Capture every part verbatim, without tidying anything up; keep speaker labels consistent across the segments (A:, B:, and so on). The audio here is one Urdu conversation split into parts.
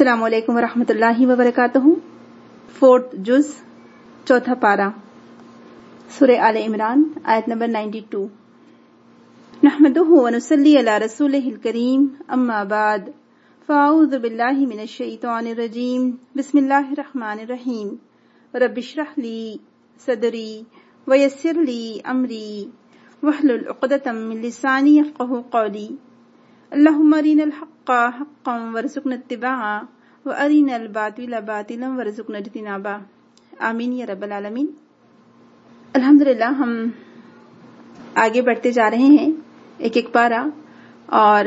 A: السلام علیکم ورحمۃ اللہ وبرکاتہ۔ فورتھ جز، چوتھا پارہ، سورہ آل عمران، آیت نمبر بانوے۔ نحمدہ ونصلی علی رسولہ الکریم، اما بعد، فاعوذ باللہ من الشیطان الرجیم، بسم اللہ الرحمن الرحیم۔ رب اشرح لی صدری ویسر لی امری واحلل عقدۃ من لسانی یفقہوا قولی۔ اللہم ارنا الحق حقا وارزقنا اتباعہ وارنا الباطل باطلا وارزقنا اجتنابہ، آمین یا رب العالمین۔ الحمدللہ ہم آگے بڑھتے جا رہے ہیں ایک ایک پارہ، اور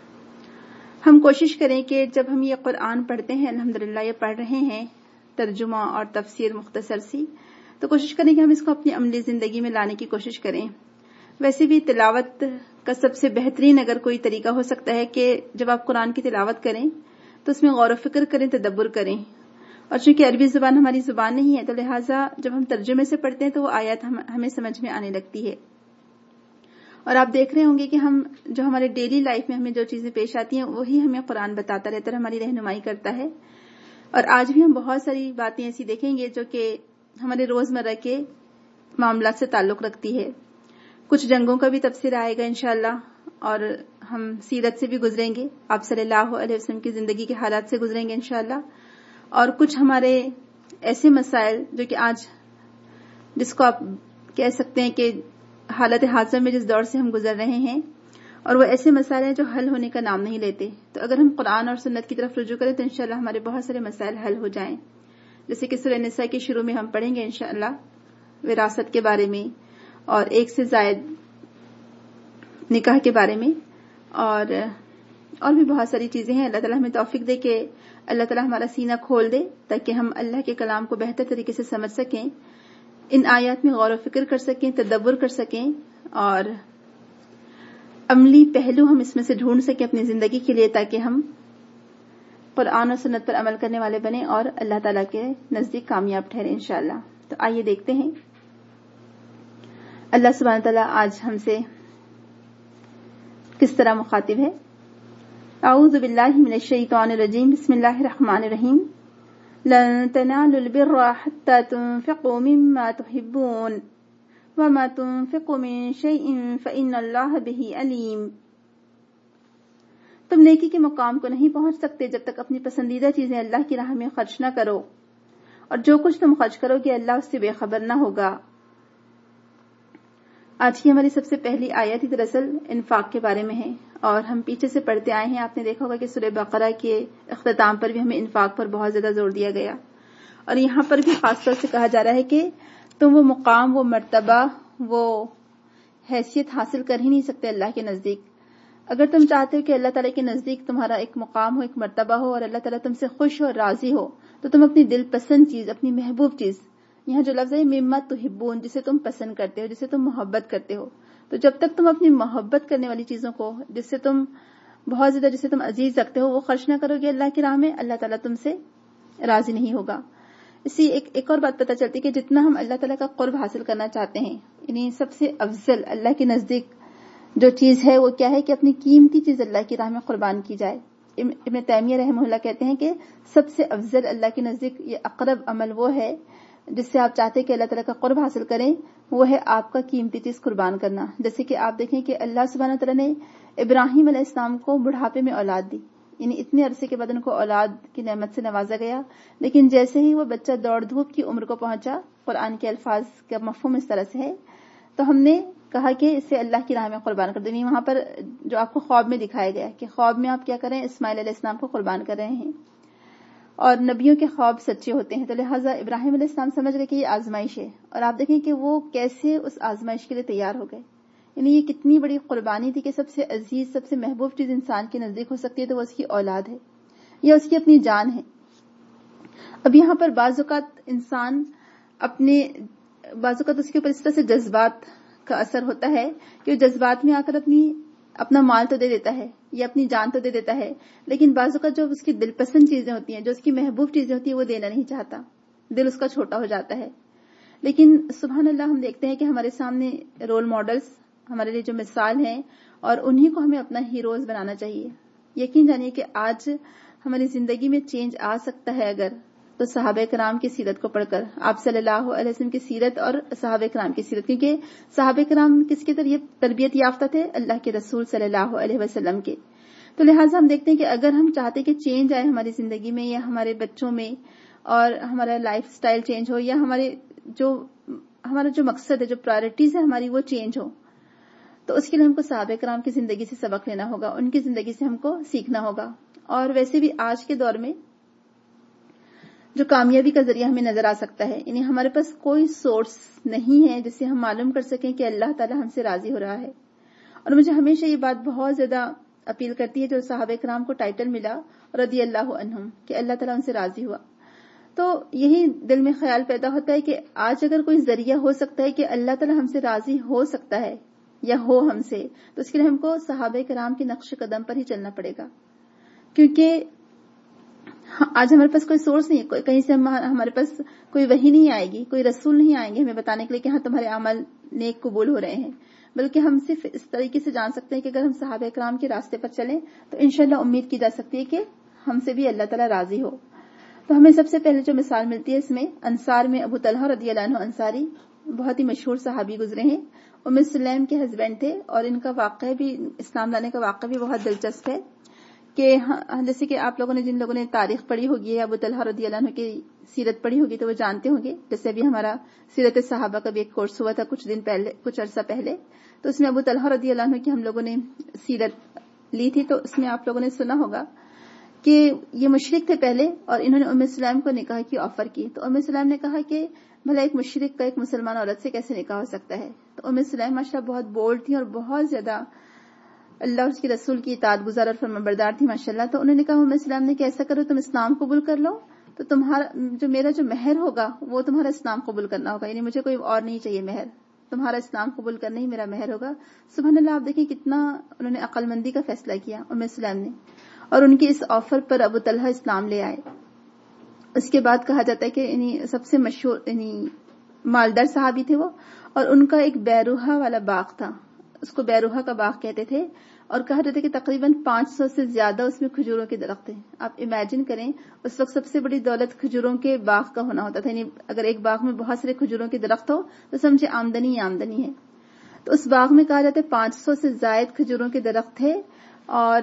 A: ہم کوشش کریں کہ جب ہم یہ قرآن پڑھتے ہیں، الحمدللہ یہ پڑھ رہے ہیں ترجمہ اور تفسیر مختصر سی، تو کوشش کریں کہ ہم اس کو اپنی عملی زندگی میں لانے کی کوشش کریں۔ ویسے بھی تلاوت کا سب سے بہترین اگر کوئی طریقہ ہو سکتا ہے کہ جب آپ قرآن کی تلاوت کریں تو اس میں غور و فکر کریں، تدبر کریں، اور چونکہ عربی زبان ہماری زبان نہیں ہے تو لہٰذا جب ہم ترجمے سے پڑھتے ہیں تو وہ آیات ہم ہمیں سمجھ میں آنے لگتی ہے۔ اور آپ دیکھ رہے ہوں گے کہ ہم جو ہمارے ڈیلی لائف میں ہمیں جو چیزیں پیش آتی ہیں وہی ہمیں قرآن بتاتا رہتا ہے، ہماری رہنمائی کرتا ہے۔ اور آج بھی ہم بہت ساری باتیں ایسی دیکھیں گے جو کہ ہمارے روزمرہ کے معاملات سے تعلق رکھتی ہے۔ کچھ جنگوں کا بھی تفسیر آئے گا انشاءاللہ، اور ہم سیرت سے بھی گزریں گے، آپ صلی اللہ علیہ وسلم کی زندگی کے حالات سے گزریں گے انشاءاللہ، اور کچھ ہمارے ایسے مسائل جو کہ آج جس کو آپ کہہ سکتے ہیں کہ حالت حاضر میں جس دور سے ہم گزر رہے ہیں، اور وہ ایسے مسائل ہیں جو حل ہونے کا نام نہیں لیتے، تو اگر ہم قرآن اور سنت کی طرف رجوع کریں تو انشاءاللہ ہمارے بہت سارے مسائل حل ہو جائیں۔ جیسے کہ سورہ نساء کے شروع میں ہم پڑھیں گے انشاءاللہ وراثت کے بارے میں، اور ایک سے زائد نکاح کے بارے میں، اور اور بھی بہت ساری چیزیں ہیں۔ اللہ تعالیٰ ہمیں توفیق دے کہ اللہ تعالیٰ ہمارا سینہ کھول دے تاکہ ہم اللہ کے کلام کو بہتر طریقے سے سمجھ سکیں، ان آیات میں غور و فکر کر سکیں، تدبر کر سکیں، اور عملی پہلو ہم اس میں سے ڈھونڈ سکیں اپنی زندگی کے لیے، تاکہ ہم قرآن اور سنت پر عمل کرنے والے بنیں اور اللہ تعالیٰ کے نزدیک کامیاب ٹھہریں انشاءاللہ۔ تو آئیے دیکھتے ہیں اللہ سبحانہ تعالیٰ آج ہم سے کس طرح مخاطب ہے۔ اعوذ باللہ من الشیطان الرجیم، بسم اللہ الرحمن الرحیم۔ لن تنالوا البر حتى تنفقوا مما تحبون وما تنفقوا من شيء فإن الله به علیم۔ تم نیکی کے مقام کو نہیں پہنچ سکتے جب تک اپنی پسندیدہ چیزیں اللہ کی راہ میں خرچ نہ کرو، اور جو کچھ تم خرچ کرو گے اللہ اس سے بے خبر نہ ہوگا۔ آج کی ہماری سب سے پہلی آیت ہی دراصل انفاق کے بارے میں ہے، اور ہم پیچھے سے پڑھتے آئے ہیں۔ آپ نے دیکھا ہوگا کہ سورہ بقرہ کے اختتام پر بھی ہمیں انفاق پر بہت زیادہ زور دیا گیا، اور یہاں پر بھی خاص طور سے کہا جا رہا ہے کہ تم وہ مقام، وہ مرتبہ، وہ حیثیت حاصل کر ہی نہیں سکتے اللہ کے نزدیک۔ اگر تم چاہتے ہو کہ اللہ تعالیٰ کے نزدیک تمہارا ایک مقام ہو، ایک مرتبہ ہو، اور اللہ تعالیٰ تم سے خوش اور راضی ہو، تو تم اپنی دل پسند چیز، اپنی محبوب چیز، یہاں جو لفظ ہے مما تحبون، جسے تم پسند کرتے ہو، جسے تم محبت کرتے ہو، تو جب تک تم اپنی محبت کرنے والی چیزوں کو، جس سے تم بہت زیادہ، جسے تم عزیز رکھتے ہو، وہ خرچ نہ کرو گے اللہ کی راہ میں، اللہ تعالیٰ تم سے راضی نہیں ہوگا۔ اسی ایک ایک اور بات پتہ چلتی ہے کہ جتنا ہم اللہ تعالیٰ کا قرب حاصل کرنا چاہتے ہیں، یعنی سب سے افضل اللہ کے نزدیک جو چیز ہے وہ کیا ہے کہ اپنی قیمتی چیز اللہ کی راہ میں قربان کی جائے۔ ابن تیمیہ رحمہ اللہ کہتے ہیں کہ سب سے افضل اللہ کے نزدیک یہ اقرب عمل وہ ہے جس سے آپ چاہتے ہیں کہ اللہ تعالیٰ کا قرب حاصل کریں، وہ ہے آپ کا قیمتی چیز قربان کرنا۔ جیسے کہ آپ دیکھیں کہ اللہ سبحانہ تعالیٰ نے ابراہیم علیہ السلام کو بڑھاپے میں اولاد دی، یعنی اتنے عرصے کے بعد ان کو اولاد کی نعمت سے نوازا گیا، لیکن جیسے ہی وہ بچہ دوڑ دھوپ کی عمر کو پہنچا، قرآن کے الفاظ کا مفہوم اس طرح سے ہے، تو ہم نے کہا کہ اسے اللہ کی راہ میں قربان کر دیں۔ وہاں پر جو آپ کو خواب میں دکھایا گیا کہ خواب میں آپ کیا کریں، اسماعیل علیہ السلام کو قربان کر رہے ہیں، اور نبیوں کے خواب سچے ہوتے ہیں، تو لہٰذا ابراہیم علیہ السلام سمجھ گئے کہ یہ آزمائش ہے، اور آپ دیکھیں کہ وہ کیسے اس آزمائش کے لیے تیار ہو گئے۔ یعنی یہ کتنی بڑی قربانی تھی کہ سب سے عزیز، سب سے محبوب چیز انسان کے نزدیک ہو سکتی ہے تو وہ اس کی اولاد ہے یا اس کی اپنی جان ہے۔ اب یہاں پر بعض اوقات انسان اپنے بعض اوقات اس کے اوپر اس طرح سے جذبات کا اثر ہوتا ہے کہ وہ جذبات میں آ کر اپنی اپنا مال تو دے دیتا ہے یا اپنی جان تو دے دیتا ہے، لیکن بعض اوقات جو اس کی دل پسند چیزیں ہوتی ہیں، جو اس کی محبوب چیزیں ہوتی ہیں، وہ دینا نہیں چاہتا، دل اس کا چھوٹا ہو جاتا ہے۔ لیکن سبحان اللہ ہم دیکھتے ہیں کہ ہمارے سامنے رول ماڈلز ہمارے لیے جو مثال ہیں، اور انہی کو ہمیں اپنا ہیروز بنانا چاہیے۔ یقین جانیے کہ آج ہماری زندگی میں چینج آ سکتا ہے اگر، تو صحابہ کرام کی سیرت کو پڑھ کر، آپ صلی اللہ علیہ وسلم کی سیرت اور صحابہ کرام کی سیرت، کیونکہ صحابہ کرام کس کی تربیت یافتہ تھے؟ اللہ کے رسول صلی اللہ علیہ وسلم کے. تو لہٰذا ہم دیکھتے ہیں کہ اگر ہم چاہتے کہ چینج آئے ہماری زندگی میں یا ہمارے بچوں میں، اور ہمارا لائف سٹائل چینج ہو، یا ہمارے جو ہمارا جو مقصد ہے، جو پرائرٹیز ہے ہماری، وہ چینج ہو، تو اس کے لیے ہم کو صحابہ کرام کی زندگی سے سبق لینا ہوگا، ان کی زندگی سے ہم کو سیکھنا ہوگا. اور ویسے بھی آج کے دور میں جو کامیابی کا ذریعہ ہمیں نظر آ سکتا ہے، یعنی ہمارے پاس کوئی سورس نہیں ہے جس سے ہم معلوم کر سکیں کہ اللہ تعالیٰ ہم سے راضی ہو رہا ہے. اور مجھے ہمیشہ یہ بات بہت زیادہ اپیل کرتی ہے جو صحابہ کرام کو ٹائٹل ملا رضی اللہ عنہم، کہ اللہ تعالیٰ ان سے راضی ہوا. تو یہی دل میں خیال پیدا ہوتا ہے کہ آج اگر کوئی ذریعہ ہو سکتا ہے کہ اللہ تعالیٰ ہم سے راضی ہو سکتا ہے یا ہو ہم سے، تو اس کے لیے ہم کو صحابہ کرام کے نقش قدم پر ہی چلنا پڑے گا. کیونکہ آج ہمارے پاس کوئی سورس نہیں ہے، کہیں سے ہمارے پاس کوئی وحی نہیں آئے گی، کوئی رسول نہیں آئیں گے ہمیں بتانے کے لیے کہ ہاں تمہارے عمل نیک قبول ہو رہے ہیں، بلکہ ہم صرف اس طریقے سے جان سکتے ہیں کہ اگر ہم صحابہ کرام کے راستے پر چلیں تو انشاءاللہ امید کی جا سکتی ہے کہ ہم سے بھی اللہ تعالیٰ راضی ہو. تو ہمیں سب سے پہلے جو مثال ملتی ہے اس میں انصار میں ابو طلحہ رضی اللہ عنہ انصاری بہت ہی مشہور صحابی گزرے ہیں، ام سلیم کے ہسبینڈ تھے، اور ان کا واقعہ بھی، اسلام لانے کا واقعہ بھی بہت دلچسپ ہے. کہ جیسے کہ آپ لوگوں نے، جن لوگوں نے تاریخ پڑھی ہوگی یا ابو طلحہ رضی اللہ عنہ کی سیرت پڑھی ہوگی تو وہ جانتے ہوں گے. جیسے ابھی ہمارا سیرت صحابہ کا بھی ایک کورس ہوا تھا کچھ دن پہلے، کچھ عرصہ پہلے، تو اس میں ابو طلحہ رضی اللہ عنہ کی ہم لوگوں نے سیرت لی تھی. تو اس میں آپ لوگوں نے سنا ہوگا کہ یہ مشرک تھے پہلے، اور انہوں نے ام سلیم کو نکاح کی آفر کی. تو ام سلیم نے کہا کہ بھلا ایک مشرک کا ایک مسلمان عورت سے کیسے نکاح ہو سکتا ہے. تو ام سلیم ماشاءاللہ بہت بولڈ تھی اور بہت زیادہ اللہ اور اس کے رسول کی اطاعت گزار اور فرمانبردار تھی ماشاءاللہ. تو انہوں نے کہا ام سلیم نے کہ ایسا کرو تم اسلام قبول کر لو، تو تمہارا جو میرا جو مہر ہوگا وہ تمہارا اسلام قبول کرنا ہوگا، یعنی مجھے کوئی اور نہیں چاہیے مہر، تمہارا اسلام قبول کرنا ہی میرا مہر ہوگا. سبحان اللہ، آپ دیکھیں کتنا انہوں نے عقل مندی کا فیصلہ کیا ام سلیم نے، اور ان کی اس آفر پر ابو طلحہ اسلام لے آئے. اس کے بعد کہا جاتا ہے کہ یعنی سب سے مشہور یعنی مالدار صحابی تھے وہ، اور ان کا ایک بیروحہ والا باغ تھا، اس کو بیروحہ کا باغ کہتے تھے، اور کہا جاتا ہے کہ تقریباً پانچ سو سے زیادہ اس میں کھجوروں کے درخت تھے. آپ امیجن کریں اس وقت سب سے بڑی دولت کھجوروں کے باغ کا ہونا ہوتا تھا، یعنی اگر ایک باغ میں بہت سارے کھجوروں کے درخت ہو تو سمجھے آمدنی ہی آمدنی ہے. تو اس باغ میں کہا جاتا ہے پانچ سو سے زائد کھجوروں کے درخت تھے، اور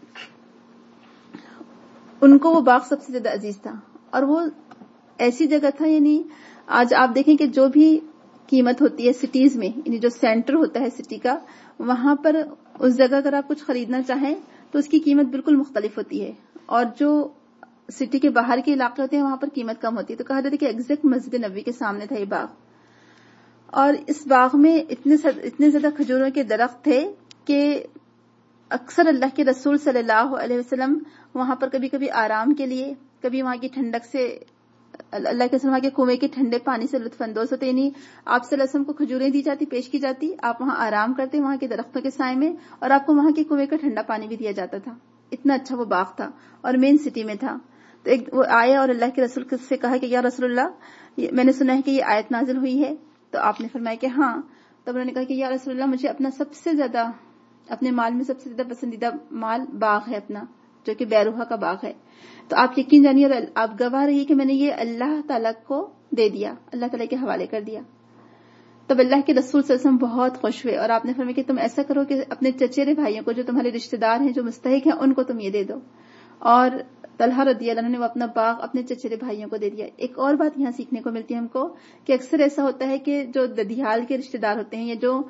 A: ان کو وہ باغ سب سے زیادہ عزیز تھا. اور وہ ایسی جگہ تھا، یعنی آج آپ دیکھیں کہ جو بھی قیمت ہوتی ہے سٹیز میں، یعنی جو سینٹر ہوتا ہے سٹی کا، وہاں پر اس جگہ اگر آپ کچھ خریدنا چاہیں تو اس کی قیمت بالکل مختلف ہوتی ہے، اور جو سٹی کے باہر کے علاقے ہوتے ہیں وہاں پر قیمت کم ہوتی ہے. تو کہا جاتا ہے کہ ایگزیکٹ مسجد نبوی کے سامنے تھا یہ باغ، اور اس باغ میں اتنے اتنے زیادہ کھجوروں کے درخت تھے کہ اکثر اللہ کے رسول صلی اللہ علیہ وسلم وہاں پر کبھی کبھی آرام کے لیے، کبھی وہاں کی ٹھنڈک سے، اللہ کے وہاں کے کنویں کے ٹھنڈے پانی سے لطف اندوز ہوتے. یعنی آپ صلی اللہ علیہ وسلم کو کھجوریں دی جاتی، پیش کی جاتی، آپ وہاں آرام کرتے وہاں کے درختوں کے سائے میں، اور آپ کو وہاں کے کنویں کا ٹھنڈا پانی بھی دیا جاتا تھا. اتنا اچھا وہ باغ تھا اور مین سٹی میں تھا. تو ایک وہ آئے اور اللہ کے رسول سے کہا کہ یا رسول اللہ، میں نے سنا ہے کہ یہ آیت نازل ہوئی ہے. تو آپ نے فرمایا کہ ہاں. تب انہوں نے کہا کہ یا رسول اللہ، مجھے اپنا سب سے زیادہ، اپنے مال میں سب سے زیادہ پسندیدہ مال باغ ہے اپنا، جو کہ بیروحہ کا باغ ہے. تو آپ یقین جانیے اور آپ گواہ رہیے کہ میں نے یہ اللہ تعالیٰ کو دے دیا، اللہ تعالیٰ کے حوالے کر دیا. تب اللہ کے رسول صلی اللہ علیہ وسلم بہت خوش ہوئے، اور آپ نے فرمایا کہ تم ایسا کرو کہ اپنے چچیرے بھائیوں کو، جو تمہارے رشتہ دار ہیں، جو مستحق ہیں، ان کو تم یہ دے دو. اور طلحہ رضی اللہ عنہ نے وہ اپنا باغ اپنے چچیرے بھائیوں کو دے دیا. ایک اور بات یہاں سیکھنے کو ملتی ہے ہم کو کہ اکثر ایسا ہوتا ہے کہ جو ددیال کے رشتہ دار ہوتے ہیں، یا جو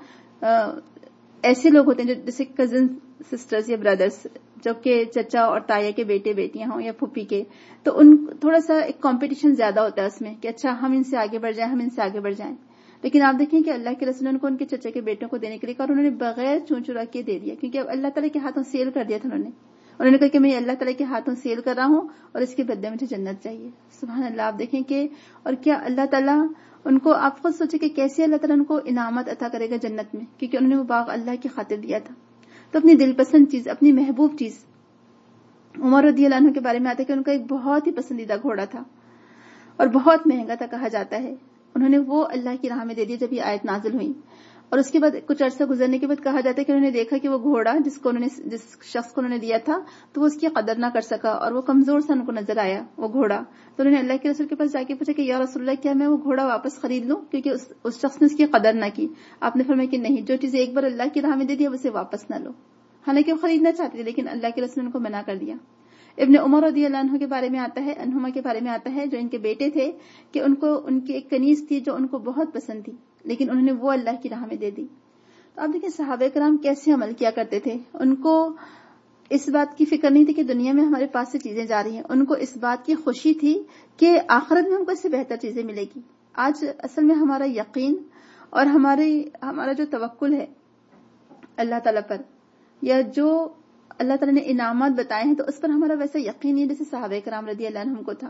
A: ایسے لوگ ہوتے ہیں جو جیسے کزن سسٹرز یا بردرز، جو کہ چچا اور تایا کے بیٹے بیٹیاں ہوں یا پھوپھی کے، تو ان تھوڑا سا ایک کمپٹیشن زیادہ ہوتا ہے اس میں کہ اچھا ہم ان سے آگے بڑھ جائیں، ہم ان سے آگے بڑھ جائیں. لیکن آپ دیکھیں کہ اللہ کے رسول نے ان کو ان کے چچا کے بیٹوں کو دینے کے لیے کہا، اور انہوں نے بغیر چون چرا کے دے دیا، کیونکہ اب اللہ تعالیٰ کے ہاتھوں سیل کر دیا تھا. انہوں نے انہوں نے کہا کہ میں اللہ تعالیٰ کے ہاتھوں سیل کر رہا ہوں اور اس کے بدلے مجھے جنت چاہیے. سبحان اللہ. آپ دیکھیں کہ اور کیا اللہ تعالیٰ ان کو، آپ خود سوچیں کہ کیسے اللہ تعالیٰ ان کو انعامت عطا کرے گا جنت میں، کیونکہ انہوں نے وہ باغ اللہ کی خاطر دیا تھا. تو اپنی دل پسند چیز، اپنی محبوب چیز. عمر رضی اللہ عنہ کے بارے میں آتا ہے کہ ان کا ایک بہت ہی پسندیدہ گھوڑا تھا اور بہت مہنگا تھا کہا جاتا ہے. انہوں نے وہ اللہ کی راہ میں دے دیا جب یہ آیت نازل ہوئی. اور اس کے بعد کچھ عرصہ گزرنے کے بعد کہا جاتا ہے کہ انہوں نے دیکھا کہ وہ گھوڑا جس کو انہوں نے جس شخص کو انہوں نے دیا تھا تو وہ اس کی قدر نہ کر سکا اور وہ کمزور سا ان کو نظر آیا وہ گھوڑا. تو انہوں نے اللہ کے رسول کے پاس جا کے پوچھا کہ یا رسول اللہ کیا میں وہ گھوڑا واپس خرید لوں کیونکہ اس, اس شخص نے اس کی قدر نہ کی. آپ نے فرمایا کہ نہیں, جو چیز ایک بار اللہ کی راہ میں دے دی اسے واپس نہ لو. حالانکہ وہ خریدنا چاہتے تھے لیکن اللہ کے رسول نے ان کو منع کر دیا. ابن عمر رضی اللہ عنہ کے بارے میں آتا ہے انہما کے بارے میں آتا ہے جو ان کے بیٹے تھے کہ ان کو ان کی ایک کنیز تھی جو ان کو بہت پسند تھی لیکن انہوں نے وہ اللہ کی راہ میں دے دی. تو آپ دیکھیں صحابہ کرام کیسے عمل کیا کرتے تھے. ان کو اس بات کی فکر نہیں تھی کہ دنیا میں ہمارے پاس سے چیزیں جا رہی ہیں, ان کو اس بات کی خوشی تھی کہ آخرت میں ہم کو اس سے بہتر چیزیں ملے گی. آج اصل میں ہمارا یقین اور ہماری ہمارا جو توکل ہے اللہ تعالیٰ پر یا جو اللہ تعالیٰ نے انعامات بتائے ہیں تو اس پر ہمارا ویسا یقین نہیں جیسے صحابہ کرام رضی اللہ عنہم کو تھا.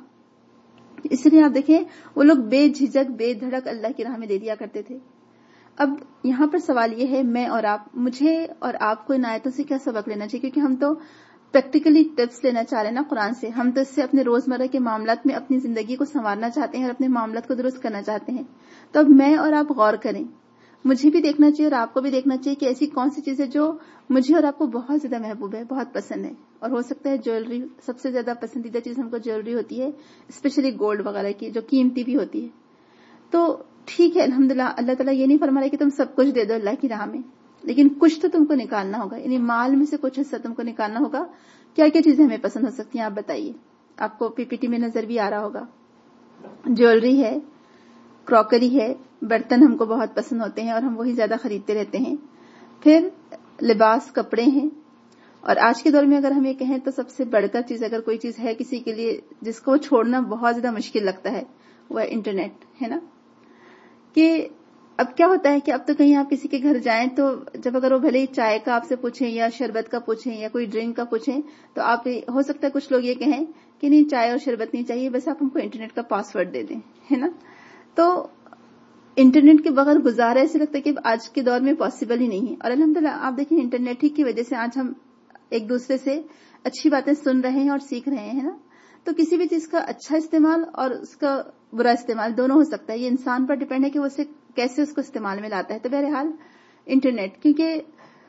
A: اس لیے آپ دیکھیں وہ لوگ بے جھجک بے دھڑک اللہ کی راہ میں دے دیا کرتے تھے. اب یہاں پر سوال یہ ہے میں اور آپ مجھے اور آپ کو ان آیتوں سے کیا سبق لینا چاہیے, کیونکہ ہم تو پریکٹیکلی ٹپس لینا چاہ رہے ہیں نا قرآن سے. ہم تو اس سے اپنے روزمرہ کے معاملات میں اپنی زندگی کو سنوارنا چاہتے ہیں اور اپنے معاملات کو درست کرنا چاہتے ہیں. تو اب میں اور آپ غور کریں, مجھے بھی دیکھنا چاہیے اور آپ کو بھی دیکھنا چاہیے کہ ایسی کون سی چیز ہے جو مجھے اور آپ کو بہت زیادہ محبوب ہے, بہت پسند ہے. اور ہو سکتا ہے جیولری سب سے زیادہ پسندیدہ چیز ہم کو جیولری ہوتی ہے, اسپیشلی گولڈ وغیرہ کی جو قیمتی بھی ہوتی ہے. تو ٹھیک ہے الحمدللہ, اللہ تعالیٰ یہ نہیں فرما رہا کہ تم سب کچھ دے دو اللہ کی راہ میں, لیکن کچھ تو تم کو نکالنا ہوگا, یعنی مال میں سے کچھ حصہ تم کو نکالنا ہوگا. کیا کیا چیزیں ہمیں پسند ہو سکتی ہیں آپ بتائیے. آپ کو پی پی ٹی میں نظر بھی آ رہا ہوگا. جیولری ہے, کراکری ہے, برتن ہم کو بہت پسند ہوتے ہیں اور ہم وہی زیادہ خریدتے رہتے ہیں. پھر لباس کپڑے ہیں, اور آج کے دور میں اگر ہم یہ کہیں تو سب سے بڑھ کر چیز اگر کوئی چیز ہے کسی کے لیے جس کو چھوڑنا بہت زیادہ مشکل لگتا ہے وہ ہے انٹرنیٹ, ہے نا. کہ اب کیا ہوتا ہے کہ اب تو کہیں آپ کسی کے گھر جائیں تو جب اگر وہ بھلے ہی چائے کا آپ سے پوچھیں یا شربت کا پوچھیں یا کوئی ڈرنک کا پوچھیں تو آپ ہو سکتا ہے کچھ لوگ یہ کہیں کہ نہیں چائے اور شربت نہیں چاہیے, بس آپ ہم کو انٹرنیٹ کا پاس ورڈ دے دیں, ہے نا. تو انٹرنیٹ کے بغیر گزارا ایسے لگتا ہے کہ آج کے دور میں پاسبل ہی نہیں ہے. اور الحمدللہ آپ دیکھیں انٹرنیٹ ہی کی وجہ سے آج ہم ایک دوسرے سے اچھی باتیں سن رہے ہیں اور سیکھ رہے ہیں, نا. تو کسی بھی چیز کا اچھا استعمال اور اس کا برا استعمال دونوں ہو سکتا ہے, یہ انسان پر ڈیپینڈ ہے کہ وہ اسے کیسے اس کو استعمال میں لاتا ہے. تو بہرحال انٹرنیٹ, کیونکہ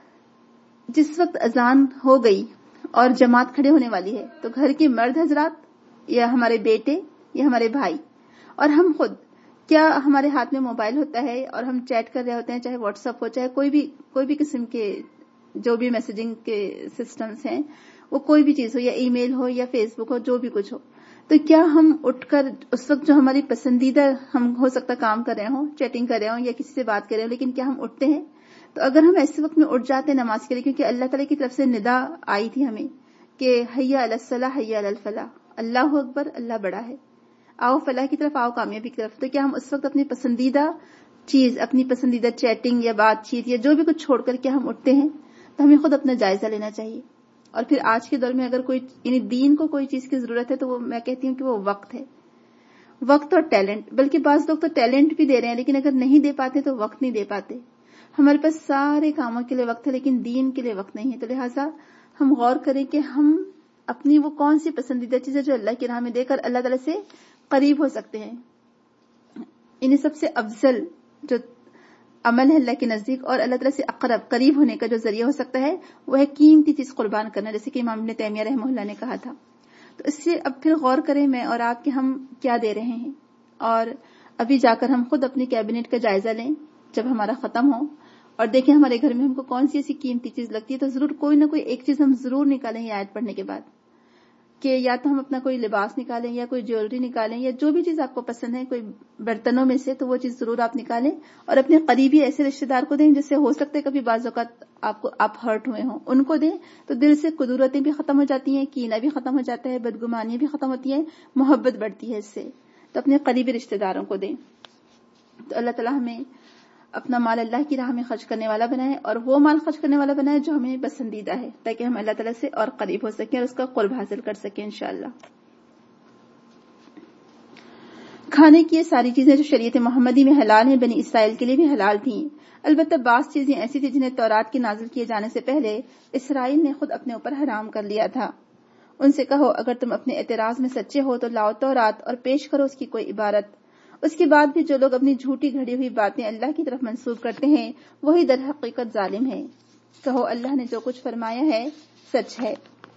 A: جس وقت اذان ہو گئی اور جماعت کھڑے ہونے والی ہے تو گھر کے مرد حضرات یا ہمارے بیٹے یا ہمارے بھائی اور ہم خود, کیا ہمارے ہاتھ میں موبائل ہوتا ہے اور ہم چیٹ کر رہے ہوتے ہیں, چاہے واٹس ایپ ہو چاہے کوئی بھی کوئی بھی قسم کے جو بھی میسجنگ کے سسٹمز ہیں, وہ کوئی بھی چیز ہو یا ای میل ہو یا فیس بک ہو, جو بھی کچھ ہو, تو کیا ہم اٹھ کر اس وقت جو ہماری پسندیدہ ہم ہو سکتا کام کر رہے ہوں, چیٹنگ کر رہے ہوں یا کسی سے بات کر رہے ہوں, لیکن کیا ہم اٹھتے ہیں؟ تو اگر ہم ایسے وقت میں اٹھ جاتے ہیں نماز کے لیے, کیونکہ اللہ تعالیٰ کی طرف سے ندا آئی تھی ہمیں کہ حیا علی الصلاح حیا علی الفلاح, اللہ اکبر اللہ بڑا ہے, آؤ فلاح کی طرف, آؤ کامیابی کی طرف. تو کیا ہم اس وقت اپنی پسندیدہ چیز, اپنی پسندیدہ چیٹنگ یا بات چیت یا جو بھی کچھ چھوڑ کر کیا ہم اٹھتے ہیں؟ تو ہمیں خود اپنا جائزہ لینا چاہیے. اور پھر آج کے دور میں اگر کوئی یعنی دین کو کوئی چیز کی ضرورت ہے تو وہ میں کہتی ہوں کہ وہ وقت ہے, وقت اور ٹیلنٹ. بلکہ بعض لوگ تو ٹیلنٹ بھی دے رہے ہیں لیکن اگر نہیں دے پاتے تو وقت نہیں دے پاتے. ہمارے پاس سارے کاموں کے لیے وقت ہے لیکن دین کے لیے وقت نہیں ہے. تو لہٰذا ہم غور کریں کہ ہم اپنی وہ کون سی پسندیدہ چیز ہے جو اللہ کی راہ میں دے کر اللہ تعالیٰ سے قریب ہو سکتے ہیں. انہیں سب سے افضل جو عمل ہے اللہ کے نزدیک اور اللہ تعالیٰ سے اقرب قریب ہونے کا جو ذریعہ ہو سکتا ہے وہ ہے قیمتی چیز قربان کرنا, جیسے کہ امام ابن تیمیہ رحمہ اللہ نے کہا تھا. تو اس سے اب پھر غور کریں میں اور آپ کہ ہم کیا دے رہے ہیں, اور ابھی جا کر ہم خود اپنی کیبنٹ کا جائزہ لیں جب ہمارا ختم ہو, اور دیکھیں ہمارے گھر میں ہم کو کون سی ایسی قیمتی چیز لگتی ہے. تو ضرور کوئی نہ کوئی ایک چیز ہم ضرور نکالیں یہ آیت پڑھنے کے بعد, کہ یا تو ہم اپنا کوئی لباس نکالیں یا کوئی جیولری نکالیں یا جو بھی چیز آپ کو پسند ہے, کوئی برتنوں میں سے, تو وہ چیز ضرور آپ نکالیں اور اپنے قریبی ایسے رشتے دار کو دیں جس سے ہو سکتا ہے کبھی بعض اوقات آپ کو آپ ہرٹ ہوئے ہوں, ان کو دیں. تو دل سے قدورتیں بھی ختم ہو جاتی ہیں, کینہ بھی ختم ہو جاتا ہے, بدگمانیاں بھی ختم ہوتی ہیں, محبت بڑھتی ہے اس سے. تو اپنے قریبی رشتے داروں کو دیں. تو اللہ تعالیٰ ہمیں اپنا مال اللہ کی راہ میں خرچ کرنے والا بنائے اور وہ مال خرچ کرنے والا بنائے جو ہمیں پسندیدہ ہے, تاکہ ہم اللہ تعالیٰ سے اور قریب ہو سکیں اور اس کا قرب حاصل کر سکیں انشاءاللہ. کھانے کی یہ ساری چیزیں جو شریعت محمدی میں حلال ہیں بنی اسرائیل کے لیے بھی حلال تھیں. البتہ بعض چیزیں ایسی تھیں جنہیں تورات کے نازل کیے جانے سے پہلے اسرائیل نے خود اپنے اوپر حرام کر لیا تھا. ان سے کہو اگر تم اپنے اعتراض میں سچے ہو تو لاؤ تورات اور پیش کرو اس کی کوئی عبارت. اس کے بعد بھی جو لوگ اپنی جھوٹی گھڑی ہوئی باتیں اللہ کی طرف منسوب کرتے ہیں وہی در حقیقت ظالم ہے. کہو اللہ نے جو کچھ فرمایا ہے سچ ہے.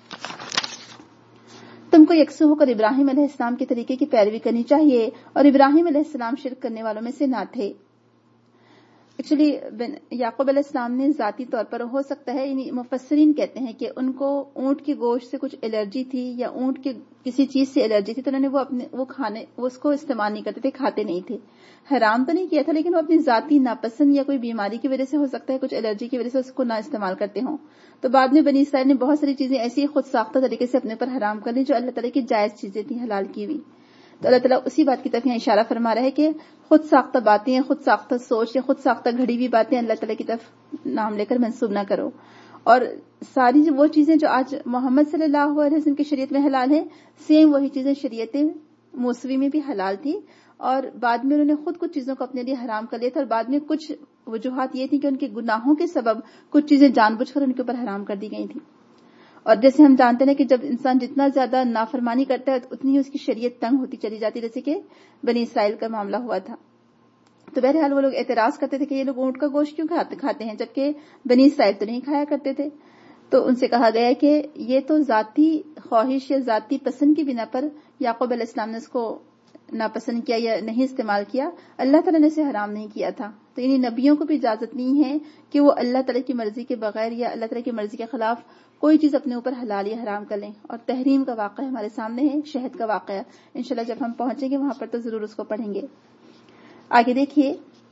A: تم کو یکسو ہو کر ابراہیم علیہ السلام کے طریقے کی پیروی کرنی چاہیے اور ابراہیم علیہ السلام شرک کرنے والوں میں سے نہ تھے. ایکچولی یعقوب علیہ السلام نے ذاتی طور پر ہو سکتا ہے یعنی مفسرین کہتے ہیں کہ ان کو اونٹ کے گوشت سے کچھ الرجی تھی یا اونٹ کے کسی چیز سے الرجی تھی تو انہوں نے وہ اپنے وہ کھانے وہ اس کو استعمال نہیں کرتے تھے, کھاتے نہیں تھے. حرام تو نہیں کیا تھا لیکن وہ اپنی ذاتی ناپسند یا کوئی بیماری کی وجہ سے ہو سکتا ہے کچھ الرجی کی وجہ سے اس کو نہ استعمال کرتے ہوں. تو بعد میں بنی اسرائیل نے بہت ساری چیزیں ایسی خود ساختہ طریقے سے اپنے پر حرام کر لی جو اللہ تعالیٰ کی جائز چیزیں تھیں حلال کی ہوئی. تو اللہ تعالیٰ اسی بات کی طرف یہاں اشارہ فرما رہا ہے کہ خود ساختہ باتیں, خود ساختہ سوچ یا خود ساختہ گھڑی ہوئی باتیں اللہ تعالیٰ کی طرف نام لے کر منسوب نہ کرو. اور ساری وہ چیزیں جو آج محمد صلی اللہ علیہ وسلم کی شریعت میں حلال ہیں سیم وہی چیزیں شریعت موسوی میں بھی حلال تھی, اور بعد میں انہوں نے خود کچھ چیزوں کو اپنے لیے حرام کر لیا تھا, اور بعد میں کچھ وجوہات یہ تھی کہ ان کے گناہوں کے سبب کچھ چیزیں جان بوجھ کر ان کے اوپر حرام کر دی گئی تھیں. اور جیسے ہم جانتے ہیں کہ جب انسان جتنا زیادہ نافرمانی کرتا ہے اتنی ہی اس کی شریعت تنگ ہوتی چلی جاتی, جیسے کہ بنی اسرائیل کا معاملہ ہوا تھا. تو بہرحال وہ لوگ اعتراض کرتے تھے کہ یہ لوگ اونٹ کا گوشت کیوں کھاتے ہیں جبکہ بنی اسرائیل تو نہیں کھایا کرتے تھے. تو ان سے کہا گیا کہ یہ تو ذاتی خواہش یا ذاتی پسند کی بنا پر یعقوب علیہ السلام نے اس کو ناپسند کیا یا نہیں استعمال کیا, اللہ تعالیٰ نے اسے حرام نہیں کیا تھا. تو یعنی نبیوں کو بھی اجازت نہیں ہے کہ وہ اللہ تعالیٰ کی مرضی کے بغیر یا اللہ تعالیٰ کی مرضی کے خلاف کوئی چیز اپنے اوپر حلال یا حرام کر لیں. اور تحریم کا واقعہ ہمارے سامنے ہے, شہد کا واقعہ انشاءاللہ جب ہم پہنچیں گے وہاں پر تو ضرور اس کو پڑھیں گے. آگے دیکھیے,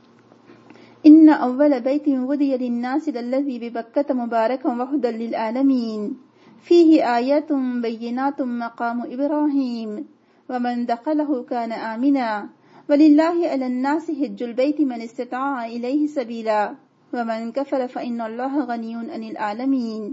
A: ان اول بیت وضع للناس للذی ببکۃ مبارکا وہدی للعالمین فیہ آیات بینات مقام ابراہیم ومن دخلہ کان آمنا وللہ علی الناس حج البیت من استطاع الیہ سبیلا ومن کفر فإن اللہ غنی عن العالمین.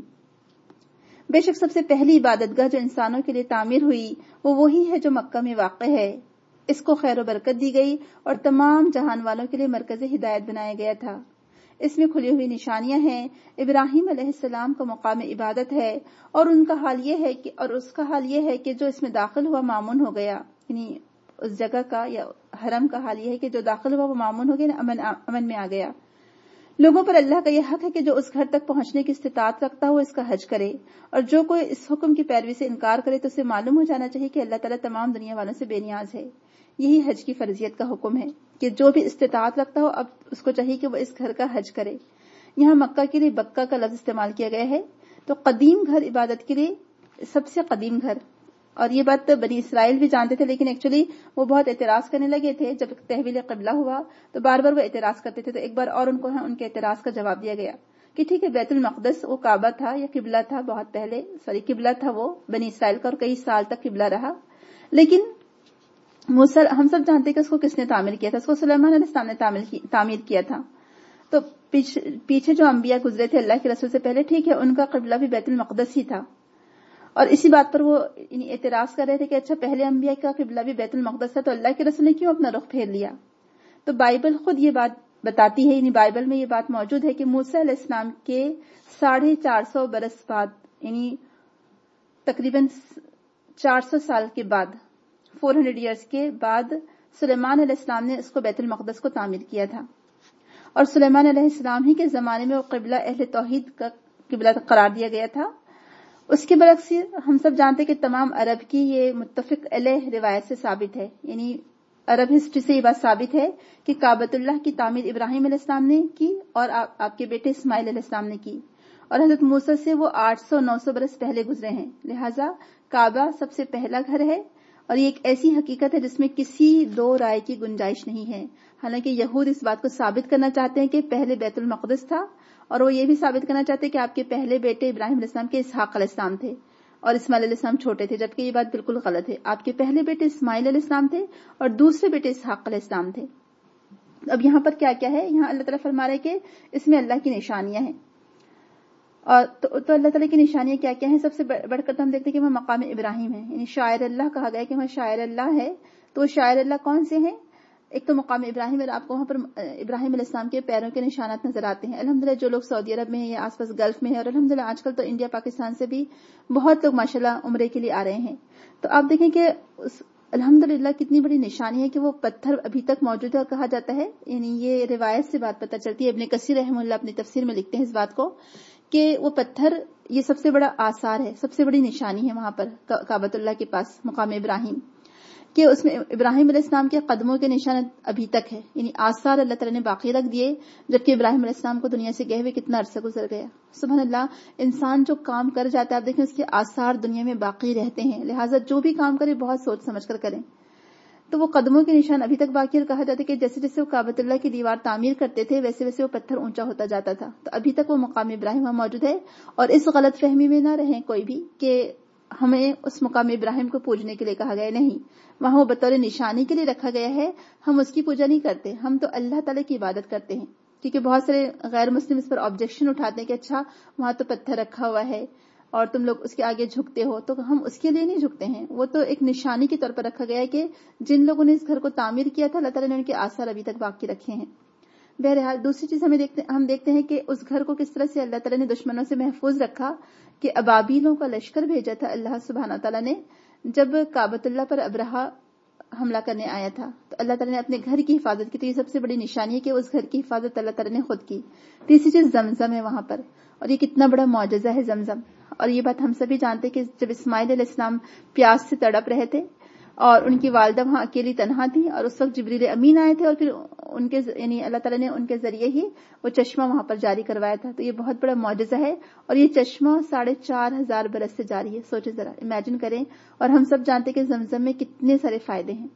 A: بے شک سب سے پہلی عبادت گاہ جو انسانوں کے لیے تعمیر ہوئی وہ وہی ہے جو مکہ میں واقع ہے. اس کو خیر و برکت دی گئی اور تمام جہان والوں کے لیے مرکز ہدایت بنایا گیا تھا. اس میں کھلی ہوئی نشانیاں ہیں. ابراہیم علیہ السلام کا مقام عبادت ہے اور ان کا حال یہ ہے کہ اور اس کا حال یہ ہے کہ جو اس میں داخل ہوا مامون ہو گیا, یعنی اس جگہ کا یا حرم کا حال یہ ہے کہ جو داخل ہوا وہ مامون ہو گیا, امن امن میں آ گیا. لوگوں پر اللہ کا یہ حق ہے کہ جو اس گھر تک پہنچنے کی استطاعت رکھتا ہو اس کا حج کرے, اور جو کوئی اس حکم کی پیروی سے انکار کرے تو اسے معلوم ہو جانا چاہیے کہ اللہ تعالیٰ تمام دنیا والوں سے بے نیاز ہے. یہی حج کی فرضیت کا حکم ہے کہ جو بھی استطاعت رکھتا ہو اب اس کو چاہیے کہ وہ اس گھر کا حج کرے. یہاں مکہ کے لیے بکہ کا لفظ استعمال کیا گیا ہے. تو قدیم گھر عبادت کے لیے سب سے قدیم گھر, اور یہ بات بنی اسرائیل بھی جانتے تھے لیکن ایکچولی وہ بہت اعتراض کرنے لگے تھے. جب تحویل قبلہ ہوا تو بار بار وہ اعتراض کرتے تھے, تو ایک بار اور ان کو ان کے اعتراض کا جواب دیا گیا کہ ٹھیک ہے بیت المقدس وہ کعبہ تھا یا قبلہ تھا, بہت پہلے سوری قبلہ تھا وہ بنی اسرائیل کا اور کئی سال تک قبلہ رہا, لیکن موسیٰ ہم سب جانتے ہیں کہ اس کو کس نے تعمیر کیا تھا. اس کو سلیمان علیہ السلام نے تعمیر کیا تھا. تو پیچھے جو انبیاء گزرے تھے اللہ کے رسول سے پہلے, ٹھیک ہے ان کا قبلہ بھی بیت المقدس ہی تھا, اور اسی بات پر وہ اعتراض کر رہے تھے کہ اچھا پہلے انبیاء کا قبلہ بھی بیت المقدس تھا تو اللہ کے رسول نے کیوں اپنا رخ پھیر لیا. تو بائبل خود یہ بات بتاتی ہے, یعنی بائبل میں یہ بات موجود ہے کہ موسیٰ علیہ السلام کے ساڑھے چار سو برس بعد, یعنی تقریباً چار سو سال کے بعد, فور ہنڈریڈ ایئرس کے بعد سلیمان علیہ السلام نے اس کو بیت المقدس کو تعمیر کیا تھا, اور سلیمان علیہ السلام ہی کے زمانے میں وہ قبلہ اہل توحید کا قبلہ قرار دیا گیا تھا. اس کے برعکس ہم سب جانتے کہ تمام عرب کی یہ متفق علیہ روایت سے ثابت ہے, یعنی عرب ہسٹری سے یہ بات ثابت ہے کہ کعبۃ اللہ کی تعمیر ابراہیم علیہ السلام نے کی اور آپ, آپ کے بیٹے اسماعیل علیہ السلام نے کی, اور حضرت موسیٰ سے وہ آٹھ سو نو سو برس پہلے گزرے ہیں. لہٰذا کعبہ سب سے پہلا گھر ہے, اور یہ ایک ایسی حقیقت ہے جس میں کسی دو رائے کی گنجائش نہیں ہے. حالانکہ یہود اس بات کو ثابت کرنا چاہتے ہیں کہ پہلے بیت المقدس تھا, اور وہ یہ بھی ثابت کرنا چاہتے ہیں کہ آپ کے پہلے بیٹے ابراہیم علیہ السلام کے اسحاق علیہ السلام تھے اور اسماعیل علیہ السلام چھوٹے تھے, جبکہ یہ بات بالکل غلط ہے. آپ کے پہلے بیٹے اسماعیل علیہ السلام تھے اور دوسرے بیٹے اسحاق علیہ السلام تھے. اب یہاں پر کیا کیا ہے, یہاں اللہ تعالیٰ فرما رہے کہ اس میں اللہ کی نشانیاں ہیں, اور تو, تو اللہ تعالیٰ کی نشانیاں کیا کیا ہیں. سب سے بڑھ کر تو ہم دیکھتے ہیں کہ وہاں مقام ابراہیم ہے, یعنی شاعر اللہ کہا گیا کہ وہاں شاعر اللہ ہے. تو شاعر اللہ کون سے ہیں؟ ایک تو مقام ابراہیم, اور آپ کو وہاں پر ابراہیم علیہ السلام کے پیروں کے نشانات نظر آتے ہیں. الحمدللہ جو لوگ سعودی عرب میں ہیں یا آس پاس گلف میں ہیں, اور الحمدللہ آج کل تو انڈیا پاکستان سے بھی بہت لوگ ماشاءاللہ عمرے کے لیے آ رہے ہیں, تو آپ دیکھیں کہ الحمدللہ کتنی بڑی نشانی ہے کہ وہ پتھر ابھی تک موجود ہے. اور کہا جاتا ہے، یعنی یہ روایت سے بات پتہ چلتی ہے، ابن کثیر رحمہ اللہ اپنی تفسیر میں لکھتے ہیں اس بات کو کہ وہ پتھر یہ سب سے بڑا آثار ہے، سب سے بڑی نشانی ہے وہاں پر کعبۃ اللہ کے پاس مقام ابراہیم، کہ اس میں ابراہیم علیہ السلام کے قدموں کے نشان ابھی تک ہے. یعنی آثار اللہ تعالیٰ نے باقی رکھ دیے، جبکہ ابراہیم علیہ السلام کو دنیا سے گئے ہوئے کتنا عرصہ گزر گیا. سبحان اللہ، انسان جو کام کر جاتا ہے آپ دیکھیں اس کے آثار دنیا میں باقی رہتے ہیں. لہٰذا جو بھی کام کرے بہت سوچ سمجھ کر کریں. تو وہ قدموں کے نشان ابھی تک باقی، اور کہا جاتا ہے کہ جیسے جیسے وہ کعبۃ اللہ کی دیوار تعمیر کرتے تھے ویسے ویسے وہ پتھر اونچا ہوتا جاتا تھا. تو ابھی تک وہ مقام ابراہیم وہاں موجود ہے. اور اس غلط فہمی میں نہ رہیں کوئی بھی کہ ہمیں اس مقام ابراہیم کو پوجنے کے لیے کہا گیا، نہیں، وہاں وہ بطور نشانی کے لیے رکھا گیا ہے. ہم اس کی پوجا نہیں کرتے، ہم تو اللہ تعالیٰ کی عبادت کرتے ہیں. کیونکہ بہت سارے غیر مسلم اس پر آبجیکشن اٹھاتے ہیں کہ اچھا وہاں تو پتھر رکھا ہوا ہے اور تم لوگ اس کے آگے جھکتے ہو. تو ہم اس کے لیے نہیں جھکتے ہیں، وہ تو ایک نشانی کے طور پر رکھا گیا ہے کہ جن لوگوں نے اس گھر کو تعمیر کیا تھا اللہ تعالیٰ نے ان کے آثار ابھی تک باقی رکھے ہیں. بہرحال دوسری چیز ہمیں دیکھتے ہم دیکھتے ہیں کہ اس گھر کو کس طرح سے اللہ تعالیٰ نے دشمنوں سے محفوظ رکھا، کہ ابابیلوں کا لشکر بھیجا تھا اللہ سبحانہ تعالیٰ نے جب کعبۃ اللہ پر ابرہہ حملہ کرنے آیا تھا. تو اللہ تعالیٰ نے اپنے گھر کی حفاظت کی. تو یہ سب سے بڑی نشانی ہے کہ اس گھر کی حفاظت اللہ تعالیٰ نے خود کی. تیسری چیز زمزم ہے وہاں پر، اور یہ کتنا بڑا معجزہ ہے زمزم. اور یہ بات ہم سبھی جانتے کہ جب اسماعیل علیہ السلام پیاس سے تڑپ رہے تھے اور ان کی والدہ وہاں اکیلی تنہا تھی، اور اس وقت جبریل امین آئے تھے اور پھر ان کے یعنی اللہ تعالیٰ نے ان کے ذریعے ہی وہ چشمہ وہاں پر جاری کروایا تھا. تو یہ بہت بڑا معجزہ ہے. اور یہ چشمہ ساڑھے چار ہزار برس سے جاری ہے. سوچے ذرا، امیجن کریں. اور ہم سب جانتے کہ زمزم میں کتنے سارے فائدے ہیں.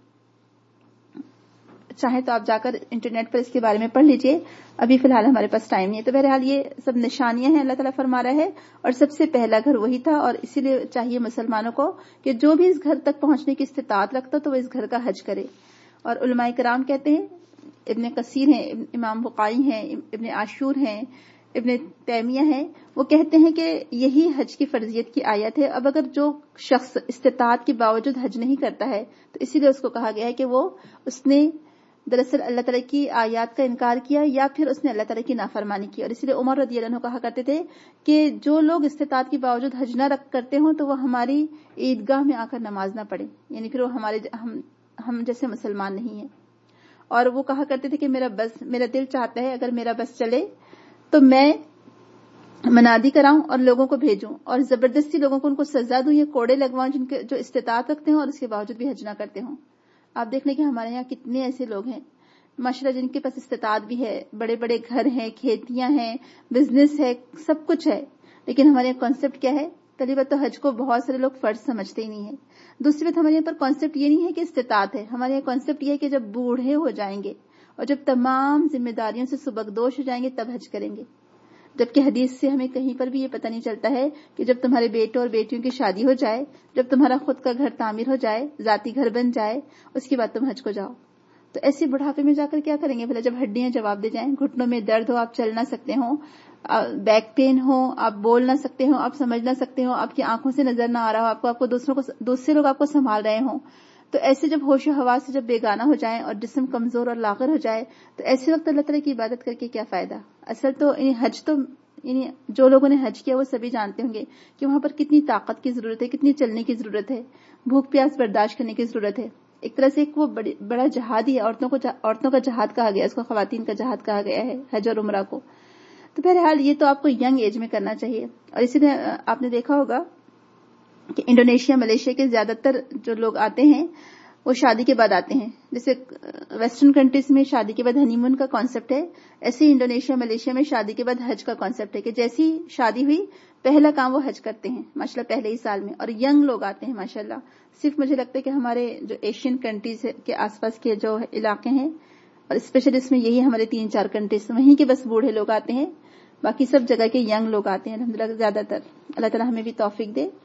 A: چاہیں تو آپ جا کر انٹرنیٹ پر اس کے بارے میں پڑھ لیجئے، ابھی فی الحال ہمارے پاس ٹائم نہیں ہے. تو بہرحال یہ سب نشانیاں ہیں اللہ تعالیٰ فرما رہا ہے. اور سب سے پہلا گھر وہی تھا، اور اسی لیے چاہیے مسلمانوں کو کہ جو بھی اس گھر تک پہنچنے کی استطاعت رکھتا تو وہ اس گھر کا حج کرے. اور علماء کرام کہتے ہیں، ابن کثیر ہیں، امام بخاری ہیں، ابن عاشور ہیں، ابن تیمیہ ہیں، وہ کہتے ہیں کہ یہی حج کی فرضیت کی آیت ہے. اب اگر جو شخص استطاعت کے باوجود حج نہیں کرتا ہے تو اسی لیے اس کو کہا گیا ہے کہ وہ اس نے دراصل اللہ تعالیٰ کی آیات کا انکار کیا یا پھر اس نے اللہ تعالیٰ کی نافرمانی کی. اور اسی لیے عمر رضی اللہ عنہ کہا کرتے تھے کہ جو لوگ استطاعت کے باوجود حج نہ رکھ کرتے ہوں تو وہ ہماری عیدگاہ میں آ کر نماز نہ پڑھیں، یعنی پھر وہ ہمارے ہم ہم جیسے مسلمان نہیں ہیں. اور وہ کہا کرتے تھے کہ میرا بس میرا دل چاہتا ہے اگر میرا بس چلے تو میں منادی کراؤں اور لوگوں کو بھیجوں اور زبردستی لوگوں کو ان کو سزا دوں یا کوڑے لگواؤں جن کے جو استطاعت رکھتے ہوں اور اس کے باوجود بھی حج نہ کرتے ہوں. آپ دیکھ لیں کہ ہمارے یہاں کتنے ایسے لوگ ہیں ماشاءاللہ جن کے پاس استطاعت بھی ہے، بڑے بڑے گھر ہیں، کھیتیاں ہیں، بزنس ہے، سب کچھ ہے، لیکن ہمارے یہاں کانسیپٹ کیا ہے؟ پہلی بات تو حج کو بہت سارے لوگ فرض سمجھتے ہی نہیں ہے. دوسری بات ہمارے یہاں پر کانسیپٹ یہ نہیں ہے کہ استطاعت ہے، ہمارے یہاں کانسیپٹ یہ ہے کہ جب بوڑھے ہو جائیں گے اور جب تمام ذمہ داریوں سے سبکدوش ہو جائیں گے تب حج کریں گے. جبکہ حدیث سے ہمیں کہیں پر بھی یہ پتہ نہیں چلتا ہے کہ جب تمہارے بیٹوں اور بیٹیوں کی شادی ہو جائے، جب تمہارا خود کا گھر تعمیر ہو جائے، ذاتی گھر بن جائے، اس کے بعد تم حج کو جاؤ. تو ایسے بڑھاپے میں جا کر کیا کریں گے؟ بھلا جب ہڈیاں جواب دے جائیں، گھٹنوں میں درد ہو، آپ چل نہ سکتے ہوں، بیک پین ہو، آپ بول نہ سکتے ہوں، آپ سمجھ نہ سکتے ہوں، آپ کی آنکھوں سے نظر نہ آ رہا ہو، آپ کو آپ کو دوسروں کو دوسرے لوگ آپ کو سنبھال رہے ہوں، تو ایسے جب ہوش و حواس سے جب بیگانہ ہو جائیں اور جسم کمزور اور لاغر ہو جائے تو ایسے وقت اللہ تعالیٰ کی عبادت کر کے کیا فائدہ؟ اصل تو یعنی حج تو یعنی جو لوگوں نے حج کیا وہ سبھی جانتے ہوں گے کہ وہاں پر کتنی طاقت کی ضرورت ہے، کتنی چلنے کی ضرورت ہے، بھوک پیاس برداشت کرنے کی ضرورت ہے. ایک طرح سے ایک وہ بڑا جہاد ہی ہے، عورتوں کو عورتوں کا جہاد کہا گیا، اس کو خواتین کا جہاد کہا گیا ہے حج اور عمرہ کو. تو بہرحال یہ تو آپ کو ینگ ایج میں کرنا چاہیے. اور اسی طرح آپ نے دیکھا ہوگا کہ انڈونیشیا ملیشیا کے زیادہ تر جو لوگ آتے ہیں وہ شادی کے بعد آتے ہیں. جیسے ویسٹرن کنٹریز میں شادی کے بعد ہنی مون کا کانسیپٹ ہے، ایسے ہی انڈونیشیا ملیشیا میں شادی کے بعد حج کا کانسیپٹ ہے کہ جیسی شادی ہوئی پہلا کام وہ حج کرتے ہیں ماشاءاللہ پہلے ہی سال میں. اور ینگ لوگ آتے ہیں ماشاءاللہ. صرف مجھے لگتا ہے کہ ہمارے جو ایشین کنٹریز کے آس پاس کے جو علاقے ہیں اور اسپیشلی اس میں یہی ہمارے تین چار کنٹریز وہیں کے بس بوڑھے لوگ آتے ہیں، باقی سب جگہ کے ینگ لوگ آتے ہیں الحمدللہ زیادہ تر. اللہ تعالیٰ ہمیں بھی توفیق دے.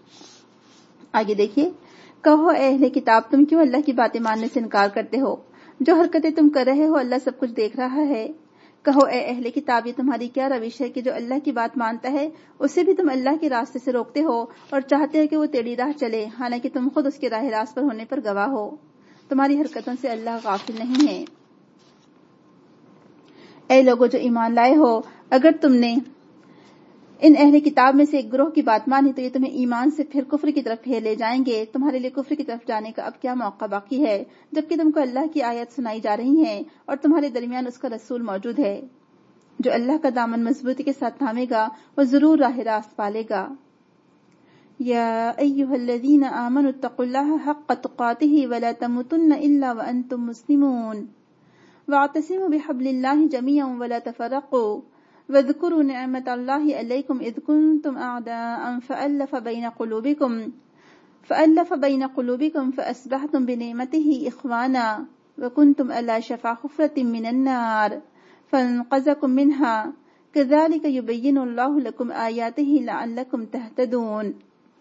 A: آگے دیکھیے، کہو اے اہل کتاب تم کیوں اللہ کی باتیں ماننے سے انکار کرتے ہو؟ جو حرکتیں تم کر رہے ہو اللہ سب کچھ دیکھ رہا ہے. کہو اے اہل کتاب یہ تمہاری کیا روش ہے کہ جو اللہ کی بات مانتا ہے اسے بھی تم اللہ کے راستے سے روکتے ہو اور چاہتے ہو کہ وہ تیری راہ چلے، حالانکہ تم خود اس کے راہ راست پر ہونے پر گواہ ہو. تمہاری حرکتوں سے اللہ غافل نہیں ہے. اے لوگو جو ایمان لائے ہو، اگر تم نے ان اہل کتاب میں سے ایک گروہ کی بات مانی تو یہ تمہیں ایمان سے پھر کفر کی طرف پھیر لے جائیں گے. تمہارے لیے کفر کی طرف جانے کا اب کیا موقع باقی ہے جبکہ تم کو اللہ کی آیات سنائی جا رہی ہیں اور تمہارے درمیان اس کا رسول موجود ہے. جو اللہ کا دامن مضبوطی کے ساتھ تھامے گا وہ ضرور راہ راست پالے گا. یا ایھا الذین آمنوا اتقوا اللہ حق تقاتہ ولا تموتن الا وانتم مسلمون واعتصموا بحبل اللہ جميعا ولا تفرقوا واذكروا نعمة الله عليكم إذ كنتم أعداء فألف بين قلوبكم فألف بين قلوبكم فأصبحتم بنعمته إخوانا وكنتم على شفا حفرة من النار فانقذكم منها كذلك يبين الله لكم آياته لعلكم تهتدون.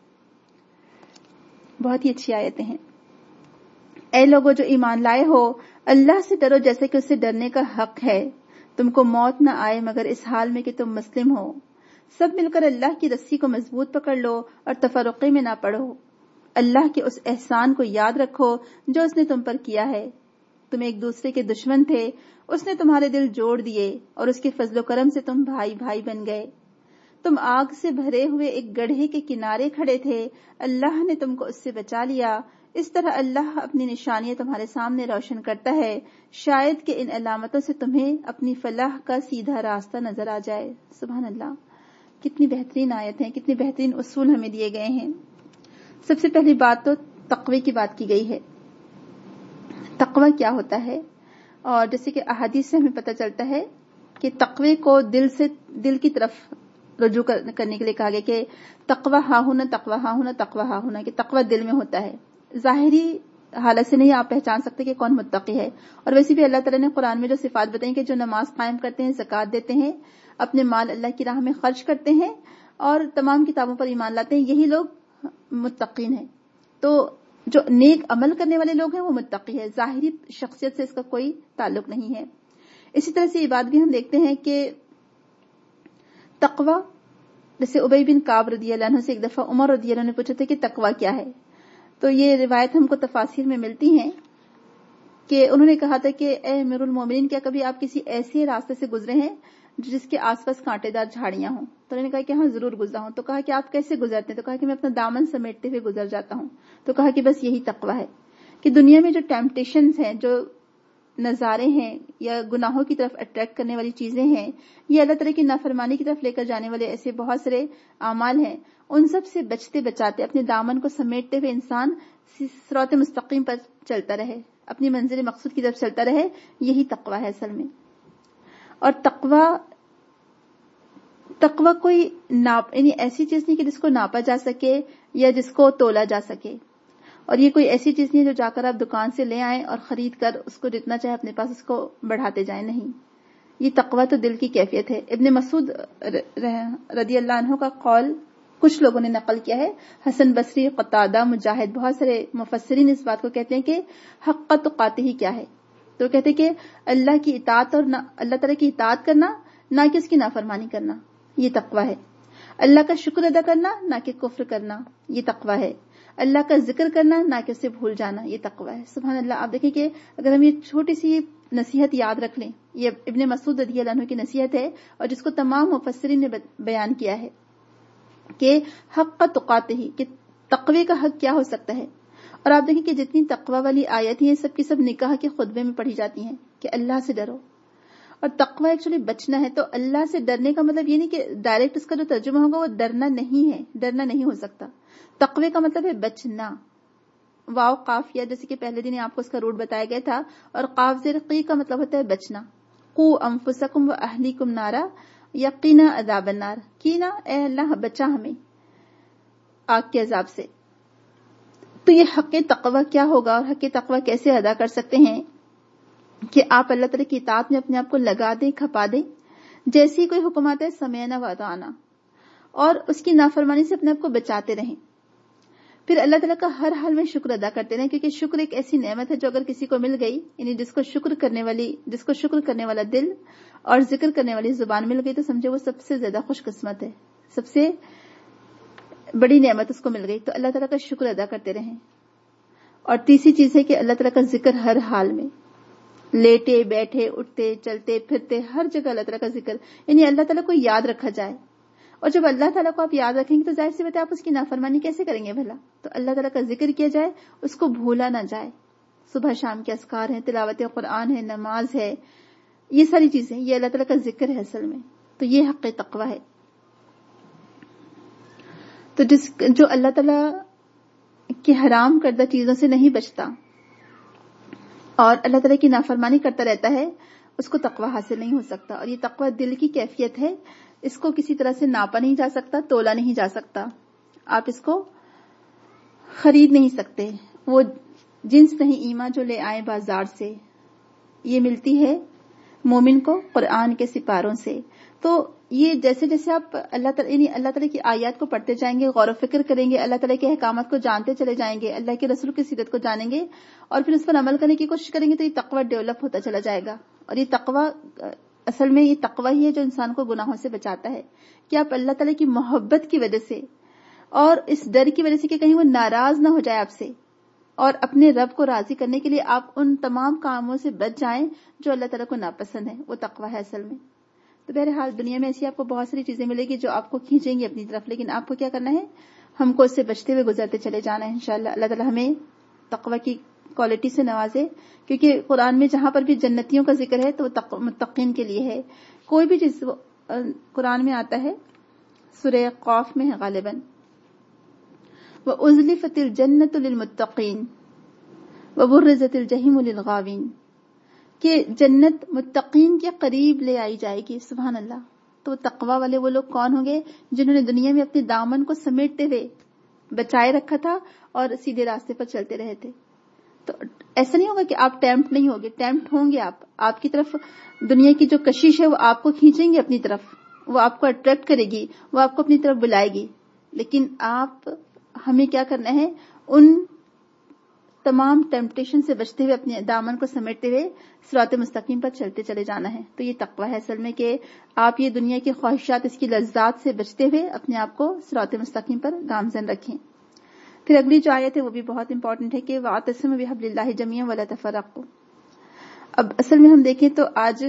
A: بہت ہی اچھی آیتیں ہیں. اے لوگو جو ایمان لائے ہو اللہ سے ڈرو جیسے کہ اس سے ڈرنے کا حق ہے. تم کو موت نہ آئے مگر اس حال میں کہ تم مسلم ہو. سب مل کر اللہ کی رسی کو مضبوط پکڑ لو اور تفرقے میں نہ پڑو. اللہ کے اس احسان کو یاد رکھو جو اس نے تم پر کیا ہے. تم ایک دوسرے کے دشمن تھے, اس نے تمہارے دل جوڑ دیے اور اس کے فضل و کرم سے تم بھائی بھائی بن گئے. تم آگ سے بھرے ہوئے ایک گڑھے کے کنارے کھڑے تھے, اللہ نے تم کو اس سے بچا لیا. اس طرح اللہ اپنی نشانیاں تمہارے سامنے روشن کرتا ہے, شاید کہ ان علامتوں سے تمہیں اپنی فلاح کا سیدھا راستہ نظر آ جائے. سبحان اللہ, کتنی بہترین آیت ہیں, کتنے بہترین اصول ہمیں دیے گئے ہیں. سب سے پہلی بات تو تقوی کی بات کی گئی ہے. تقوی کیا ہوتا ہے؟ اور جیسے کہ احادیث سے ہمیں پتہ چلتا ہے کہ تقوی کو دل سے دل کی طرف رجوع کرنے کے لیے کہا گیا کہ تقوی ہاں ہونا تقوی ہاں ہونا تقوی ہاں ہونا, کہ تقوی دل میں ہوتا ہے. ظاہری حالت سے نہیں آپ پہچان سکتے کہ کون متقی ہے. اور ویسے بھی اللہ تعالیٰ نے قرآن میں جو صفات بتائی کہ جو نماز قائم کرتے ہیں, زکوٰۃ دیتے ہیں, اپنے مال اللہ کی راہ میں خرچ کرتے ہیں اور تمام کتابوں پر ایمان لاتے ہیں, یہی لوگ متقین ہیں. تو جو نیک عمل کرنے والے لوگ ہیں وہ متقی ہے, ظاہری شخصیت سے اس کا کوئی تعلق نہیں ہے. اسی طرح سے یہ بات بھی ہم دیکھتے ہیں کہ تقوی, جیسے ابی بن کعب رضی اللہ عنہ سے ایک دفعہ عمر رضی اللہ عنہ نے پوچھا تھا کہ تقوی کیا ہے, تو یہ روایت ہم کو تفاسیر میں ملتی ہیں کہ انہوں نے کہا تھا کہ اے امیر المومنین, کیا کبھی آپ کسی ایسے راستے سے گزرے ہیں جس کے آس پاس کانٹے دار جھاڑیاں ہوں؟ تو انہوں نے کہا کہ ہاں ضرور گزرا ہوں. تو کہا کہ آپ کیسے گزرتے ہیں؟ تو کہا کہ میں اپنا دامن سمیٹتے ہوئے گزر جاتا ہوں. تو کہا کہ بس یہی تقوی ہے کہ دنیا میں جو ٹیمپٹیشنز ہیں, جو نظارے ہیں یا گناہوں کی طرف اٹریکٹ کرنے والی چیزیں ہیں, یہ اللہ تعالیٰ کی نافرمانی کی طرف لے کر جانے والے ایسے بہت سارے اعمال ہیں, ان سب سے بچتے بچاتے اپنے دامن کو سمیٹتے ہوئے انسان صراط مستقیم پر چلتا رہے, اپنی منزل مقصود کی طرف چلتا رہے, یہی تقوی ہے اصل میں. اور تقوی تقوی کوئی ناپ یعنی ایسی چیز نہیں کہ جس کو ناپا جا سکے یا جس کو تولا جا سکے, اور یہ کوئی ایسی چیز نہیں ہے جو جا کر آپ دکان سے لے آئیں اور خرید کر اس کو جتنا چاہے اپنے پاس اس کو بڑھاتے جائیں. نہیں, یہ تقوی تو دل کی کیفیت ہے. ابن مسعود رضی اللہ عنہ کا قول کچھ لوگوں نے نقل کیا ہے, حسن بصری, قتادہ, مجاہد, بہت سارے مفسرین اس بات کو کہتے ہیں کہ حق تقاتہ ہی کیا ہے. تو کہتے ہیں کہ اللہ کی اطاعت اور اللہ تعالیٰ کی اطاعت کرنا, نہ کہ اس کی نافرمانی کرنا, یہ تقوی ہے. اللہ کا شکر ادا کرنا, نہ کہ کفر کرنا, یہ تقوی ہے. اللہ کا ذکر کرنا, نہ کہ اسے بھول جانا, یہ تقوی ہے. سبحان اللہ. آپ دیکھیں کہ اگر ہم یہ چھوٹی سی نصیحت یاد رکھ لیں, یہ ابن مسعود رضی اللہ عنہ کی نصیحت ہے اور جس کو تمام مفسرین نے بیان کیا ہے کہ حق تقاتہ ہی, کہ تقوی کا حق کیا ہو سکتا ہے. اور آپ دیکھیں کہ جتنی تقوی والی آیت ہیں سب کی سب نکاح کے خطبے میں پڑھی جاتی ہیں کہ اللہ سے ڈرو. اور تقوی ایکچولی بچنا ہے. تو اللہ سے ڈرنے کا مطلب یہ نہیں کہ ڈائریکٹ اس کا جو ترجمہ ہوگا وہ ڈرنا نہیں ہے, ڈرنا نہیں ہو سکتا. تقوی کا مطلب ہے بچنا. واو قاف یا جیسے کہ پہلے دن آپ کو اس کا روٹ بتایا گیا تھا, اور قاف زیر قی کا مطلب ہوتا ہے بچنا. قو انفسکم و اہلیکم نارا یقینا عذاب النار, کینا اے اللہ بچا ہمیں آگ کے عذاب سے. تو یہ حق تقوی کیا ہوگا اور حق تقوی کیسے ادا کر سکتے ہیں کہ آپ اللہ تعالیٰ کی اطاعت میں اپنے آپ کو لگا دیں, کھپا دیں. جیسی کوئی حکم آتا ہے سمعنا و اطعنا, اور اس کی نافرمانی سے اپنے آپ کو بچاتے رہیں. پھر اللہ تعالیٰ کا ہر حال میں شکر ادا کرتے رہیں, کیونکہ شکر ایک ایسی نعمت ہے جو اگر کسی کو مل گئی, یعنی جس کو شکر کرنے والی جس کو شکر کرنے والا دل اور ذکر کرنے والی زبان مل گئی, تو سمجھے وہ سب سے زیادہ خوش قسمت ہے, سب سے بڑی نعمت اس کو مل گئی. تو اللہ تعالیٰ کا شکر ادا کرتے رہیں. اور تیسری چیز ہے کہ اللہ تعالیٰ کا ذکر ہر حال میں, لیٹے بیٹھے اٹھتے چلتے پھرتے ہر جگہ اللہ تعالیٰ کا ذکر, یعنی اللہ تعالیٰ کو یاد رکھا جائے. اور جب اللہ تعالیٰ کو آپ یاد رکھیں گے تو ظاہر سی بات ہے آپ اس کی نافرمانی کیسے کریں گے بھلا. تو اللہ تعالیٰ کا ذکر کیا جائے, اس کو بھولا نہ جائے. صبح شام کے اذکار ہیں, تلاوت قرآن ہے, نماز ہے, یہ ساری چیزیں, یہ اللہ تعالیٰ کا ذکر ہے اصل میں. تو یہ حق تقوی ہے. تو جس جو اللہ تعالیٰ کی حرام کردہ چیزوں سے نہیں بچتا اور اللہ تعالیٰ کی نافرمانی کرتا رہتا ہے, اس کو تقوی حاصل نہیں ہو سکتا. اور یہ تقوی دل کی کیفیت ہے, اس کو کسی طرح سے ناپا نہیں جا سکتا, تولا نہیں جا سکتا, آپ اس کو خرید نہیں سکتے. وہ جنس نہیں ایمان جو لے آئے بازار سے, یہ ملتی ہے مومن کو قرآن کے سپاروں سے. تو یہ جیسے جیسے آپ اللہ تعالیٰ یعنی اللہ تعالیٰ کی آیات کو پڑھتے جائیں گے, غور و فکر کریں گے, اللہ تعالیٰ کے احکامات کو جانتے چلے جائیں گے, اللہ کے رسول کی سیرت کو جانیں گے اور پھر اس پر عمل کرنے کی کوشش کریں گے, تو یہ تقوی ڈیولپ ہوتا چلا جائے گا. اور یہ تقوی اصل میں یہ تقوی ہی ہے جو انسان کو گناہوں سے بچاتا ہے, کہ آپ اللہ تعالیٰ کی محبت کی وجہ سے اور اس ڈر کی وجہ سے کہ کہیں وہ ناراض نہ ہو جائے آپ سے, اور اپنے رب کو راضی کرنے کے لیے آپ ان تمام کاموں سے بچ جائیں جو اللہ تعالیٰ کو ناپسند ہے, وہ تقوی ہے اصل میں. تو بہرحال دنیا میں ایسی آپ کو بہت ساری چیزیں ملے گی جو آپ کو کھینچیں گی اپنی طرف, لیکن آپ کو کیا کرنا ہے, ہم کو اس سے بچتے ہوئے گزرتے چلے جانا ہے انشاءاللہ. اللہ تعالیٰ ہمیں تقوی کی کوالٹی سے نوازے, کیونکہ قرآن میں جہاں پر بھی جنتیوں کا ذکر ہے تو وہ متقین کے لیے ہے. کوئی بھی چیز قرآن میں آتا ہے, سورہ قاف میں ہے غالباً, وَأُزْلِفَتِ الْجَنَّةُ لِلْمُتَّقِينَ وَبُرِّزَتِ الْجَحِيمُ لِلْغَاوِينَ, کہ جنت متقین کے قریب لے آئی جائے گی. سبحان اللہ. تو تقوی والے وہ لوگ کون ہوں گے جنہوں نے دنیا میں اپنے دامن کو سمیٹتے ہوئے بچائے رکھا تھا اور سیدھے راستے پر چلتے رہے تھے. تو ایسا نہیں ہوگا کہ آپ ٹیمپٹ نہیں ہوگے, ٹیمپٹ ہوں گے آپ. آپ کی طرف دنیا کی جو کشش ہے وہ آپ کو کھینچیں گے اپنی طرف, وہ آپ کو اٹریکٹ کرے گی, وہ آپ کو اپنی طرف بلائے گی. لیکن آپ ہمیں کیا کرنا ہے, ان تمام ٹیمپٹیشن سے بچتے ہوئے اپنے دامن کو سمیٹتے ہوئے صراط مستقیم پر چلتے چلے جانا ہے. تو یہ تقوی ہے اصل میں, کہ آپ یہ دنیا کی خواہشات, اس کی لذات سے بچتے ہوئے اپنے آپ کو صراط مستقیم پر گامزن رکھیں. پھر اگلی جو آیت ہے وہ بھی بہت امپورٹنٹ ہے, کہ وَاعْتَصِمُوا بِحَبْلِ اللَّهِ جَمِيعًا وَلَا تَفَرَّقُوا. اب اصل میں ہم دیکھیں تو آج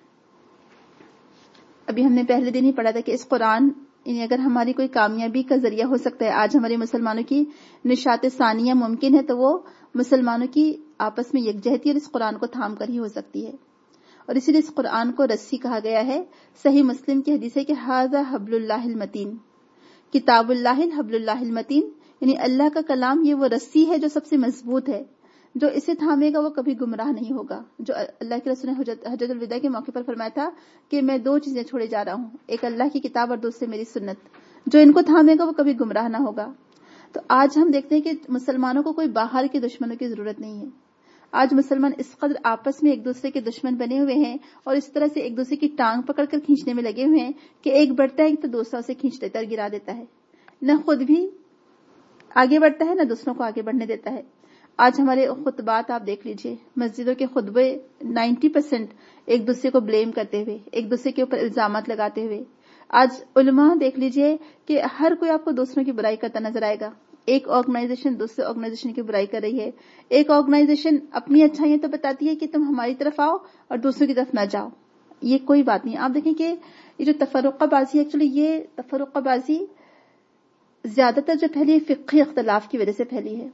A: ابھی ہم نے پہلے دن ہی پڑھا تھا کہ اس قرآن یعنی اگر ہماری کوئی کامیابی کا ذریعہ ہو سکتا ہے, آج ہمارے مسلمانوں کی نشاط ثانیہ ممکن ہے, تو وہ مسلمانوں کی آپس میں یکجہتی اور اس قرآن کو تھام کر ہی ہو سکتی ہے. اور اسی لیے اس قرآن کو رسی کہا گیا ہے. صحیح مسلم کی حدیث ہے کہ ھذا حبل اللہ المتین, کتاب اللہ حبل اللہ المتین, یعنی اللہ کا کلام یہ وہ رسی ہے جو سب سے مضبوط ہے, جو اسے تھامے گا وہ کبھی گمراہ نہیں ہوگا. جو اللہ کے رسول نے حجۃ الوداع کے موقع پر فرمایا تھا کہ میں دو چیزیں چھوڑے جا رہا ہوں, ایک اللہ کی کتاب اور دوسرے میری سنت, جو ان کو تھامے گا وہ کبھی گمراہ نہ ہوگا. تو آج ہم دیکھتے ہیں کہ مسلمانوں کو کوئی باہر کے دشمنوں کی ضرورت نہیں ہے. آج مسلمان اس قدر آپس میں ایک دوسرے کے دشمن بنے ہوئے ہیں اور اس طرح سے ایک دوسرے کی ٹانگ پکڑ کر کھینچنے میں لگے ہوئے ہیں کہ ایک بڑھتا ہے تو دوسرا اسے کھینچ دیتا ہے اور گرا دیتا ہے, نہ خود بھی آگے بڑھتا ہے نہ دوسروں کو آگے بڑھنے دیتا ہے. آج ہمارے خطبات آپ دیکھ لیجئے, مسجدوں کے خطبے نائنٹی پرسینٹ ایک دوسرے کو بلیم کرتے ہوئے, ایک دوسرے کے اوپر الزامات لگاتے ہوئے. آج علماء دیکھ لیجئے کہ ہر کوئی آپ کو دوسروں کی برائی کرتا نظر آئے گا. ایک آرگنائزیشن دوسرے آرگنائزیشن کی برائی کر رہی ہے, ایک آرگنائزیشن اپنی اچھائیاں تو بتاتی ہے کہ تم ہماری طرف آؤ اور دوسروں کی طرف نہ جاؤ. یہ کوئی بات نہیں. آپ دیکھیں کہ یہ جو تفرقہ بازی ایکچولی یہ تفرقہ بازی زیادہ تر جو پھیلی ہے فقہی اختلاف کی وجہ سے پھیلی ہے.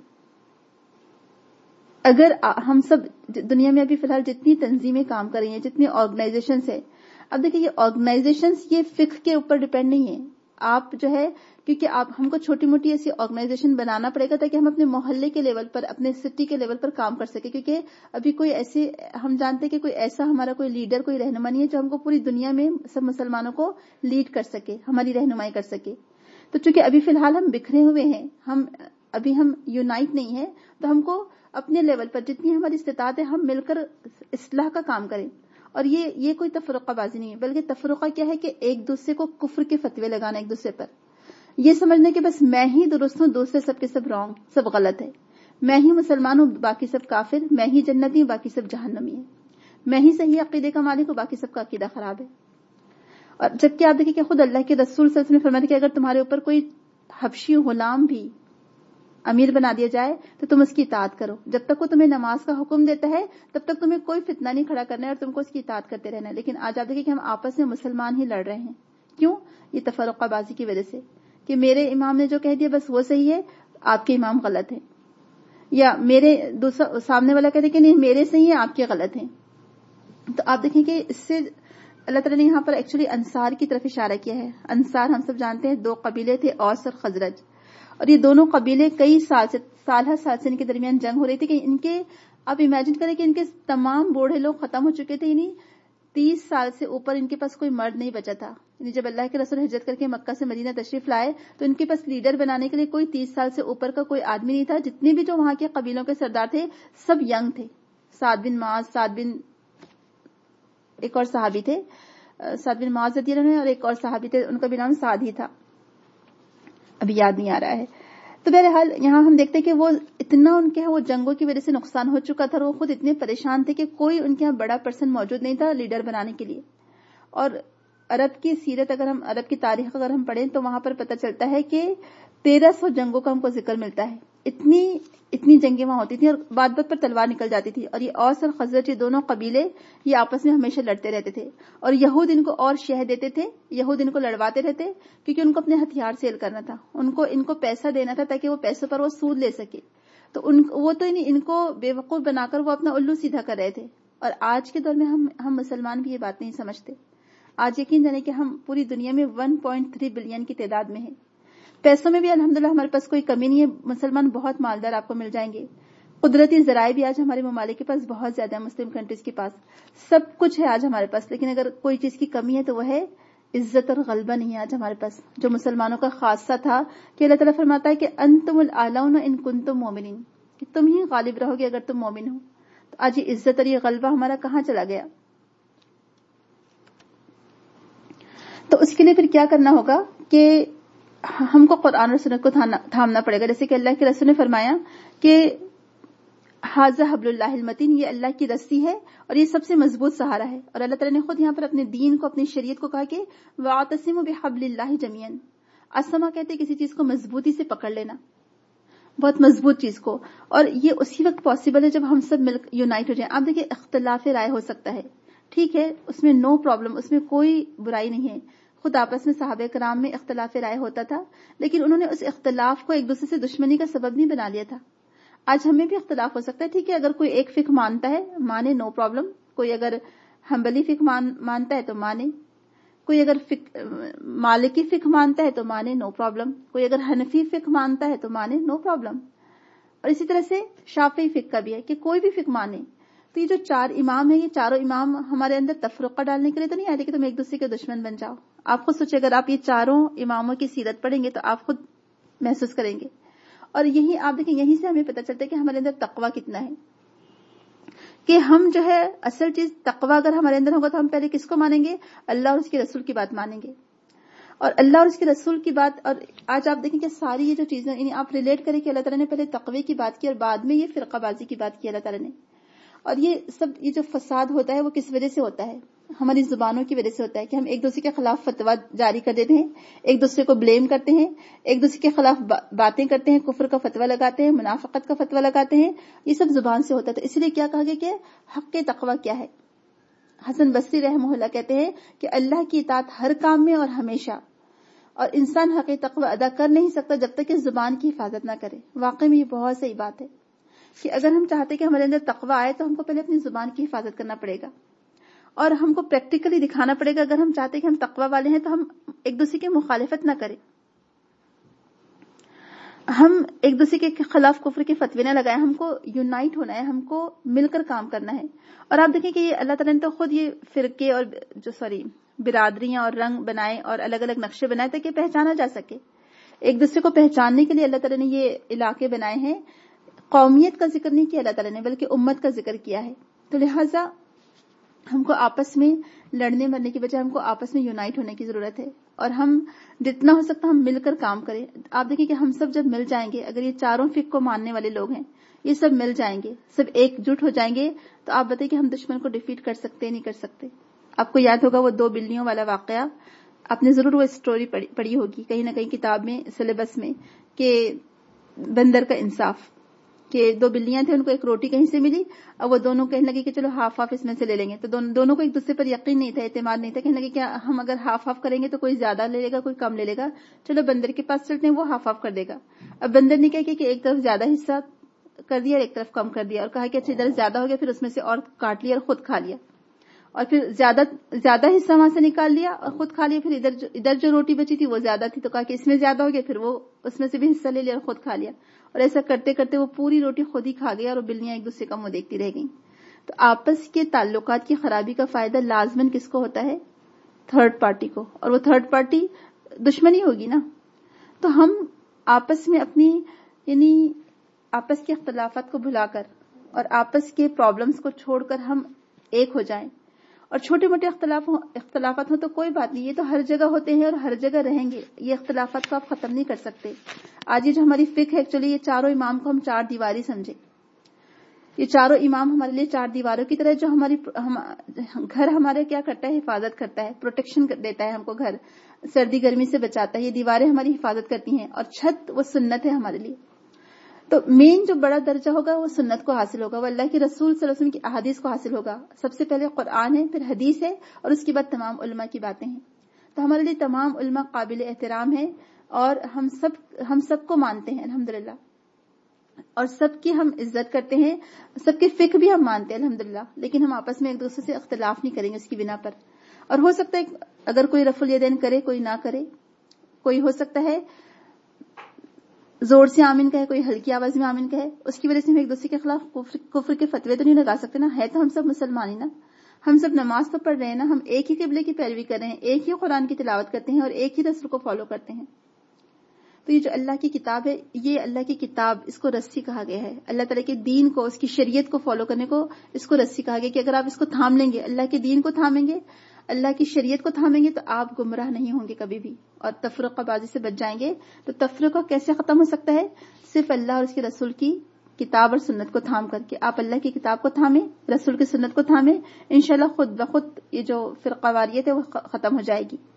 A: اگر ہم سب دنیا میں ابھی فی الحال جتنی تنظیمیں کام کر رہی ہیں, جتنی آرگنائزیشنز ہیں, اب دیکھیں یہ آرگنائزیشنز یہ فقہ کے اوپر ڈیپینڈ نہیں ہے. آپ جو ہے کیونکہ آپ ہم کو چھوٹی موٹی ایسی آرگنائزیشن بنانا پڑے گا تاکہ ہم اپنے محلے کے لیول پر, اپنے سٹی کے لیول پر کام کر سکیں, کیونکہ ابھی کوئی ایسے ہم جانتے ہیں کہ کوئی ایسا ہمارا کوئی لیڈر, کوئی رہنما نہیں ہے جو ہم کو پوری دنیا میں سب مسلمانوں کو لیڈ کر سکے, ہماری رہنمائی کر سکے. تو چونکہ ابھی فی الحال ہم بکھرے ہوئے ہیں, ہم ابھی ہم یونائٹ نہیں ہیں, تو ہم کو اپنے لیول پر جتنی ہماری استطاعت ہے ہم مل کر اصلاح کا کام کریں. اور یہ یہ کوئی تفرقہ بازی نہیں ہے, بلکہ تفرقہ کیا ہے کہ ایک دوسرے کو کفر کے فتوے لگانا ایک دوسرے پر, یہ سمجھنا کہ بس میں ہی درست ہوں, دوسرے سب کے سب رانگ, سب غلط ہے, میں ہی مسلمان ہوں باقی سب کافر, میں ہی جنتی ہوں باقی سب جہنمی ہیں, میں ہی صحیح عقیدے کا مالک ہوں باقی سب کا عقیدہ خراب ہے. اور جبکہ آپ دیکھیں کہ خود اللہ کے رسول صلی اللہ علیہ وسلم نے فرمایا کہ اگر تمہارے اوپر کوئی حبشی غلام بھی امیر بنا دیا جائے تو تم اس کی اطاعت کرو, جب تک وہ تمہیں نماز کا حکم دیتا ہے تب تک تمہیں کوئی فتنہ نہیں کھڑا کرنا ہے اور تم کو اس کی اطاعت کرتے رہنا ہے. لیکن آج آپ دیکھیں کہ ہم آپس میں مسلمان ہی لڑ رہے ہیں کیوں؟ یہ تفرقہ بازی کی وجہ سے کہ میرے امام نے جو کہہ دیا بس وہ صحیح ہے، آپ کے امام غلط ہے، یا میرے دوسرا سامنے والا کہتے کہ نہیں میرے صحیح ہے آپ کے غلط ہیں. تو آپ دیکھیں کہ اس سے اللہ تعالیٰ نے یہاں پر ایکچولی انصار کی طرف اشارہ کیا ہے. انصار ہم سب جانتے ہیں دو قبیلے تھے، اوس اور خزرج، اور یہ دونوں قبیلے کئی سال سے سالہ سال سے ان کے درمیان جنگ ہو رہی تھی کہ ان کے آپ امیجن کریں کہ ان کے تمام بوڑھے لوگ ختم ہو چکے تھے، یعنی تیس سال سے اوپر ان کے پاس کوئی مرد نہیں بچا تھا. یعنی جب اللہ کے رسول ہجرت کر کے مکہ سے مدینہ تشریف لائے تو ان کے پاس لیڈر بنانے کے لیے کوئی تیس سال سے اوپر کا کوئی آدمی نہیں تھا. جتنے بھی جو وہاں کے قبیلوں کے سردار تھے سب ینگ تھے. سعد بن معاذ، سعد بن ایک اور صحابی تھے، سعد بن معاذ رضی اللہ عنہ، اور ایک اور صحابی تھے ان کا بھی نام سعد ہی تھا، ابھی یاد نہیں آ رہا ہے. تو بہرحال یہاں ہم دیکھتے کہ وہ اتنا ان کے وہ جنگوں کی وجہ سے نقصان ہو چکا تھا، وہ خود اتنے پریشان تھے کہ کوئی ان کے یہاں بڑا پرسن موجود نہیں تھا لیڈر بنانے کے لیے. اور عرب کی سیرت اگر ہم عرب کی تاریخ اگر ہم پڑھیں تو وہاں پر پتہ چلتا ہے کہ تیرہ سو جنگوں کا ہم کو ذکر ملتا ہے. اتنی اتنی جنگیں وہاں ہوتی تھیں اور بات بات پر تلوار نکل جاتی تھی. اور یہ اوس اور خزرج، یہ دونوں قبیلے یہ آپس میں ہمیشہ لڑتے رہتے تھے، اور یہود ان کو اور شہ دیتے تھے، یہود ان کو لڑواتے رہتے کیونکہ ان کو اپنے ہتھیار سیل کرنا تھا، ان کو ان کو پیسہ دینا تھا تاکہ وہ پیسوں پر وہ سود لے سکے. تو ان وہ تو ان کو بے وقوف بنا کر وہ اپنا الو سیدھا کر رہے تھے. اور آج کے دور میں ہم ہم مسلمان بھی یہ بات نہیں سمجھتے. آج یقین جانے کہ ہم پوری دنیا میں ون پوائنٹ تھری بلین کی تعداد میں ہیں. پیسوں میں بھی الحمدللہ ہمارے پاس کوئی کمی نہیں ہے، مسلمان بہت مالدار آپ کو مل جائیں گے. قدرتی ذرائع بھی آج ہمارے ممالک کے پاس بہت زیادہ ہے، مسلم کنٹریز کے پاس سب کچھ ہے آج ہمارے پاس. لیکن اگر کوئی چیز کی کمی ہے تو وہ ہے عزت اور غلبہ نہیں ہے آج ہمارے پاس، جو مسلمانوں کا خاصہ تھا کہ اللہ تعالیٰ فرماتا ہے کہ انتم الاعلون ان کنتم مومنین، کہ تم ہی غالب رہو گے اگر تم مومن ہو. تو آج یہ عزت اور یہ غلبہ ہمارا کہاں چلا گیا؟ تو اس کے لیے پھر کیا کرنا ہوگا کہ ہم کو قرآن اور سنت کو تھامنا پڑے گا. جیسے کہ اللہ کے رسول نے فرمایا کہ حاذا حبل اللہ المتین، یہ اللہ کی رسی ہے اور یہ سب سے مضبوط سہارا ہے. اور اللہ تعالیٰ نے خود یہاں پر اپنے دین کو، اپنی شریعت کو کہا کہ واعتصموا بحبل اللہ جمیعا. اسما کہتے ہیں کسی چیز کو مضبوطی سے پکڑ لینا، بہت مضبوط چیز کو. اور یہ اسی وقت پاسبل ہے جب ہم سب مل یونائٹ ہو جائیں. آپ دیکھیں اختلاف رائے ہو سکتا ہے، ٹھیک ہے، اس میں نو پرابلم، اس میں کوئی برائی نہیں ہے. خود آپس میں صحابہ کرام میں اختلاف رائے ہوتا تھا، لیکن انہوں نے اس اختلاف کو ایک دوسرے سے دشمنی کا سبب نہیں بنا لیا تھا. آج ہمیں بھی اختلاف ہو سکتا ہے، ٹھیک ہے، اگر کوئی ایک فقہ مانتا ہے مانے، نو پرابلم. کوئی اگر حنبلی فقہ مان, مانتا ہے تو مانے، کوئی اگر فقہ مالکی فقہ مانتا ہے تو مانے، نو پرابلم. کوئی اگر حنفی فقہ مانتا ہے تو مانے، نو پرابلم. اور اسی طرح سے شافعی فقہ کا بھی ہے کہ کوئی بھی فقہ مانے. تو یہ جو چار امام ہیں، یہ چاروں امام ہمارے اندر تفرقہ ڈالنے کے لیے تو نہیں آتے کہ تم ایک دوسرے کے دشمن بن جاؤ. آپ خود سوچیں، اگر آپ یہ چاروں اماموں کی سیرت پڑھیں گے تو آپ خود محسوس کریں گے. اور یہی آپ دیکھیں، یہیں سے ہمیں پتہ چلتا ہے کہ ہمارے اندر تقویٰ کتنا ہے، کہ ہم جو ہے اصل چیز تقویٰ اگر ہمارے اندر ہوگا تو ہم پہلے کس کو مانیں گے؟ اللہ اور اس کے رسول کی بات مانیں گے. اور اللہ اور اس کے رسول کی بات. اور آج آپ دیکھیں کہ ساری یہ جو چیزیں، یعنی آپ ریلیٹ کریں کہ اللہ تعالیٰ نے پہلے تقوی کی بات کی اور بعد میں یہ فرقہ بازی کی بات کی اللہ تعالیٰ نے. اور یہ سب یہ جو فساد ہوتا ہے وہ کس وجہ سے ہوتا ہے؟ ہماری زبانوں کی وجہ سے ہوتا ہے کہ ہم ایک دوسرے کے خلاف فتویٰ جاری کر دیتے ہیں، ایک دوسرے کو بلیم کرتے ہیں، ایک دوسرے کے خلاف باتیں کرتے ہیں، کفر کا فتویٰ لگاتے ہیں، منافقت کا فتویٰ لگاتے ہیں. یہ سب زبان سے ہوتا ہے. تو اس لیے کیا کہا گیا کہ حق تقویٰ کیا ہے؟ حسن بصری رحمہ اللہ کہتے ہیں کہ اللہ کی اطاعت ہر کام میں اور ہمیشہ، اور انسان حق تقویٰ ادا کر نہیں سکتا جب تک کہ زبان کی حفاظت نہ کرے. واقعی میں یہ بہت صحیح بات ہے کہ اگر ہم چاہتے کہ ہمارے اندر تقویٰ آئے تو ہم کو پہلے اپنی زبان کی حفاظت کرنا پڑے گا، اور ہم کو پریکٹیکلی دکھانا پڑے گا. اگر ہم چاہتے کہ ہم تقویٰ والے ہیں تو ہم ایک دوسرے کی مخالفت نہ کریں، ہم ایک دوسرے کے خلاف کفر کے فتوے نہ لگائیں. ہم کو یونائٹ ہونا ہے، ہم کو مل کر کام کرنا ہے. اور آپ دیکھیں کہ یہ اللہ تعالیٰ نے تو خود یہ فرقے اور جو سوری برادریاں اور رنگ بنائے اور الگ الگ نقشے بنائے تاکہ پہچانا جا سکے. ایک دوسرے کو پہچاننے کے لیے اللہ تعالیٰ نے یہ علاقے بنائے ہیں. قومیت کا ذکر نہیں کیا اللہ تعالیٰ نے، بلکہ امت کا ذکر کیا ہے. تو لہٰذا ہم کو آپس میں لڑنے مرنے کی بجائے ہم کو آپس میں یونائٹ ہونے کی ضرورت ہے، اور ہم جتنا ہو سکتا ہم مل کر کام کریں. آپ دیکھیں کہ ہم سب جب مل جائیں گے، اگر یہ چاروں فقہ کو ماننے والے لوگ ہیں، یہ سب مل جائیں گے، سب ایک جٹ ہو جائیں گے، تو آپ بتائیں کہ ہم دشمن کو ڈیفیٹ کر سکتے نہیں کر سکتے. آپ کو یاد ہوگا وہ دو بلیوں والا واقعہ، آپ نے ضرور وہ اسٹوری پڑھی ہوگی کہیں نہ کہیں کتاب میں، سلیبس میں، کہ بندر کا انصاف. کہ دو بلیاں تھیں، ان کو ایک روٹی کہیں سے ملی، اب وہ دونوں کہنے لگے کہ چلو ہاف ہاف اس میں سے لے لیں گے. تو دونوں کو ایک دوسرے پر یقین نہیں تھا، اعتماد نہیں تھا. کہنے لگے کہ ہم اگر ہاف ہاف کریں گے تو کوئی زیادہ لے لے گا، کوئی کم لے لے گا، چلو بندر کے پاس چلتے ہیں، وہ ہاف ہاف کر دے گا. اب بندر نے کیا کیا کہ ایک طرف زیادہ حصہ کر دیا اور ایک طرف کم کر دیا، اور کہا کہ اچھا ادھر زیادہ ہو گیا، پھر اس میں سے اور کاٹ لیا اور خود کھا لیا. اور پھر زیادہ زیادہ حصہ وہاں سے نکال لیا اور خود کھا لیا. پھر ادھر جو ادھر جو روٹی بچی تھی وہ زیادہ تھی، تو کہا کہ اس میں زیادہ ہو گیا، پھر وہ اس میں سے بھی حصہ لے لیا اور خود کھا لیا. اور ایسا کرتے کرتے وہ پوری روٹی خود ہی کھا گیا اور بلیاں ایک دوسرے کا منہ دیکھتی رہ گئیں. تو آپس کے تعلقات کی خرابی کا فائدہ لازماً کس کو ہوتا ہے؟ تھرڈ پارٹی کو. اور وہ تھرڈ پارٹی دشمنی ہوگی نا. تو ہم آپس میں اپنی یعنی آپس کے اختلافات کو بھلا کر اور آپس کے پرابلمز کو چھوڑ کر ہم ایک ہو جائیں. اور چھوٹے موٹے اختلاف اختلافات ہوں تو کوئی بات نہیں، یہ تو ہر جگہ ہوتے ہیں اور ہر جگہ رہیں گے. یہ اختلافات کو آپ ختم نہیں کر سکتے. آج یہ جو ہماری فقہ ہے، ایکچولی یہ چاروں امام کو ہم چار دیواری سمجھیں. یہ چاروں امام ہمارے لیے چار دیواروں کی طرح، جو ہماری ہم, گھر ہمارے کیا کرتا ہے؟ حفاظت کرتا ہے، پروٹیکشن دیتا ہے ہم کو. گھر سردی گرمی سے بچاتا ہے. یہ دیواریں ہماری حفاظت کرتی ہیں. اور چھت وہ سنت ہے ہمارے لیے. تو مین جو بڑا درجہ ہوگا وہ سنت کو حاصل ہوگا، وہ اللہ کے رسول صلی اللہ علیہ وسلم کی احادیث کو حاصل ہوگا. سب سے پہلے قرآن ہے، پھر حدیث ہے، اور اس کے بعد تمام علماء کی باتیں ہیں. تو ہمارے لیے تمام علماء قابل احترام ہیں اور ہم سب ہم سب کو مانتے ہیں الحمدللہ، اور سب کی ہم عزت کرتے ہیں، سب کے فقہ بھی ہم مانتے ہیں الحمدللہ. لیکن ہم آپس میں ایک دوسرے سے اختلاف نہیں کریں گے اس کی بنا پر. اور ہو سکتا ہے اگر کوئی رفع الیدین کرے، کوئی نہ کرے، کوئی ہو سکتا ہے زور سے آمین کہے، کوئی ہلکی آواز میں آمین کہے، اس کی وجہ سے ہم ایک دوسرے کے خلاف کفر, کفر کے فتوے تو نہیں لگا سکتے نا. ہے تو ہم سب مسلمان ہی نا. ہم سب نماز تو پڑھ رہے ہیں نا. ہم ایک ہی قبلے کی پیروی کر رہے ہیں، ایک ہی قرآن کی تلاوت کرتے ہیں اور ایک ہی رسول کو فالو کرتے ہیں. تو یہ جو اللہ کی کتاب ہے، یہ اللہ کی کتاب، اس کو رسی کہا گیا ہے. اللہ تعالیٰ کے دین کو، اس کی شریعت کو فالو کرنے کو اس کو رسی کہا گیا کہ اگر آپ اس کو تھام لیں گے، اللہ کے دین کو تھامیں گے، اللہ کی شریعت کو تھامیں گے، تو آپ گمراہ نہیں ہوں گے کبھی بھی اور تفرقہ بازی سے بچ جائیں گے. تو تفرقہ کیسے ختم ہو سکتا ہے؟ صرف اللہ اور اس کے رسول کی کتاب اور سنت کو تھام کر کے. آپ اللہ کی کتاب کو تھامیں، رسول کی سنت کو تھامیں، انشاءاللہ خود بخود یہ جو فرقہ واریت ہے وہ ختم ہو جائے گی.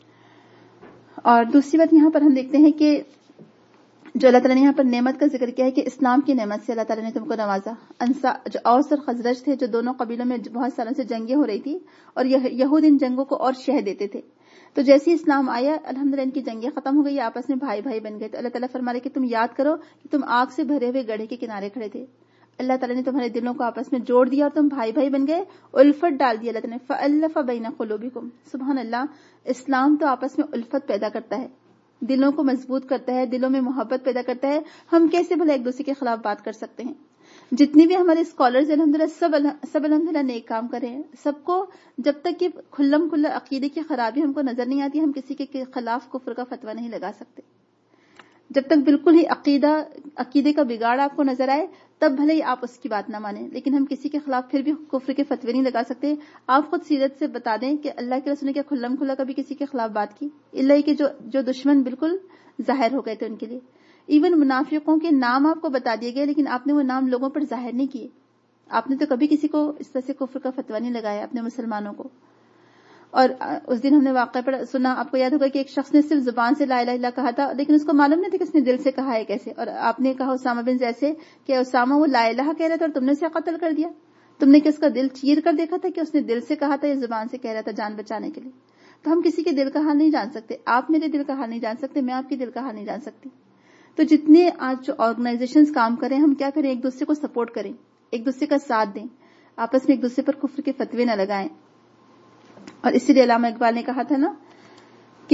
A: اور دوسری بات یہاں پر ہم دیکھتے ہیں کہ جو اللہ تعالیٰ نے یہاں پر نعمت کا ذکر کیا ہے کہ اسلام کی نعمت سے اللہ تعالیٰ نے تم کو نوازا. انصار جو اوس اور خزرج تھے، جو دونوں قبیلوں میں بہت سالوں سے جنگیں ہو رہی تھی اور یہود ان جنگوں کو اور شہ دیتے تھے، تو جیسے ہی اسلام آیا الحمدللہ ان کی جنگیں ختم ہو گئی، آپس میں بھائی بھائی بن گئے. تو اللہ تعالیٰ فرما رہے کہ تم یاد کرو کہ تم آگ سے بھرے ہوئے گڑھے کے کنارے کھڑے تھے، اللہ تعالیٰ نے تمہارے دلوں کو آپس میں جوڑ دیا اور تم بھائی بھائی بن گئے، الفت ڈال دی اللہ تعالیٰ نے. فَأَلَّفَ بَيْنَ قُلُوبِكُمْ. سبحان اللہ. اسلام تو آپس میں الفت پیدا کرتا ہے، دلوں کو مضبوط کرتا ہے، دلوں میں محبت پیدا کرتا ہے. ہم کیسے بھلا ایک دوسرے کے خلاف بات کر سکتے ہیں؟ جتنی بھی ہمارے اسکالرز الحمدللہ سب سب الحمدللہ نیک کام کر رہے ہیں. سب کو جب تک کہ کھلم کھلا عقیدے کی خرابی ہم کو نظر نہیں آتی، ہم کسی کے خلاف کفر کا فتویٰ نہیں لگا سکتے. جب تک بالکل ہی عقیدہ عقیدے کا بگاڑ آپ کو نظر آئے تب بھلے ہی آپ اس کی بات نہ مانیں، لیکن ہم کسی کے خلاف پھر بھی کفر کے فتوے نہیں لگا سکتے. آپ خود سیرت سے بتا دیں کہ اللہ کے رسول نے کیا کھلم کھلا کبھی کسی کے خلاف بات کی؟ اللہ کہ جو جو دشمن بالکل ظاہر ہو گئے تھے ان کے لیے. ایون منافقوں کے نام آپ کو بتا دیے گئے، لیکن آپ نے وہ نام لوگوں پر ظاہر نہیں کیے. آپ نے تو کبھی کسی کو اس طرح سے کفر کا فتویٰ نہیں لگایا اپنے مسلمانوں کو. اور اس دن ہم نے واقعہ پر سنا، آپ کو یاد ہوگا کہ ایک شخص نے صرف زبان سے لا الہ الا اللہ کہا تھا، لیکن اس کو معلوم نہیں تھا کہ اس نے دل سے کہا ہے کیسے. اور آپ نے کہا اسامہ بن زید سے کہ اسامہ وہ لا الہ کہہ رہا تھا اور تم نے اسے قتل کر دیا. تم نے کہ اس کا دل چیر کر دیکھا تھا کہ اس نے دل سے کہا تھا یا زبان سے کہہ رہا تھا جان بچانے کے لیے. تو ہم کسی کے دل کا حال نہیں جان سکتے. آپ میرے دل کا حال نہیں جان سکتے، میں آپ کے دل کا حال نہیں جان سکتی. تو جتنے آج جو آرگنائزیشنز کام کریں، ہم کیا کریں؟ ایک دوسرے کو سپورٹ کریں، ایک دوسرے کا ساتھ دیں، آپس میں ایک دوسرے پر کفر کے فتوے نہ لگائیں. اور اسی لیے علامہ اقبال نے کہا تھا نا کہ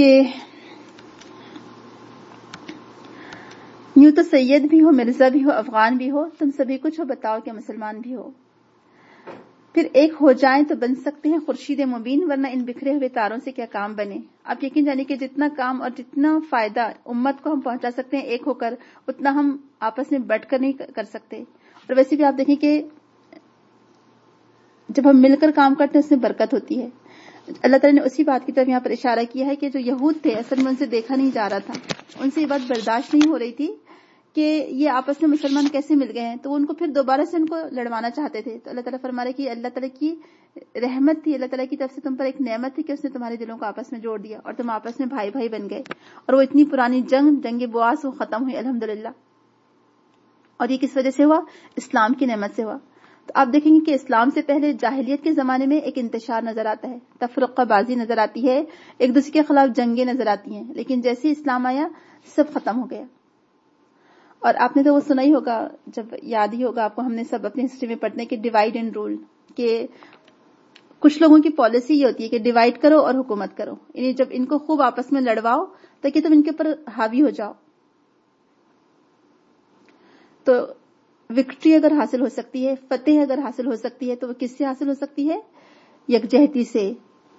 A: یوں تو سید بھی ہو، مرزا بھی ہو، افغان بھی ہو، تم سبھی کچھ ہو، بتاؤ کہ مسلمان بھی ہو. پھر ایک ہو جائیں تو بن سکتے ہیں خورشید مبین، ورنہ ان بکھرے ہوئے تاروں سے کیا کام بنے. آپ یقین جانیں کہ جتنا کام اور جتنا فائدہ امت کو ہم پہنچا سکتے ہیں ایک ہو کر، اتنا ہم آپس میں بٹ کر نہیں کر سکتے. اور ویسے بھی آپ دیکھیں کہ جب ہم مل کر کام کرتے ہیں اس میں برکت ہوتی ہے. اللہ تعالیٰ نے اسی بات کی طرف یہاں پر اشارہ کیا ہے کہ جو یہود تھے اصل میں ان سے دیکھا نہیں جا رہا تھا، ان سے یہ بات برداشت نہیں ہو رہی تھی کہ یہ آپس میں مسلمان کیسے مل گئے ہیں، تو ان کو پھر دوبارہ سے ان کو لڑوانا چاہتے تھے. تو اللہ تعالیٰ فرما رہے کہ اللہ تعالیٰ کی رحمت تھی، اللہ تعالیٰ کی طرف سے تم پر ایک نعمت تھی کہ اس نے تمہارے دلوں کو آپس میں جوڑ دیا اور تم آپس میں بھائی بھائی بن گئے. اور وہ اتنی پرانی جنگ جنگ بواس وہ ختم ہوئی الحمدللہ. اور یہ کس وجہ سے ہوا؟ اسلام کی نعمت سے ہوا. تو آپ دیکھیں گے کہ اسلام سے پہلے جاہلیت کے زمانے میں ایک انتشار نظر آتا ہے، تفرقہ بازی نظر آتی ہے، ایک دوسرے کے خلاف جنگیں نظر آتی ہیں، لیکن جیسے ہی اسلام آیا سب ختم ہو گیا. اور آپ نے تو وہ سنا ہی ہوگا، جب یاد ہی ہوگا آپ کو، ہم نے سب اپنی ہسٹری میں پڑھنے کے ڈیوائڈ اینڈ رول، کہ کچھ لوگوں کی پالیسی یہ ہوتی ہے کہ ڈیوائڈ کرو اور حکومت کرو، یعنی جب ان کو خوب آپس میں لڑواؤ تاکہ تم ان کے اوپر حاوی ہو جاؤ. تو وکٹری اگر حاصل ہو سکتی ہے، فتح اگر حاصل ہو سکتی ہے، تو وہ کس سے حاصل ہو سکتی ہے؟ یکجہتی سے.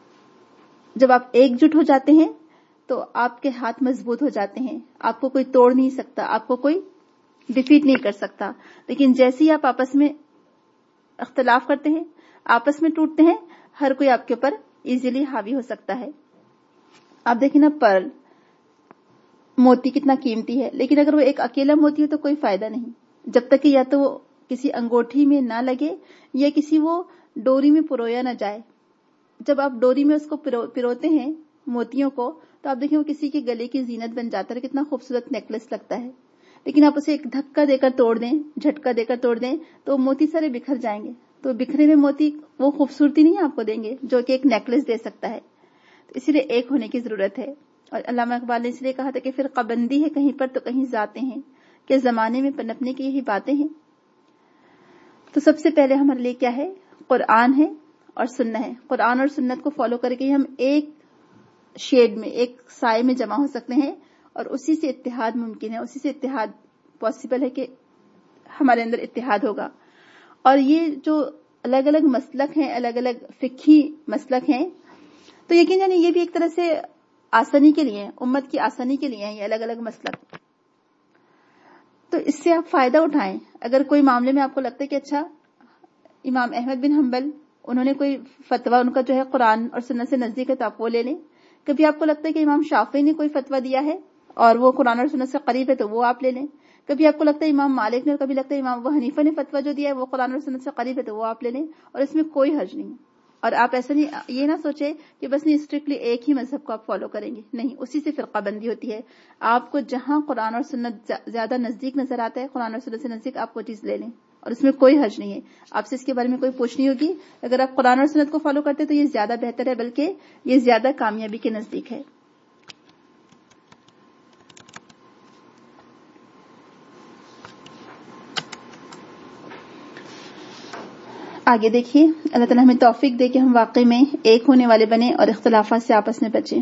A: جب آپ ایک جٹ ہو جاتے ہیں تو آپ کے ہاتھ مضبوط ہو جاتے ہیں، آپ کو کوئی توڑ نہیں سکتا، آپ کو کوئی ڈیفیٹ نہیں کر سکتا. لیکن جیسے ہی آپ آپس میں اختلاف کرتے ہیں، آپس میں ٹوٹتے ہیں، ہر کوئی آپ کے اوپر ایزیلی حاوی ہو سکتا ہے. آپ دیکھیں نا، پرل موتی کتنا قیمتی ہے، لیکن اگر وہ ایک اکیلا موتی ہو تو کوئی فائدہ نہیں، جب تک کہ یا تو وہ کسی انگوٹھی میں نہ لگے یا کسی وہ ڈوری میں پرویا نہ جائے. جب آپ ڈوری میں اس کو پروتے ہیں موتیوں کو، تو آپ دیکھیں وہ کسی کے گلے کی زینت بن جاتا ہے، کتنا خوبصورت نیکلس لگتا ہے. لیکن آپ اسے ایک دھکا دے کر توڑ دیں، جھٹکا دے کر توڑ دیں، تو موتی سارے بکھر جائیں گے. تو بکھرے ہوئے موتی وہ خوبصورتی نہیں آپ کو دیں گے جو کہ ایک نیکلس دے سکتا ہے. تو اسی لیے ایک ہونے کی ضرورت ہے. اور علامہ اقبال نے اس لیے کہا تھا کہ فرقہ بندی ہے کہیں پر تو کہیں ذاتیں ہیں، کہ زمانے میں پنپنے کی یہی باتیں ہیں. تو سب سے پہلے ہمارے لیے کیا ہے؟ قرآن ہے اور سنت ہے. قرآن اور سنت کو فالو کر کے ہم ایک شیڈ میں، ایک سائے میں جمع ہو سکتے ہیں، اور اسی سے اتحاد ممکن ہے، اسی سے اتحاد پاسبل ہے کہ ہمارے اندر اتحاد ہوگا. اور یہ جو الگ الگ مسلک ہیں، الگ الگ فقہی مسلک ہیں، تو یقین جانیے یہ بھی ایک طرح سے آسانی کے لیے، امت کی آسانی کے لیے ہیں یہ الگ الگ مسلک. تو اس سے آپ فائدہ اٹھائیں. اگر کوئی معاملے میں آپ کو لگتا ہے کہ اچھا امام احمد بن حنبل انہوں نے کوئی فتویٰ ان کا جو ہے قرآن اور سنت سے نزدیک ہے تو آپ وہ لے لیں. کبھی آپ کو لگتا ہے کہ امام شافعی نے کوئی فتویٰ دیا ہے اور وہ قرآن اور سنت سے قریب ہے تو وہ آپ لے لیں. کبھی آپ کو لگتا ہے امام مالک نے، اور کبھی لگتا ہے امام ابو حنیفہ نے فتویٰ جو دیا ہے وہ قرآن اور سنت سے قریب ہے تو وہ آپ لے لیں. اور اس میں کوئی حرج نہیں. اور آپ ایسا نہیں، یہ نہ سوچے کہ بس نہیں اسٹرکٹلی ایک ہی مذہب کو آپ فالو کریں گے، نہیں، اسی سے فرقہ بندی ہوتی ہے. آپ کو جہاں قرآن اور سنت زیادہ نزدیک نظر آتا ہے، قرآن اور سنت سے نزدیک آپ وہ چیز لے لیں، اور اس میں کوئی حرج نہیں ہے. آپ سے اس کے بارے میں کوئی پوچھ نہیں ہوگی. اگر آپ قرآن اور سنت کو فالو کرتے تو یہ زیادہ بہتر ہے، بلکہ یہ زیادہ کامیابی کے نزدیک ہے. آگے دیکھیے، اللہ تعالیٰ ہمیں توفیق دے کہ ہم واقعی میں ایک ہونے والے بنیں اور اختلافات سے آپس میں بچیں.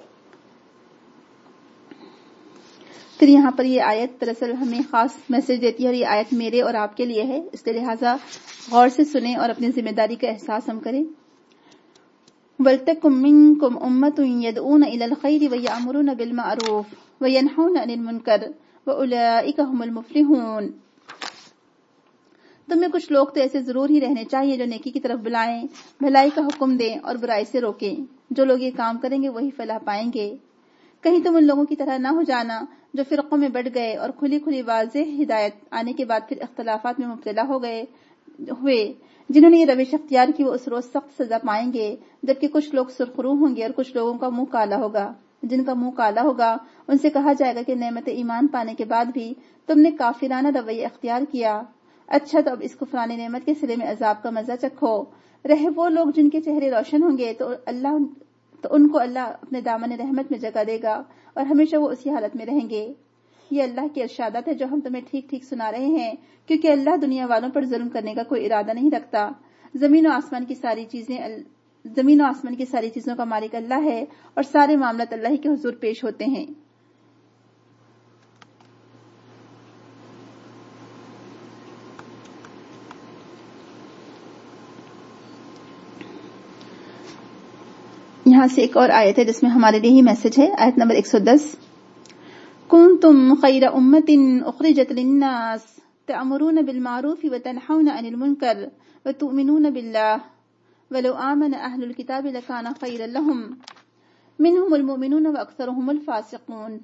A: پھر یہاں پر یہ آیت دراصل ہمیں خاص میسج دیتی ہے، اور یہ آیت میرے اور آپ کے لیے ہے، اس لیے لہٰذا غور سے سنیں اور اپنی ذمہ داری کا احساس ہم کریں. وَلْتَكُن مِّنكُمْ أُمَّةٌ يَدْعُونَ إِلَى الْخَيْرِ وَيَأْمُرُونَ بِالْمَعْرُوفِ وَيَنْهَوْنَ عَنِ الْمُنكَرِ وَأُولَٰئِكَ هُمُ الْمُفْلِحُونَ. تم میں کچھ لوگ تو ایسے ضرور ہی رہنے چاہیے جو نیکی کی طرف بلائیں، بھلائی کا حکم دیں اور برائی سے روکیں. جو لوگ یہ کام کریں گے وہی فلاح پائیں گے. کہیں تم ان لوگوں کی طرح نہ ہو جانا جو فرقوں میں بٹ گئے اور کھلی کھلی واضح ہدایت آنے کے بعد پھر اختلافات میں مبتلا ہو گئے ہوئے. جنہوں نے یہ روش اختیار کی وہ اس روز سخت سزا پائیں گے، جبکہ کچھ لوگ سرخرو ہوں گے اور کچھ لوگوں کا منہ کالا ہوگا. جن کا منہ کالا ہوگا ان سے کہا جائے گا کہ نعمت ایمان پانے کے بعد بھی تم نے کافرانہ رویہ اختیار کیا. اچھا تو اب اس کفرانی نعمت کے صلے میں عذاب کا مزہ چکھو. رہے وہ لوگ جن کے چہرے روشن ہوں گے تو اللہ تو ان کو اللہ اپنے دامن رحمت میں جگہ دے گا اور ہمیشہ وہ اسی حالت میں رہیں گے. یہ اللہ کے ارشادات ہے جو ہم تمہیں ٹھیک ٹھیک سنا رہے ہیں، کیونکہ اللہ دنیا والوں پر ظلم کرنے کا کوئی ارادہ نہیں رکھتا. زمین و آسمان کی ساری چیزیں زمین و آسمان کی ساری چیزوں کا مالک اللہ ہے، اور سارے معاملات اللہ کے حضور پیش ہوتے ہیں. یہاں سے ایک اور آیت ہے جس میں ہمارے لیے ہی میسج ہے، آیت نمبر ایک سو دس. کنتم خیر امت اخرجت للناس تأمرون بالمعروف وتنہون عن المنکر وتؤمنون باللہ ولو آمن اہل الکتاب لکان خیرا لہم منہم المؤمنون واکثرہم الفاسقون.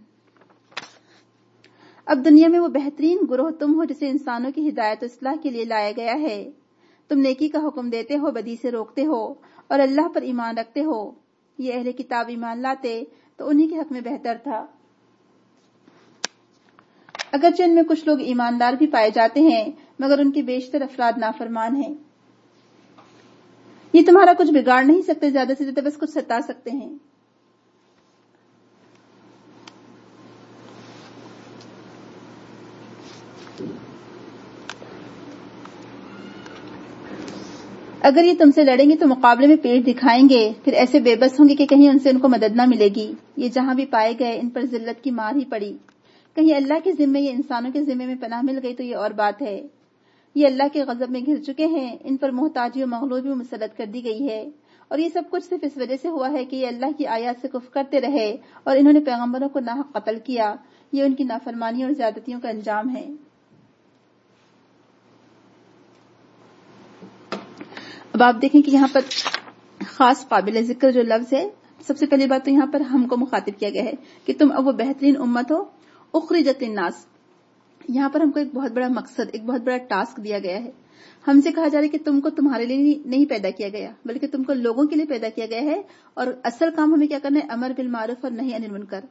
A: اب دنیا میں وہ بہترین گروہ تم ہو جسے انسانوں کی ہدایت و اصلاح کے لیے لایا گیا ہے. تم نیکی کا حکم دیتے ہو، بدی سے روکتے ہو، اور اللہ پر ایمان رکھتے ہو. یہ اہل کتاب ایمان لاتے تو انہی کے حق میں بہتر تھا. اگرچہ ان میں کچھ لوگ ایماندار بھی پائے جاتے ہیں مگر ان کے بیشتر افراد نافرمان ہیں. یہ تمہارا کچھ بگاڑ نہیں سکتے، زیادہ سے زیادہ بس کچھ ستا سکتے ہیں. اگر یہ تم سے لڑیں گے تو مقابلے میں پیٹ دکھائیں گے، پھر ایسے بے بس ہوں گے کہ کہیں ان سے ان کو مدد نہ ملے گی. یہ جہاں بھی پائے گئے ان پر ذلت کی مار ہی پڑی. کہیں اللہ کے ذمے یا انسانوں کے ذمے میں پناہ مل گئی تو یہ اور بات ہے. یہ اللہ کے غضب میں گھر چکے ہیں، ان پر محتاجی و مغلوبی میں مسلط کر دی گئی ہے. اور یہ سب کچھ صرف اس وجہ سے ہوا ہے کہ یہ اللہ کی آیات سے کفر کرتے رہے اور انہوں نے پیغمبروں کو ناحق قتل کیا. یہ ان کی نافرمانی اور زیادتیوں کا انجام ہے. اب آپ دیکھیں کہ یہاں پر خاص قابل ذکر جو لفظ ہے، سب سے پہلی بات تو یہاں پر ہم کو مخاطب کیا گیا ہے کہ تم اب وہ بہترین امت ہو اخرجت للناس. یہاں پر ہم کو ایک بہت بڑا مقصد، ایک بہت بڑا ٹاسک دیا گیا ہے. ہم سے کہا جا رہا ہے کہ تم کو تمہارے لیے نہیں پیدا کیا گیا بلکہ تم کو لوگوں کے لیے پیدا کیا گیا ہے، اور اصل کام ہمیں کیا کرنا ہے، امر بالمعروف اور نہی عن المنکر.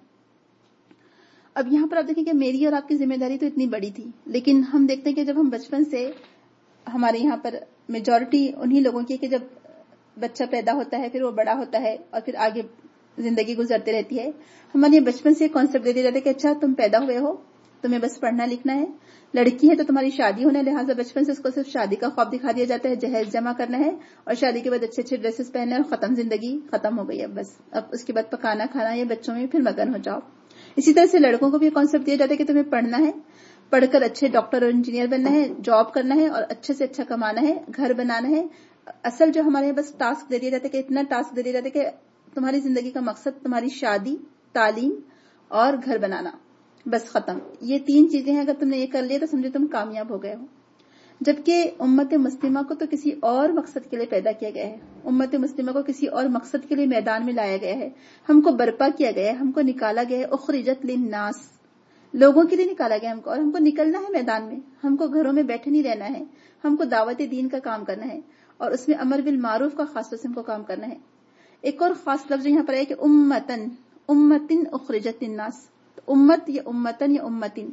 A: اب یہاں پر آپ دیکھیں کہ میری اور آپ کی ذمہ داری تو اتنی بڑی تھی، لیکن ہم دیکھتے ہیں کہ جب ہم بچپن سے، ہمارے یہاں پر میجورٹی انہی لوگوں کی کہ جب بچہ پیدا ہوتا ہے پھر وہ بڑا ہوتا ہے اور پھر آگے زندگی گزرتی رہتی ہے، ہمارے بچپن سے کانسیپٹ دے دیا جاتا ہے کہ اچھا تم پیدا ہوئے ہو، تمہیں بس پڑھنا لکھنا ہے. لڑکی ہے تو تمہاری شادی ہونا ہے، لہٰذا بچپن سے اس کو صرف شادی کا خواب دکھا دیا جاتا ہے، جہیز جمع کرنا ہے اور شادی کے بعد اچھے اچھے ڈریسز پہننا ہے اور ختم، زندگی ختم ہو گئی. اب بس اب اس کے بعد پکانا کھانا یا بچوں میں پھر مگن ہو جاؤ. اسی طرح سے لڑکوں کو بھی کانسیپٹ دیا جاتا ہے کہ تمہیں پڑھنا ہے، پڑھ کر اچھے ڈاکٹر اور انجینئر بننا ہے، جاب کرنا ہے اور اچھے سے اچھا کمانا ہے، گھر بنانا ہے. اصل جو ہمارے بس ٹاسک دے دیا جاتا ہے کہ اتنا ٹاسک دے دیا جاتا ہے کہ تمہاری زندگی کا مقصد تمہاری شادی، تعلیم اور گھر بنانا، بس ختم. یہ تین چیزیں ہیں، اگر تم نے یہ کر لیا تو سمجھو تم کامیاب ہو گئے ہو. جبکہ امت مسلمہ کو تو کسی اور مقصد کے لیے پیدا کیا گیا ہے. امت مسلمہ کو کسی اور مقصد کے لیے میدان میں لایا گیا ہے، ہم کو برپا کیا گیا ہے، ہم کو نکالا گیا ہے. اخرجت للناس، لوگوں کے لیے نکالا گیا ہم کو، اور ہم کو نکلنا ہے میدان میں. ہم کو گھروں میں بیٹھے نہیں رہنا ہے، ہم کو دعوت دین کا کام کرنا ہے اور اس میں امر بالمعروف کا خاص طور سے ہم کو کام کرنا ہے. ایک اور خاص لفظ یہاں پر ہے کہ امتن، امتن اخرجت للناس. امت یا امتن یا امتن،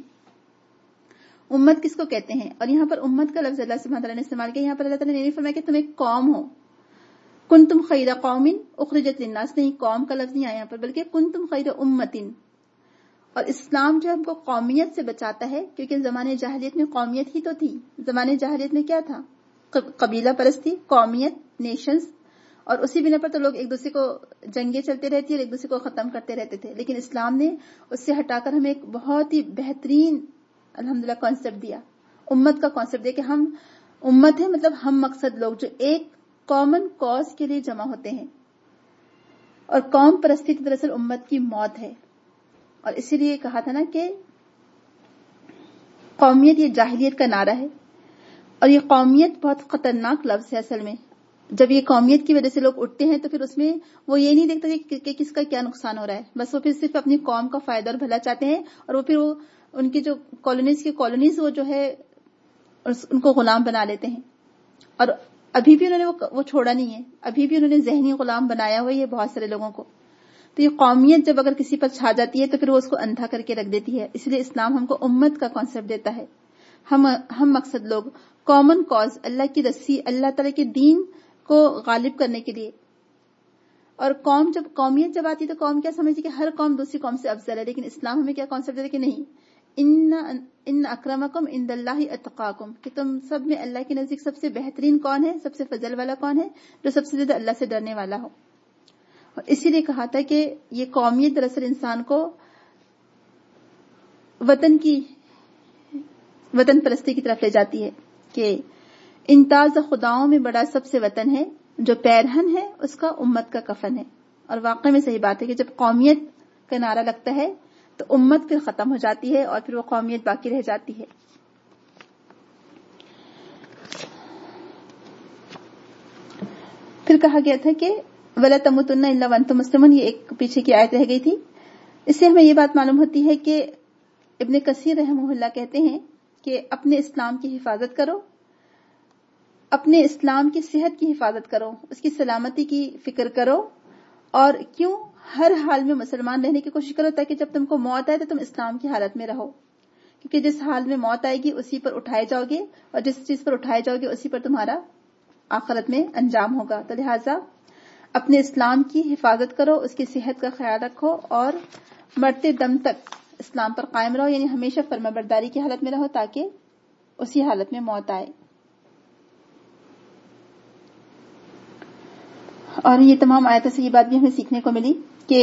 A: امت کس کو کہتے ہیں؟ اور یہاں پر امت کا لفظ اللہ سبحانہ تعالیٰ نے استعمال کیا. یہاں پر اللہ تعالیٰ نے نہیں فرمایا کہ تم ایک قوم ہو، کنتم خیر قوم اخرجت للناس، نہیں، قوم کا لفظ نہیں آیا یہاں پر، بلکہ کنتم خیر امتن. اور اسلام جو ہم کو قومیت سے بچاتا ہے، کیونکہ زمانے جاہلیت میں قومیت ہی تو تھی. زمانے جاہلیت میں کیا تھا؟ قبیلہ پرستی، قومیت، نیشنز، اور اسی بنا پر تو لوگ ایک دوسرے کو جنگیں چلتے رہتی اور ایک دوسرے کو ختم کرتے رہتے تھے. لیکن اسلام نے اس سے ہٹا کر ہمیں ایک بہت ہی بہترین الحمدللہ کانسیپٹ دیا، امت کا کانسیپٹ دیا کہ ہم امت ہے، مطلب ہم مقصد لوگ جو ایک کامن کاز کے لیے جمع ہوتے ہیں. اور قوم پرستی تو دراصل امت کی موت ہے. اور اسی لیے کہا تھا نا کہ قومیت یہ جاہلیت کا نعرہ ہے، اور یہ قومیت بہت خطرناک لفظ ہے اصل میں. جب یہ قومیت کی وجہ سے لوگ اٹھتے ہیں تو پھر اس میں وہ یہ نہیں دیکھتے کہ کس کا کیا نقصان ہو رہا ہے، بس وہ پھر صرف اپنی قوم کا فائدہ اور بھلا چاہتے ہیں. اور وہ پھر وہ ان کی جو کالونیز کی کالونیز وہ جو ہے ان کو غلام بنا لیتے ہیں. اور ابھی بھی انہوں نے وہ چھوڑا نہیں ہے، ابھی بھی انہوں نے ذہنی غلام بنایا ہوا ہے بہت سارے لوگوں کو. تو یہ قومیت جب اگر کسی پر چھا جاتی ہے تو پھر وہ اس کو اندھا کر کے رکھ دیتی ہے. اس لیے اسلام ہم کو امت کا کانسیپٹ دیتا ہے، ہم ہم مقصد لوگ، کامن کاز، اللہ کی رسی، اللہ تعالی کے دین کو غالب کرنے کے لیے. اور قوم جب قومیت جب آتی تو قوم کیا سمجھتی کہ ہر قوم دوسری قوم سے افضل ہے. لیکن اسلام ہمیں کیا کانسیپٹ دیتا ہے کہ نہیں، ان ان اکرمکم عند اللہ اتقاکم، کہ تم سب میں اللہ کے نزدیک سب سے بہترین کون ہے، سب سے فضل والا کون ہے، جو سب سے زیادہ اللہ سے ڈرنے والا ہو. اور اسی لیے کہا تھا کہ یہ قومیت دراصل انسان کو وطن کی وطن پرستی کی طرف لے جاتی ہے کہ انتاز خداؤں میں بڑا سب سے وطن ہے، جو پیرہن ہے اس کا امت کا کفن ہے. اور واقع میں صحیح بات ہے کہ جب قومیت کا نعرہ لگتا ہے تو امت پھر ختم ہو جاتی ہے اور پھر وہ قومیت باقی رہ جاتی ہے. پھر کہا گیا تھا کہ وَلَا تَمُوتُنَّ إِلَّا وَأَنْتُمْ مُسْلِمُونَ، یہ ایک پیچھے کی آیت رہ گئی تھی. اس سے ہمیں یہ بات معلوم ہوتی ہے کہ ابن کثیر رحمہ اللہ کہتے ہیں کہ اپنے اسلام کی حفاظت کرو، اپنے اسلام کی صحت کی حفاظت کرو، اس کی سلامتی کی فکر کرو، اور کیوں ہر حال میں مسلمان رہنے کی کوشش کرو تاکہ جب تم کو موت آئے تو تم اسلام کی حالت میں رہو. کیونکہ جس حال میں موت آئے گی اسی پر اٹھائے جاؤ گے، اور جس چیز پر اٹھائے جاؤ گے اسی پر تمہارا آخرت میں انجام ہوگا. تو لہٰذا اپنے اسلام کی حفاظت کرو، اس کی صحت کا خیال رکھو، اور مرتے دم تک اسلام پر قائم رہو، یعنی ہمیشہ فرما برداری کی حالت میں رہو تاکہ اسی حالت میں موت آئے. اور یہ تمام آیتوں سے یہ بات بھی ہمیں سیکھنے کو ملی کہ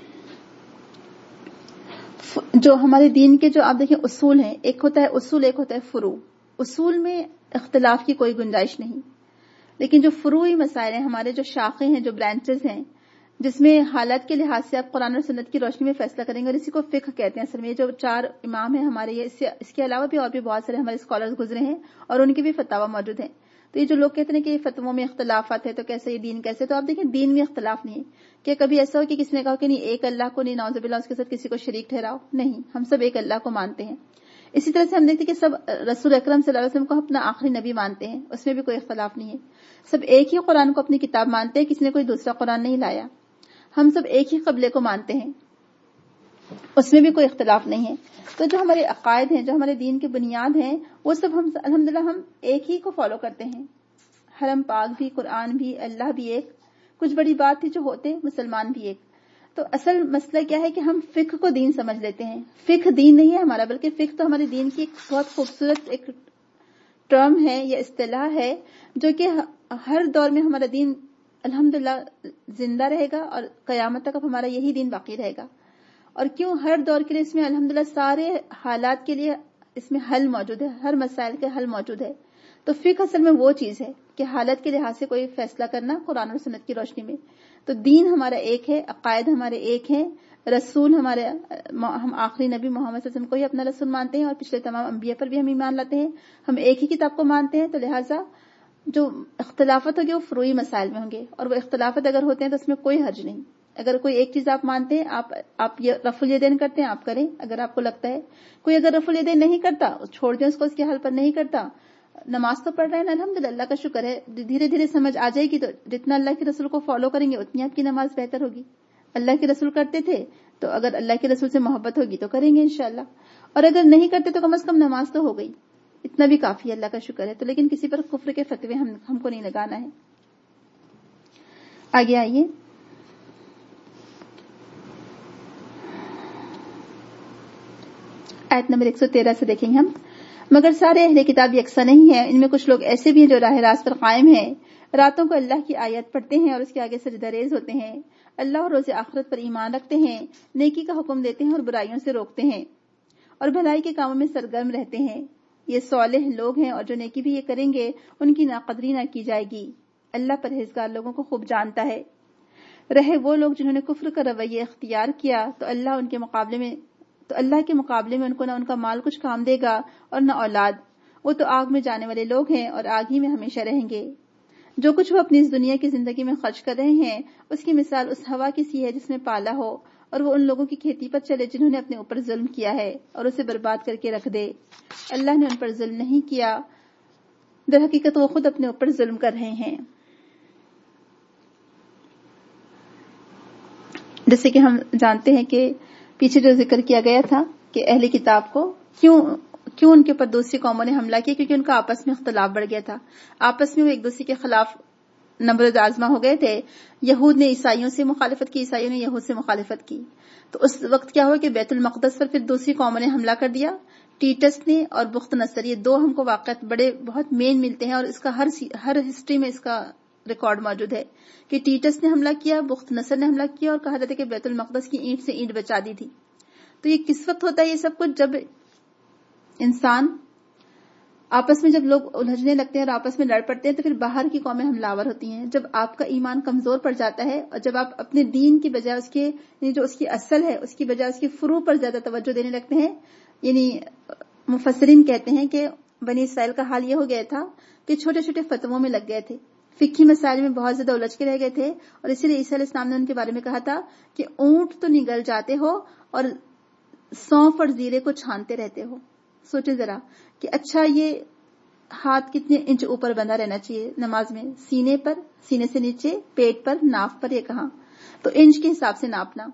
A: جو ہمارے دین کے جو آپ دیکھیں اصول ہیں، ایک ہوتا ہے اصول، ایک ہوتا ہے فروع. اصول میں اختلاف کی کوئی گنجائش نہیں، لیکن جو فروعی مسائل ہیں، ہمارے جو شاخیں ہیں، جو برانچز ہیں، جس میں حالات کے لحاظ سے آپ قرآن اور سنت کی روشنی میں فیصلہ کریں گے، اور اسی کو فقہ کہتے ہیں. اصل میں یہ جو چار امام ہیں ہمارے، یہ اس, اس کے علاوہ بھی اور بھی بہت سارے ہمارے اسکالرز گزرے ہیں اور ان کے بھی فتاوی موجود ہیں. تو یہ جو لوگ کہتے ہیں کہ فتووں میں اختلافات ہے تو کیسے یہ دین کیسے، تو آپ دیکھیں دین میں اختلاف نہیں ہے. کہ کبھی ایسا ہو کہ کسی نے کہا کہ نہیں ایک اللہ کو نہیں، نعوذ باللہ اس کے ساتھ کسی کو شریک ٹھہراؤ، نہیں، ہم سب ایک اللہ کو مانتے ہیں. اسی طرح سے ہم دیکھتے ہیں کہ سب رسول اکرم صلی اللہ علیہ وسلم کو اپنا آخری نبی مانتے ہیں، اس میں بھی کوئی اختلاف نہیں ہے. سب ایک ہی قرآن کو اپنی کتاب مانتے ہیں، کسی نے کوئی دوسرا قرآن نہیں لایا. ہم سب ایک ہی قبلے کو مانتے ہیں، اس میں بھی کوئی اختلاف نہیں ہے. تو جو ہمارے عقائد ہیں، جو ہمارے دین کے بنیاد ہیں، وہ سب ہم الحمدللہ ہم ایک ہی کو فالو کرتے ہیں. حرم پاک بھی، قرآن بھی، اللہ بھی ایک، کچھ بڑی بات تھی جو ہوتے مسلمان بھی ایک. تو اصل مسئلہ کیا ہے کہ ہم فقہ کو دین سمجھ لیتے ہیں. فقہ دین نہیں ہے ہمارا، بلکہ فقہ تو ہمارے دین کی ایک بہت خوبصورت ایک ٹرم ہے یا اصطلاح ہے، جو کہ ہر دور میں ہمارا دین الحمدللہ زندہ رہے گا اور قیامت تک اب ہمارا یہی دین باقی رہے گا. اور کیوں ہر دور کے لیے اس میں الحمدللہ سارے حالات کے لیے اس میں حل موجود ہے، ہر مسائل کے حل موجود ہے. تو فقہ اصل میں وہ چیز ہے کہ حالت کے لحاظ سے کوئی فیصلہ کرنا قرآن اور سنت کی روشنی میں. تو دین ہمارا ایک ہے، عقائد ہمارے ایک ہیں، رسول ہمارے، ہم آخری نبی محمد صلی اللہ علیہ وسلم کو ہی اپنا رسول مانتے ہیں اور پچھلے تمام انبیاء پر بھی ہم ایمان لاتے ہیں. ہم ایک ہی کتاب کو مانتے ہیں. تو لہٰذا جو اختلافات ہوگی وہ فروعی مسائل میں ہوں گے، اور وہ اختلافات اگر ہوتے ہیں تو اس میں کوئی حرج نہیں. اگر کوئی ایک چیز آپ مانتے ہیں، آپ آپ رفع الیدین کرتے ہیں، آپ کریں اگر آپ کو لگتا ہے. کوئی اگر رفع الیدین نہیں کرتا، چھوڑ دیں اس کو، اس کے حل پر نہیں کرتا. نماز تو پڑھ رہے ہیں نا، الحمدللہ، اللہ کا شکر ہے، دھیرے دھیرے سمجھ آ جائے گی. تو جتنا اللہ کے رسول کو فالو کریں گے اتنی آپ کی نماز بہتر ہوگی. اللہ کے رسول کرتے تھے تو اگر اللہ کے رسول سے محبت ہوگی تو کریں گے انشاءاللہ. اور اگر نہیں کرتے تو کم از کم نماز تو ہو گئی، اتنا بھی کافی ہے، اللہ کا شکر ہے. تو لیکن کسی پر کفر کے فتوے ہم ہم کو نہیں لگانا ہے. آگے آئیے. آیت نمبر ایک سو تیرہ سے دیکھیں گے ہم. مگر سارے اہل کتاب یکساں نہیں ہیں، ان میں کچھ لوگ ایسے بھی ہیں جو راہ راست پر قائم ہیں، راتوں کو اللہ کی آیت پڑھتے ہیں اور اس کے آگے سجدہ ریز ہوتے ہیں، اللہ اور روز آخرت پر ایمان رکھتے ہیں، نیکی کا حکم دیتے ہیں اور برائیوں سے روکتے ہیں، اور بھلائی کے کاموں میں سرگرم رہتے ہیں. یہ صالح لوگ ہیں، اور جو نیکی بھی یہ کریں گے ان کی ناقدری نہ کی جائے گی. اللہ پرہیزگار لوگوں کو خوب جانتا ہے. رہے وہ لوگ جنہوں نے کفر کا رویہ اختیار کیا تو اللہ ان کے مقابلے میں تو اللہ کے مقابلے میں ان کو نہ ان کا مال کچھ کام دے گا اور نہ اولاد. وہ تو آگ میں جانے والے لوگ ہیں اور آگ ہی میں ہمیشہ رہیں گے. جو کچھ وہ اپنی اس دنیا کی زندگی میں خرچ کر رہے ہیں اس کی مثال اس ہوا کی سی ہے جس میں پالا ہو، اور وہ ان لوگوں کی کھیتی پر چلے جنہوں نے اپنے اوپر ظلم کیا ہے اور اسے برباد کر کے رکھ دے. اللہ نے ان پر ظلم نہیں کیا، در حقیقت وہ خود اپنے اوپر ظلم کر رہے ہیں. جیسے کہ ہم جانتے ہیں کہ پیچھے جو ذکر کیا گیا تھا کہ اہل کتاب کو کیوں کیوں ان کے اوپر دوسری قوموں نے حملہ کیا، کیونکہ ان کا آپس میں اختلاف بڑھ گیا تھا. آپس میں وہ ایک دوسرے کے خلاف نبرد آزما ہو گئے تھے. یہود نے عیسائیوں سے مخالفت کی، عیسائیوں نے یہود سے مخالفت کی. تو اس وقت کیا ہوا کہ بیت المقدس پر پھر دوسری قوموں نے حملہ کر دیا. ٹیٹس نے اور بخت نصر، یہ دو ہم کو واقعات بڑے بہت مین ملتے ہیں، اور اس کا ہر ہر ہسٹری میں اس کا ریکارڈ موجود ہے کہ ٹیٹس نے حملہ کیا، بخت نصر نے حملہ کیا، اور کہا جاتا ہے کہ بیت المقدس کی اینٹ سے اینٹ بچا دی تھی. تو یہ کس وقت ہوتا ہے یہ سب کچھ؟ جب انسان آپس میں، جب لوگ الجھنے لگتے ہیں اور آپس میں لڑ پڑتے ہیں تو پھر باہر کی قومیں حملہ آور ہوتی ہیں. جب آپ کا ایمان کمزور پڑ جاتا ہے اور جب آپ اپنے دین کی بجائے اس کے یعنی جو اس کی اصل ہے اس کی بجائے اس کی فروع پر زیادہ توجہ دینے لگتے ہیں، یعنی مفسرین کہتے ہیں کہ بنی اسرائیل کا حال یہ ہو گیا تھا کہ چھوٹے چھوٹے فتووں میں لگ گئے تھے، فقہی مسائل میں بہت زیادہ الجھ کے رہ گئے تھے. اور اسی لیے عیسیٰ علیہ السلام نے ان کے بارے میں کہا تھا کہ اونٹ تو نگل جاتے ہو اور سونف اور زیرے کو چھانتے رہتے ہو. سوچے ذرا کہ اچھا یہ ہاتھ کتنے انچ اوپر بندھا رہنا چاہیے نماز میں؟ سینے پر، سینے سے نیچے، پیٹ پر، ناف پر، یہ کہاں؟ تو انچ کے حساب سے ناپنا.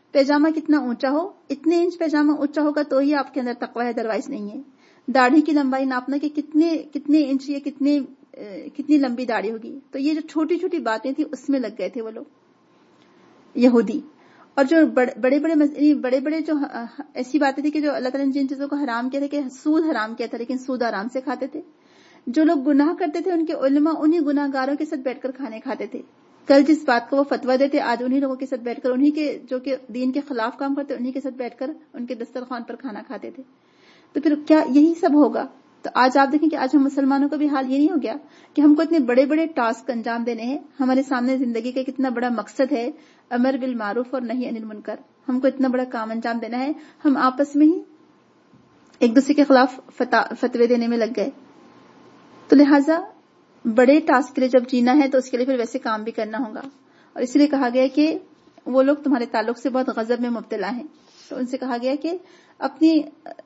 A: پیجامہ کتنا اونچا ہو، اتنے انچ پیجامہ اونچا ہوگا تو ہی آپ کے اندر تقوی ہے، ادروائز نہیں ہے. داڑھی کی لمبائی ناپنا کہ کتنے کتنے انچ یا کتنے کتنی لمبی داڑھی ہوگی. تو یہ جو چھوٹی چھوٹی باتیں تھیں اس میں لگ گئے تھے وہ لوگ یہودی. اور جو بڑے بڑے بڑے بڑے جو ایسی باتیں تھی کہ جو اللہ تعالیٰ نے جن چیزوں کو حرام کیا تھا کہ سود حرام کیا تھا لیکن سود آرام سے کھاتے تھے. جو لوگ گناہ کرتے تھے ان کے علماء انہی گناہ گاروں کے ساتھ بیٹھ کر کھانے کھاتے تھے. کل جس بات کو وہ فتویٰ دیتے آج انہی لوگوں کے ساتھ بیٹھ کر انہی کے جو کہ دین کے خلاف کام کرتے انہی کے ساتھ بیٹھ کر ان کے دسترخوان پر کھانا کھاتے تھے. تو پھر کیا یہی سب ہوگا؟ تو آج آپ دیکھیں کہ آج ہم مسلمانوں کا بھی حال یہ نہیں ہو گیا کہ ہم کو اتنے بڑے بڑے ٹاسک انجام دینے ہیں. ہمارے سامنے زندگی کا کتنا بڑا مقصد ہے، امر بالمعروف اور نہی عن المنکر. ہم کو اتنا بڑا کام انجام دینا ہے، ہم آپس میں ہی ایک دوسرے کے خلاف فتوے دینے میں لگ گئے. تو لہٰذا بڑے ٹاسک کے لیے جب جینا ہے تو اس کے لیے پھر ویسے کام بھی کرنا ہوگا. اور اس لیے کہا گیا کہ وہ لوگ تمہارے تعلق سے بہت غضب میں مبتلا ہیں. تو ان سے کہا گیا کہ اپنی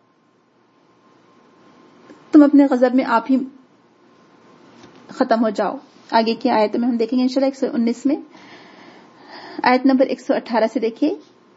A: تم اپنے غضب میں آپ ہی ختم ہو جاؤ. آگے کی آیت میں ہم دیکھیں گے انشاءاللہ ایک سو انیس میں آیت نمبر ایک سو اٹھارہ سے دیکھیے.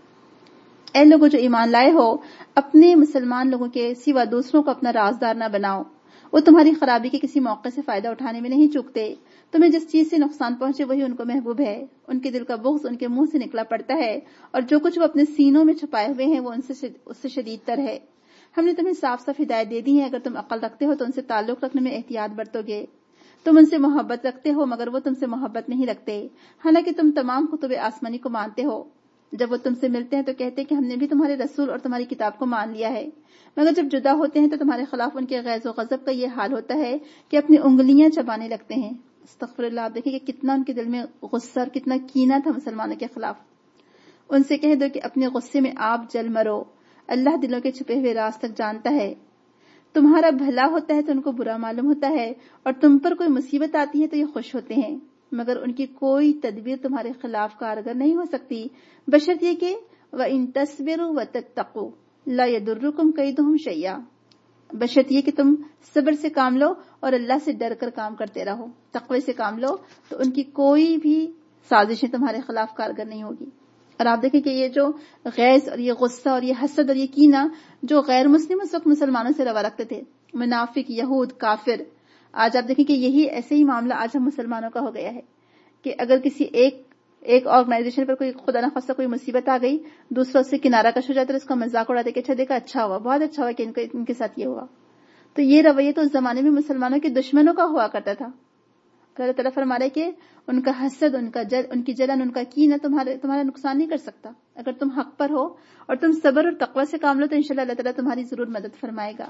A: اے لوگوں جو ایمان لائے ہو، اپنے مسلمان لوگوں کے سوا دوسروں کو اپنا رازدار نہ بناؤ. وہ تمہاری خرابی کے کسی موقع سے فائدہ اٹھانے میں نہیں چوکتے. تمہیں جس چیز سے نقصان پہنچے وہی ان کو محبوب ہے. ان کے دل کا بغض ان کے منہ سے نکلا پڑتا ہے اور جو کچھ وہ اپنے سینوں میں چھپائے ہوئے ہیں وہ ان سے اس سے شدید تر ہے. ہم نے تمہیں صاف صاف ہدایت دے دی ہے، اگر تم عقل رکھتے ہو تو ان سے تعلق رکھنے میں احتیاط برتو گے. تم ان سے محبت رکھتے ہو مگر وہ تم سے محبت نہیں رکھتے، حالانکہ تم تمام کتب آسمانی کو مانتے ہو. جب وہ تم سے ملتے ہیں تو کہتے ہیں کہ ہم نے بھی تمہارے رسول اور تمہاری کتاب کو مان لیا ہے، مگر جب جدا ہوتے ہیں تو تمہارے خلاف ان کے غیظ و غضب کا یہ حال ہوتا ہے کہ اپنی انگلیاں چبانے لگتے ہیں. استغفر اللہ. آپ دیکھیں کہ کتنا ان کے دل میں غصہ اور کتنا کینہ تھا مسلمانوں کے خلاف. ان سے کہہ دو کہ اپنے غصے میں آپ جل مرو، اللہ دلوں کے چھپے ہوئے راز تک جانتا ہے. تمہارا بھلا ہوتا ہے تو ان کو برا معلوم ہوتا ہے، اور تم پر کوئی مصیبت آتی ہے تو یہ خوش ہوتے ہیں، مگر ان کی کوئی تدبیر تمہارے خلاف کارگر نہیں ہو سکتی بشرط یہ کہ وَإِن تَصْبِرُوا وَتَتَّقُوا لَا يَضُرُّكُمْ كَيْدُهُمْ شَيْئًا، بشرط یہ کہ تم صبر سے کام لو اور اللہ سے ڈر کر کام کرتے رہو، تقوی سے کام لو تو ان کی کوئی بھی سازشیں تمہارے خلاف کارگر نہیں ہوگی. اور آپ دیکھیں کہ یہ جو غیظ اور یہ غصہ اور یہ حسد اور یہ کینہ جو غیر مسلم اس وقت مسلمانوں سے روا رکھتے تھے، منافق، یہود، کافر، آج آپ دیکھیں کہ یہی ایسے ہی معاملہ آج ہم مسلمانوں کا ہو گیا ہے کہ اگر کسی ایک ایک آرگنائزیشن پر کوئی خدا نہ خواستہ کوئی مصیبت آ گئی، دوسرا اس سے کنارہ کش ہو جاتا ہے، اس کا مذاق اڑاتے کہ اچھا دیکھا، اچھا ہوا، بہت اچھا ہوا کہ ان کے ان کے ساتھ یہ ہوا. تو یہ رویہ تو اس زمانے میں مسلمانوں کے دشمنوں کا ہوا کرتا تھا. اللہ تعالیٰ فرما رہے کہ ان کا حسد، ان کا جل، ان کی جلن، ان کا کینہ تمہارے تمہارا نقصان نہیں کر سکتا. اگر تم حق پر ہو اور تم صبر اور تقوی سے کام لو تو انشاءاللہ اللہ تعالیٰ تمہاری ضرور مدد فرمائے گا.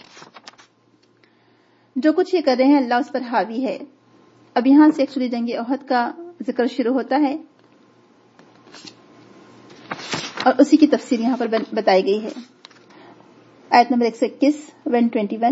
A: جو کچھ یہ کر رہے ہیں اللہ اس پر حاوی ہے. اب یہاں سے ایکچولی جنگ احد کا ذکر شروع ہوتا ہے اور اسی کی تفسیر یہاں پر بتائی گئی ہے. آیت نمبر ایک سو اکیس ون ٹوینٹی ون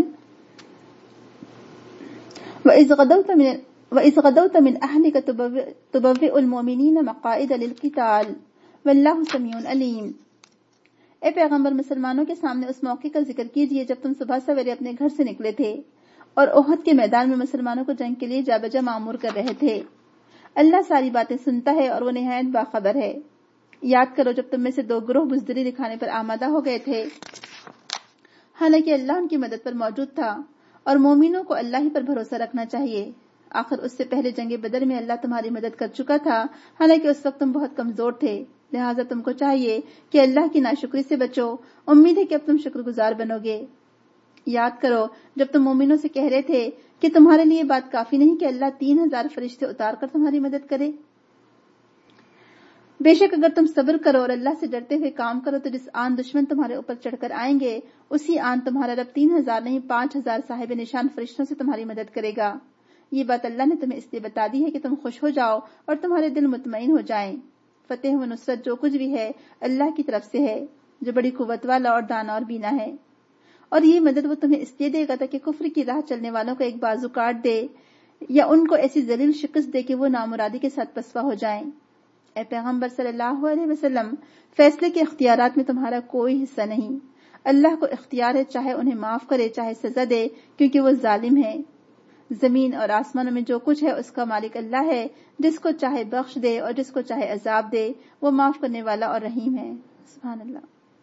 A: وَإِذْ غَدَوْتَ مِنْ وَإِذْ غَدَوْتَ مِنْ أَهْلِكَ تُبَوِّئُ الْمُؤْمِنِينَ مَقَاعِدَ لِلْقِتَالِ وَاللَّهُ سَمِيعٌ عَلِيمٌ. اے پیغمبر مسلمانوں کے سامنے اس موقع کا ذکر کیجئے جب تم صبح سویرے اپنے گھر سے نکلے تھے اور احد کے میدان میں مسلمانوں کو جنگ کے لیے جا بجا مامور کر رہے تھے. اللہ ساری باتیں سنتا ہے اور وہ نہایت باخبر ہے. یاد کرو جب تم میں سے دو گروہ بزدلی دکھانے پر آمادہ ہو گئے تھے، حالانکہ اللہ ان کی مدد پر موجود تھا اور مومنوں کو اللہ ہی پر بھروسہ رکھنا چاہیے. آخر اس سے پہلے جنگ بدر میں اللہ تمہاری مدد کر چکا تھا، حالانکہ اس وقت تم بہت کمزور تھے، لہٰذا تم کو چاہیے کہ اللہ کی ناشکری سے بچو. امید ہے کہ اب تم شکر گزار بنو گے. یاد کرو جب تم مومنوں سے کہہ رہے تھے کہ تمہارے لیے بات کافی نہیں کہ اللہ تین ہزار فرشتے اتار کر تمہاری مدد کرے. بے شک اگر تم صبر کرو اور اللہ سے ڈرتے ہوئے کام کرو تو جس آن دشمن تمہارے اوپر چڑھ کر آئیں گے اسی آن تمہارا رب تین ہزار نہیں پانچ ہزار صاحب نشان فرشتوں سے تمہاری مدد کرے گا. یہ بات اللہ نے تمہیں اس لیے بتا دی ہے کہ تم خوش ہو جاؤ اور تمہارے دل مطمئن ہو جائیں. فتح و نصرت جو کچھ بھی ہے اللہ کی طرف سے ہے، جو بڑی قوت والا اور دانا اور بینا ہے. اور یہ مدد وہ تمہیں اس لیے دے گا تاکہ کفر کی راہ چلنے والوں کو ایک بازو کاٹ دے یا ان کو ایسی ذلیل شکست دے کہ وہ نامرادی کے ساتھ پسپا ہو جائیں. اے پیغمبر صلی اللہ علیہ وسلم، فیصلے کے اختیارات میں تمہارا کوئی حصہ نہیں. اللہ کو اختیار ہے چاہے انہیں معاف کرے چاہے سزا دے، کیونکہ وہ ظالم ہے. زمین اور آسمانوں میں جو کچھ ہے اس کا مالک اللہ ہے، جس کو چاہے بخش دے اور جس کو چاہے عذاب دے، وہ معاف کرنے والا اور رحیم ہے۔ سبحان اللہ۔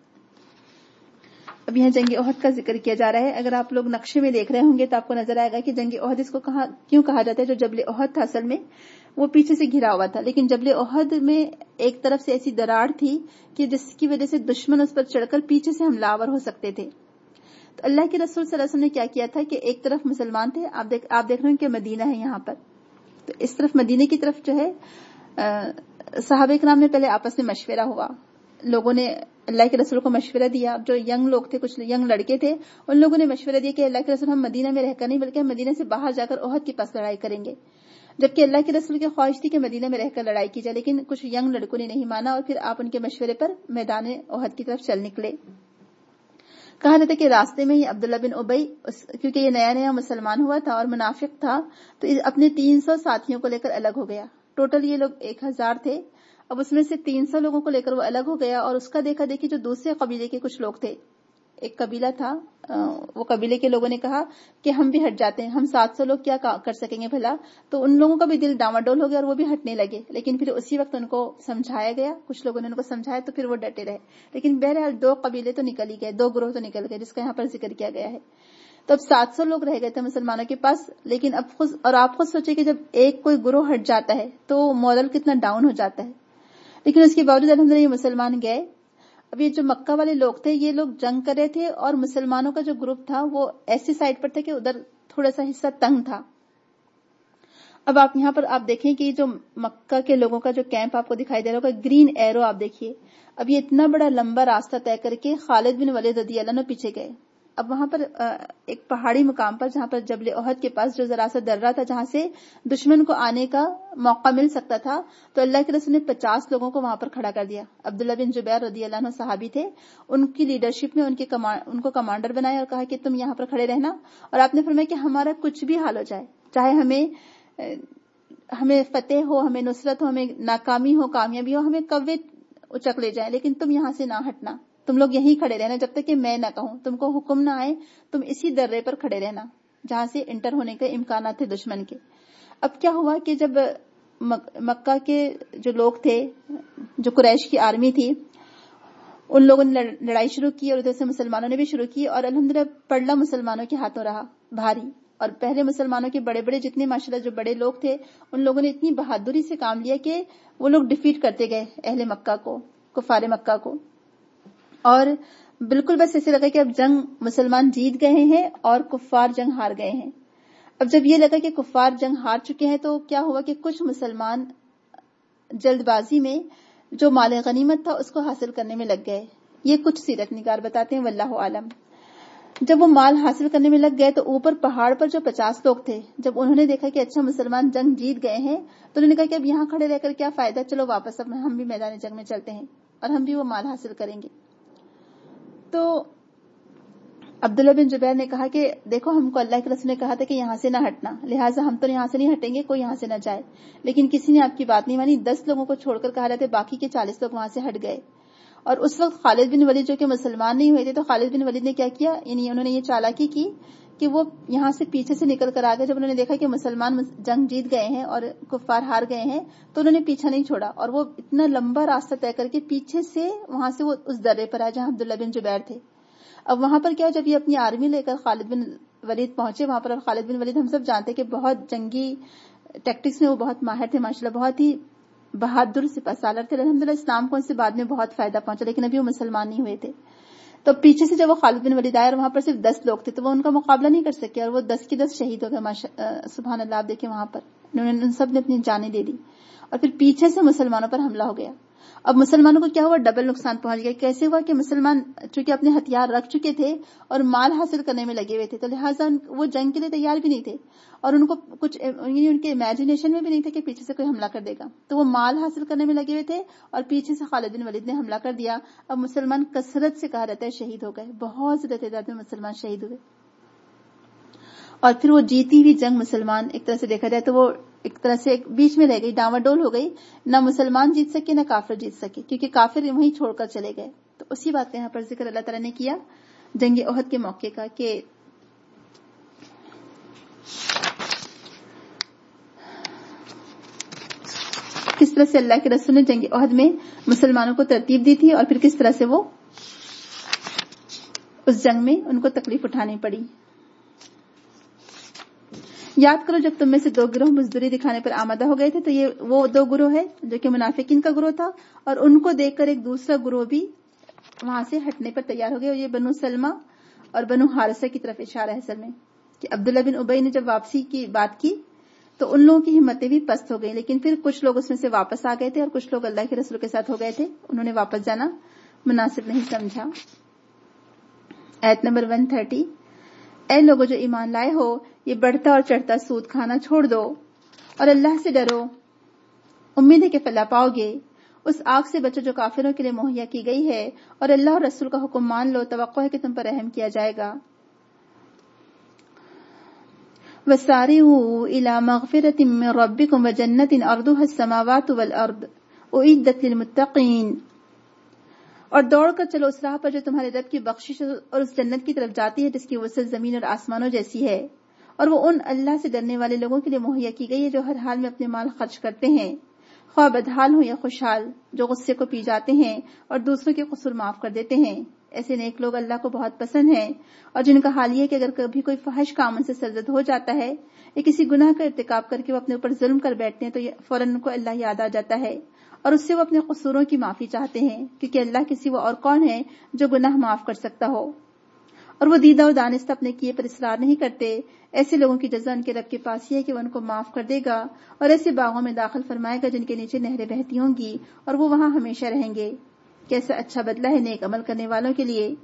A: اب یہاں جنگ احد کا ذکر کیا جا رہا ہے۔ اگر آپ لوگ نقشے میں دیکھ رہے ہوں گے تو آپ کو نظر آئے گا کہ جنگ احد اس کو کہا کیوں کہا جاتا ہے۔ جو جبل احد تھا اصل میں وہ پیچھے سے گھرا ہوا تھا، لیکن جبل احد میں ایک طرف سے ایسی دراڑ تھی کہ جس کی وجہ سے دشمن اس پر چڑھ کر پیچھے سے حملہ آور ہو سکتے تھے۔ تو اللہ کے رسول صلی اللہ علیہ وسلم نے کیا کیا تھا کہ ایک طرف مسلمان تھے، آپ دیکھ آپ دیکھ رہے ہیں کہ مدینہ ہے یہاں پر، تو اس طرف مدینے کی طرف جو ہے صحابہ کرام میں پہلے آپس میں مشورہ ہوا، لوگوں نے اللہ کے رسول کو مشورہ دیا۔ جو ینگ لوگ تھے، کچھ ینگ لڑکے تھے، ان لوگوں نے مشورہ دیا کہ اللہ کے رسول ہم مدینہ میں رہ کر نہیں بلکہ ہم مدینہ سے باہر جا کر احد کے پاس لڑائی کریں گے، جبکہ اللہ کے رسول کی خواہش تھی کہ مدینہ میں رہ کر لڑائی کی جائے، لیکن کچھ ینگ لڑکوں نے نہیں مانا اور پھر آپ ان کے مشورے پر میدان احد کی طرف چل نکلے۔ کہا جاتا ہے کہ راستے میں ہی عبداللہ بن ابی، کیونکہ یہ نیا نیا مسلمان ہوا تھا اور منافق تھا، تو اپنے تین سو ساتھیوں کو لے کر الگ ہو گیا۔ ٹوٹل یہ لوگ ایک ہزار تھے، اب اس میں سے تین سو لوگوں کو لے کر وہ الگ ہو گیا، اور اس کا دیکھا دیکھی جو دوسرے قبیلے کے کچھ لوگ تھے، ایک قبیلہ تھا، وہ قبیلے کے لوگوں نے کہا کہ ہم بھی ہٹ جاتے ہیں، ہم سات سو لوگ کیا کر سکیں گے بھلا، تو ان لوگوں کا بھی دل ڈاواڈول ہو گیا اور وہ بھی ہٹنے لگے، لیکن پھر اسی وقت ان کو سمجھایا گیا، کچھ لوگوں نے ان کو سمجھایا تو پھر وہ ڈٹے رہے، لیکن بہرحال دو قبیلے تو نکل ہی گئے، دو گروہ تو نکل گئے جس کا یہاں پر ذکر کیا گیا ہے۔ تو اب سات سو لوگ رہ گئے تھے مسلمانوں کے پاس، لیکن اب خود اور آپ خود سوچے کہ جب ایک کوئی گروہ ہٹ جاتا ہے تو مورل کتنا ڈاؤن ہو جاتا ہے، لیکن اس کے باوجود الحمدللہ یہ مسلمان گئے۔ اب یہ جو مکہ والے لوگ تھے یہ لوگ جنگ کر رہے تھے، اور مسلمانوں کا جو گروپ تھا وہ ایسی سائڈ پر تھا کہ ادھر تھوڑا سا حصہ تنگ تھا۔ اب آپ یہاں پر آپ دیکھیں کہ جو مکہ کے لوگوں کا جو کیمپ آپ کو دکھائی دے رہا ہوگا، گرین ایرو آپ دیکھیے، اب یہ اتنا بڑا لمبا راستہ طے کر کے خالد بن ولید رضی اللہ عنہ پیچھے گئے۔ اب وہاں پر ایک پہاڑی مقام پر جہاں پر جبل احد کے پاس جو ذرا سا درہ تھا جہاں سے دشمن کو آنے کا موقع مل سکتا تھا، تو اللہ کے رسول نے پچاس لوگوں کو وہاں پر کھڑا کر دیا۔ عبداللہ بن جبیر رضی اللہ عنہ صحابی تھے، ان کی لیڈرشپ میں ان کے ان کو کمانڈر بنایا اور کہا کہ تم یہاں پر کھڑے رہنا، اور آپ نے فرمایا کہ ہمارا کچھ بھی حال ہو جائے، چاہے ہمیں ہمیں فتح ہو، ہمیں نصرت ہو، ہمیں ناکامی ہو، کامیابی ہو، ہمیں کوے اچک لے جائیں، لیکن تم یہاں سے نہ ہٹنا، تم لوگ یہیں کھڑے رہنا جب تک کہ میں نہ کہوں، تم کو حکم نہ آئے، تم اسی درے پر کھڑے رہنا جہاں سے انٹر ہونے کے امکانات تھے دشمن کے۔ اب کیا ہوا کہ جب مکہ کے جو لوگ تھے، جو قریش کی آرمی تھی، ان لوگوں نے لڑائی شروع کی اور ادھر سے مسلمانوں نے بھی شروع کی، اور الحمدللہ پڑلا مسلمانوں کے ہاتھوں رہا بھاری، اور پہلے مسلمانوں کے بڑے بڑے جتنے ماشاءاللہ جو بڑے لوگ تھے ان لوگوں نے اتنی بہادری سے کام لیا کہ وہ لوگ ڈیفیٹ کرتے گئے اہل مکہ کو، کفار مکہ کو، اور بالکل بس ایسے لگا کہ اب جنگ مسلمان جیت گئے ہیں اور کفار جنگ ہار گئے ہیں۔ اب جب یہ لگا کہ کفار جنگ ہار چکے ہیں تو کیا ہوا کہ کچھ مسلمان جلد بازی میں جو مال غنیمت تھا اس کو حاصل کرنے میں لگ گئے۔ یہ کچھ سیرت نگار بتاتے ہیں، واللہ عالم۔ جب وہ مال حاصل کرنے میں لگ گئے تو اوپر پہاڑ پر جو پچاس لوگ تھے، جب انہوں نے دیکھا کہ اچھا مسلمان جنگ جیت گئے ہیں تو انہوں نے کہا کہ اب یہاں کھڑے رہ کر کیا فائدہ، چلو واپس اب ہم بھی میدان جنگ میں چلتے ہیں اور ہم بھی وہ مال حاصل کریں گے۔ تو عبداللہ بن جبیر نے کہا کہ دیکھو ہم کو اللہ کے رسول نے کہا تھا کہ یہاں سے نہ ہٹنا، لہٰذا ہم تو یہاں سے نہیں ہٹیں گے، کوئی یہاں سے نہ جائے، لیکن کسی نے آپ کی بات نہیں مانی، دس لوگوں کو چھوڑ کر کہا رہتے باقی کے چالیس لوگ وہاں سے ہٹ گئے۔ اور اس وقت خالد بن ولید جو کہ مسلمان نہیں ہوئے تھے، تو خالد بن ولید نے کیا کیا، یعنی انہوں نے یہ چالاکی کی کہ وہ یہاں سے پیچھے سے نکل کر آ گئے۔ جب انہوں نے دیکھا کہ مسلمان جنگ جیت گئے ہیں اور کفار ہار گئے ہیں تو انہوں نے پیچھا نہیں چھوڑا، اور وہ اتنا لمبا راستہ طے کر کے پیچھے سے وہاں سے وہ اس درے پر آئے جہاں عبداللہ بن جبیر تھے۔ اب وہاں پر کیا، جب یہ اپنی آرمی لے کر خالد بن ولید پہنچے وہاں پر، اور خالد بن ولید ہم سب جانتے ہیں کہ بہت جنگی ٹیکٹکس میں وہ بہت ماہر تھے ماشاءاللہ، بہت ہی بہادر سپہ سالار تھے، الحمدللہ اسلام کو ان سے بعد میں بہت فائدہ پہنچا، لیکن ابھی وہ مسلمان نہیں ہوئے تھے۔ تو پیچھے سے جب وہ خالد بن ولید آئے اور وہاں پر صرف دس لوگ تھے تو وہ ان کا مقابلہ نہیں کر سکے، اور وہ دس کی دس شہید ہو گئے، سبحان اللہ۔ آپ دیکھیں وہاں پر ان سب نے اپنی جانیں دے دی، اور پھر پیچھے سے مسلمانوں پر حملہ ہو گیا۔ اب مسلمانوں کو کیا ہوا، ڈبل نقصان پہنچ گیا۔ کیسے ہوا کہ مسلمان چونکہ اپنے ہتھیار رکھ چکے تھے اور مال حاصل کرنے میں لگے ہوئے تھے، تو لہٰذا وہ جنگ کے لیے تیار بھی نہیں تھے، اور ان کو کچھ ان کے امیجنیشن میں بھی نہیں تھا کہ پیچھے سے کوئی حملہ کر دے گا، تو وہ مال حاصل کرنے میں لگے ہوئے تھے اور پیچھے سے خالد بن ولید نے حملہ کر دیا۔ اب مسلمان کثرت سے کہا جاتا ہے شہید ہو گئے، بہت زیادہ تعداد میں مسلمان شہید ہوئے، اور پھر وہ جیتی ہوئی جنگ مسلمان ایک طرح سے دیکھا جائے تو وہ ایک طرح سے بیچ میں رہ گئی، ڈاواڈول ہو گئی، نہ مسلمان جیت سکے نہ کافر جیت سکے، کیونکہ کافر وہیں چھوڑ کر چلے گئے۔ تو اسی بات کا یہاں پر ذکر اللہ تعالیٰ نے کیا جنگ احد کے موقع کا کہ کس طرح سے اللہ کے رسول نے جنگ احد میں مسلمانوں کو ترتیب دی تھی اور پھر کس طرح سے وہ اس جنگ میں ان کو تکلیف اٹھانی پڑی. یاد کرو جب تم میں سے دو گروہ مزدوری دکھانے پر آمادہ ہو گئے تھے تو یہ وہ دو گروہ ہے جو کہ منافقین کا گروہ تھا, اور ان کو دیکھ کر ایک دوسرا گروہ بھی وہاں سے ہٹنے پر تیار ہو گئے, اور یہ بنو سلمہ اور بنو حارثہ کی طرف اشارہ ہے اصل میں کہ عبداللہ بن ابی نے جب واپسی کی بات کی تو ان لوگوں کی ہمتیں بھی پست ہو گئی, لیکن پھر کچھ لوگ اس میں سے واپس آ گئے تھے اور کچھ لوگ اللہ کے رسول کے ساتھ ہو گئے تھے, انہوں نے واپس جانا مناسب نہیں سمجھا. آیت نمبر ایک سو تیس, اے لوگوں جو ایمان لائے ہو یہ بڑھتا اور چڑھتا سود کھانا چھوڑ دو اور اللہ سے ڈرو, امید ہے کہ فلاح پاؤ گے. اس آگ سے بچو جو کافروں کے لیے مہیا کی گئی ہے, اور اللہ اور رسول کا حکم مان لو, توقع ہے کہ تم پر رحم کیا جائے گا. وَسَارِعُوا إِلَى مَغْفِرَةٍ مِّن رَّبِّكُمْ وَجَنَّةٍ أَرْضُهَا السَّمَاوَاتُ وَالْأَرْضُ أُعِدَّتْ لِلْمُتَّقِينَ, اور دوڑ کر چلو اس راہ پر جو تمہارے رب کی بخشش اور اس جنت کی طرف جاتی ہے جس کی وسعت زمین اور آسمانوں جیسی ہے, اور وہ ان اللہ سے ڈرنے والے لوگوں کے لیے مہیا کی گئی ہے جو ہر حال میں اپنے مال خرچ کرتے ہیں, خواہ بدحال ہوں یا خوشحال, جو غصے کو پی جاتے ہیں اور دوسروں کے قصور معاف کر دیتے ہیں. ایسے نیک لوگ اللہ کو بہت پسند ہیں, اور جن کا حال یہ کہ اگر کبھی کوئی فحش کام ان سے سرزد ہو جاتا ہے یا کسی گناہ کا ارتکاب کر کے وہ اپنے اوپر ظلم کر بیٹھتے ہیں تو فوراً ان کو اللہ یاد آ جاتا ہے اور اس سے وہ اپنے قصوروں کی معافی چاہتے ہیں, کیونکہ اللہ کے سوا اور کون ہے جو گناہ معاف کر سکتا ہو, اور وہ دیدہ و دانستہ اپنے کیے پر اصرار نہیں کرتے. ایسے لوگوں کی جزا ان کے رب کے پاس یہ ہے کہ وہ ان کو معاف کر دے گا اور ایسے باغوں میں داخل فرمائے گا جن کے نیچے نہریں بہتی ہوں گی, اور وہ وہاں ہمیشہ رہیں گے. کیسا اچھا بدلہ ہے نیک عمل کرنے والوں کے لیے.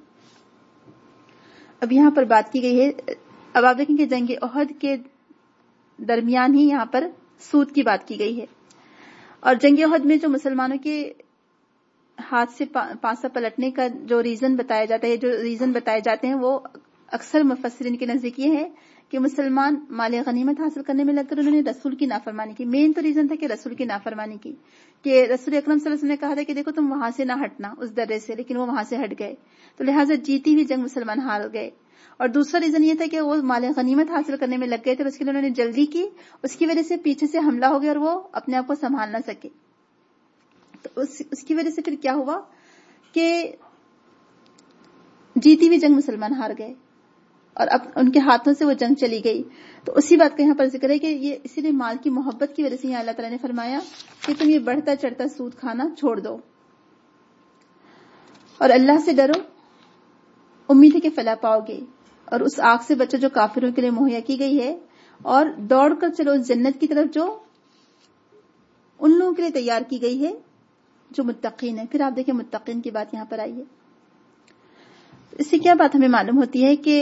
A: اب یہاں پر بات کی گئی ہے, اب آپ دیکھیں کہ جنگ احد کے درمیان ہی یہاں پر سود کی بات کی گئی ہے, اور جنگ احد میں جو مسلمانوں کے ہاتھ سے پانسا پلٹنے کا جو ریزن بتایا جاتا ہے, جو ریزن بتائے جاتے ہیں وہ اکثر مفسرین کے نزدیک یہ ہے کہ مسلمان مال غنیمت حاصل کرنے میں لگ کر انہوں نے رسول کی نافرمانی کی. مین تو ریزن تھا کہ رسول کی نافرمانی کی, کہ رسول اکرم صلی اللہ علیہ وسلم نے کہا تھا کہ دیکھو تم وہاں سے نہ ہٹنا اس درے سے, لیکن وہ وہاں سے ہٹ گئے تو لہٰذا جیتی ہوئی جنگ مسلمان ہار گئے. اور دوسرا ریزن یہ تھا کہ وہ مال غنیمت حاصل کرنے میں لگ گئے تھے, اس کے لیے انہوں نے جلدی کی, اس کی وجہ سے پیچھے سے حملہ ہو گیا اور وہ اپنے آپ کو سنبھال نہ سکے. تو اس, اس کی وجہ سے پھر کیا ہوا کہ جیتی ہوئی جنگ مسلمان ہار گئے اور اب ان کے ہاتھوں سے وہ جنگ چلی گئی. تو اسی بات کا یہاں پر ذکر ہے کہ یہ اسی لیے مال کی محبت کی وجہ سے یہاں اللہ تعالیٰ نے فرمایا کہ تم یہ بڑھتا چڑھتا سود کھانا چھوڑ دو اور اللہ سے ڈرو, امید ہے کہ فلاح پاؤ گے, اور اس آگ سے بچو جو کافروں کے لیے مہیا کی گئی ہے, اور دوڑ کر چلو اس جنت کی طرف جو ان لوگوں کے لیے تیار کی گئی ہے جو متقین ہیں. پھر آپ دیکھیں متقین کی بات یہاں پر آئی ہے. اس سے کیا بات ہمیں معلوم ہوتی ہے کہ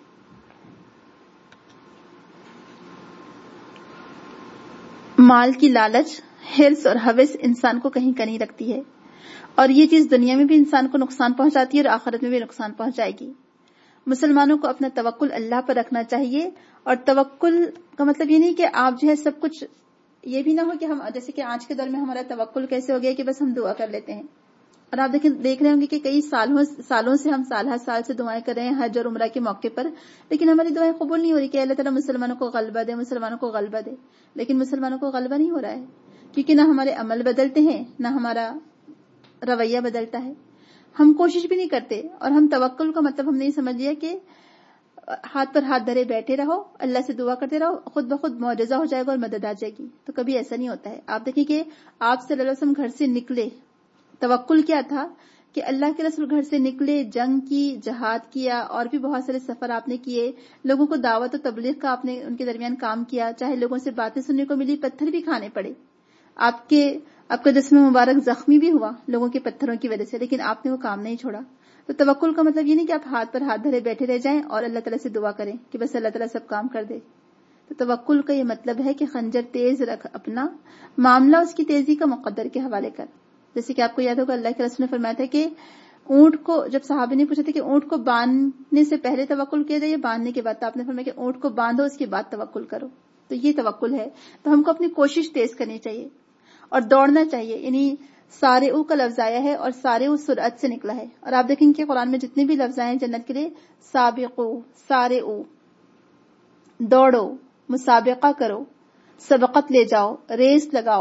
A: مال کی لالچ, ہرس اور ہوس انسان کو کہیں کا نہیں رکھتی ہے, اور یہ چیز دنیا میں بھی انسان کو نقصان پہنچاتی ہے اور آخرت میں بھی نقصان پہنچائے گی. مسلمانوں کو اپنا توکل اللہ پر رکھنا چاہیے, اور توکل کا مطلب یہ نہیں کہ آپ جو ہے سب کچھ, یہ بھی نہ ہو کہ ہم جیسے کہ آج کے دور میں ہمارا توکل کیسے ہو گیا کہ بس ہم دعا کر لیتے ہیں, اور آپ دیکھیں دیکھ رہے ہوں گے کہ کئی سالوں سالوں سے ہم سال ہر سال سے دعائیں کر رہے ہیں حج اور عمرہ کے موقع پر, لیکن ہماری دعائیں قبول نہیں ہو رہی کہ اللہ تعالیٰ مسلمانوں کو غلبہ دے, مسلمانوں کو غلبہ دے. لیکن مسلمانوں کو غلبہ نہیں ہو رہا ہے کیونکہ نہ ہمارے عمل بدلتے ہیں نہ ہمارا رویہ بدلتا ہے. ہم کوشش بھی نہیں کرتے, اور ہم توکل کا مطلب ہم نہیں سمجھ لیا کہ ہاتھ پر ہاتھ دھرے بیٹھے رہو, اللہ سے دعا کرتے رہو, خود بخود معجزہ ہو جائے گا اور مدد آ جائے گی. تو کبھی ایسا نہیں ہوتا ہے. آپ دیکھیں کہ آپ صلی اللہ علیہ وسلم گھر سے نکلے, توکل کیا تھا کہ اللہ کے رسول گھر سے نکلے, جنگ کی, جہاد کیا, اور بھی بہت سارے سفر آپ نے کیے, لوگوں کو دعوت و تبلیغ کا آپ نے ان کے درمیان کام کیا, چاہے لوگوں سے باتیں سننے کو ملی, پتھر بھی کھانے پڑے, آپ کے آپ کا جسم مبارک زخمی بھی ہوا لوگوں کے پتھروں کی وجہ سے, لیکن آپ نے وہ کام نہیں چھوڑا. تو توکل کا مطلب یہ نہیں کہ آپ ہاتھ پر ہاتھ دھرے بیٹھے رہ جائیں اور اللہ تعالیٰ سے دعا کریں کہ بس اللہ تعالیٰ سب کام کر دے. تو توکل کا یہ مطلب ہے کہ خنجر تیز رکھ, اپنا معاملہ اس کی تیزی کا مقدر کے حوالے کر. جیسے کہ آپ کو یاد ہوگا اللہ کے رسول نے فرمایا تھا کہ اونٹ کو, جب صحابہ نے پوچھا تھا کہ اونٹ کو باندھنے سے پہلے توکل کیا جائے یا باندھنے کے بعد, تو آپ نے فرمایا کہ اونٹ کو باندھو اس کے بعد توکل کرو. تو یہ توکل ہے. تو ہم کو اپنی کوشش تیز کرنی چاہیے اور دوڑنا چاہیے. یعنی سارے او کا لفظ آیا ہے اور سارے او سرعت سے نکلا ہے, اور آپ دیکھیں کہ قرآن میں جتنے بھی لفظ آئے ہیں جنت کے لیے, سابقو, سارے او, دوڑو, مسابقہ کرو, سبقت لے جاؤ, ریس لگاؤ,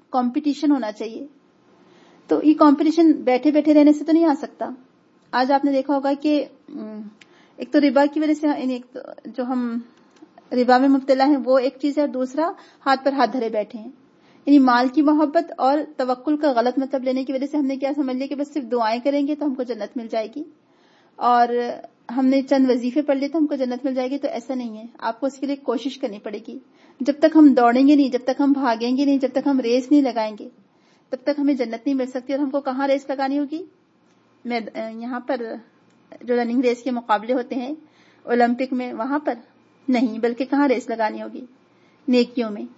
A: کمپٹیشن ہونا چاہیے. تو یہ کمپٹیشن بیٹھے بیٹھے رہنے سے تو نہیں آ سکتا. آج آپ نے دیکھا ہوگا کہ ایک تو ربا کی وجہ سے ایک جو ہم ربا میں مبتلا ہیں وہ ایک چیز ہے، اور دوسرا ہاتھ پر ہاتھ دھرے بیٹھے ہیں. یعنی مال کی محبت اور توکل کا غلط مطلب لینے کی وجہ سے ہم نے کیا سمجھ لیا کہ بس صرف دعائیں کریں گے تو ہم کو جنت مل جائے گی، اور ہم نے چند وظیفے پڑھ لیے تو ہم کو جنت مل جائے گی. تو ایسا نہیں ہے، آپ کو اس کے لیے کوشش کرنی پڑے گی. جب تک ہم دوڑیں گے نہیں، جب تک ہم بھاگیں گے نہیں، جب تک ہم ریس نہیں لگائیں گے، تب تک ہمیں جنت نہیں مل سکتی. اور ہم کو کہاں ریس لگانی ہوگی؟ میں یہاں پر جو رننگ ریس کے مقابلے ہوتے ہیں اولمپک میں، وہاں پر نہیں، بلکہ کہاں ریس لگانی ہوگی؟ نیکیوں میں.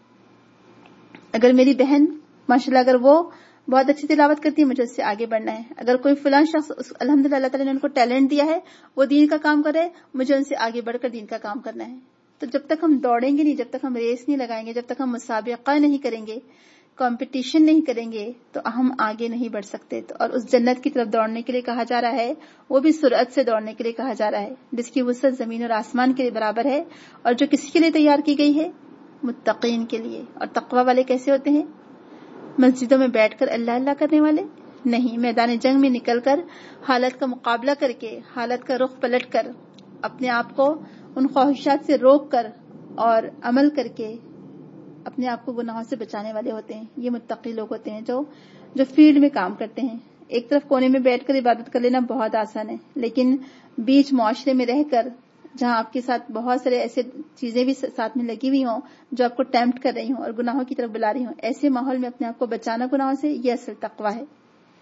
A: اگر میری بہن ماشاءاللہ اگر وہ بہت اچھی تلاوت کرتی ہے، مجھے اس سے آگے بڑھنا ہے. اگر کوئی فلاں شخص الحمدللہ اللہ تعالیٰ نے ان کو ٹیلنٹ دیا ہے، وہ دین کا کام کر رہے، مجھے ان سے آگے بڑھ کر دین کا کام کرنا ہے. تو جب تک ہم دوڑیں گے نہیں، جب تک ہم ریس نہیں لگائیں گے، جب تک ہم مسابقہ نہیں کریں گے، کمپٹیشن نہیں کریں گے، تو ہم آگے نہیں بڑھ سکتے. تو اور اس جنت کی طرف دوڑنے کے لیے کہا جا رہا ہے، وہ بھی سرعت سے دوڑنے کے لیے کہا جا رہا ہے، جس کی وسعت زمین اور آسمان کے برابر ہے، اور جو کس کے لیے تیار کی گئی ہے؟ متقین کے لیے. اور تقوی والے کیسے ہوتے ہیں؟ مسجدوں میں بیٹھ کر اللہ اللہ کرنے والے نہیں، میدان جنگ میں نکل کر حالت کا مقابلہ کر کے، حالت کا رخ پلٹ کر، اپنے آپ کو ان خواہشات سے روک کر اور عمل کر کے اپنے آپ کو گناہوں سے بچانے والے ہوتے ہیں. یہ متقی لوگ ہوتے ہیں جو جو فیلڈ میں کام کرتے ہیں. ایک طرف کونے میں بیٹھ کر عبادت کر لینا بہت آسان ہے، لیکن بیچ معاشرے میں رہ کر، جہاں آپ کے ساتھ بہت سارے ایسے چیزیں بھی ساتھ میں لگی ہوئی ہوں جو آپ کو ٹیمپٹ کر رہی ہوں اور گناہوں کی طرف بلا رہی ہوں، ایسے ماحول میں اپنے آپ کو بچانا گناہوں سے، یہ اصل تقویٰ ہے.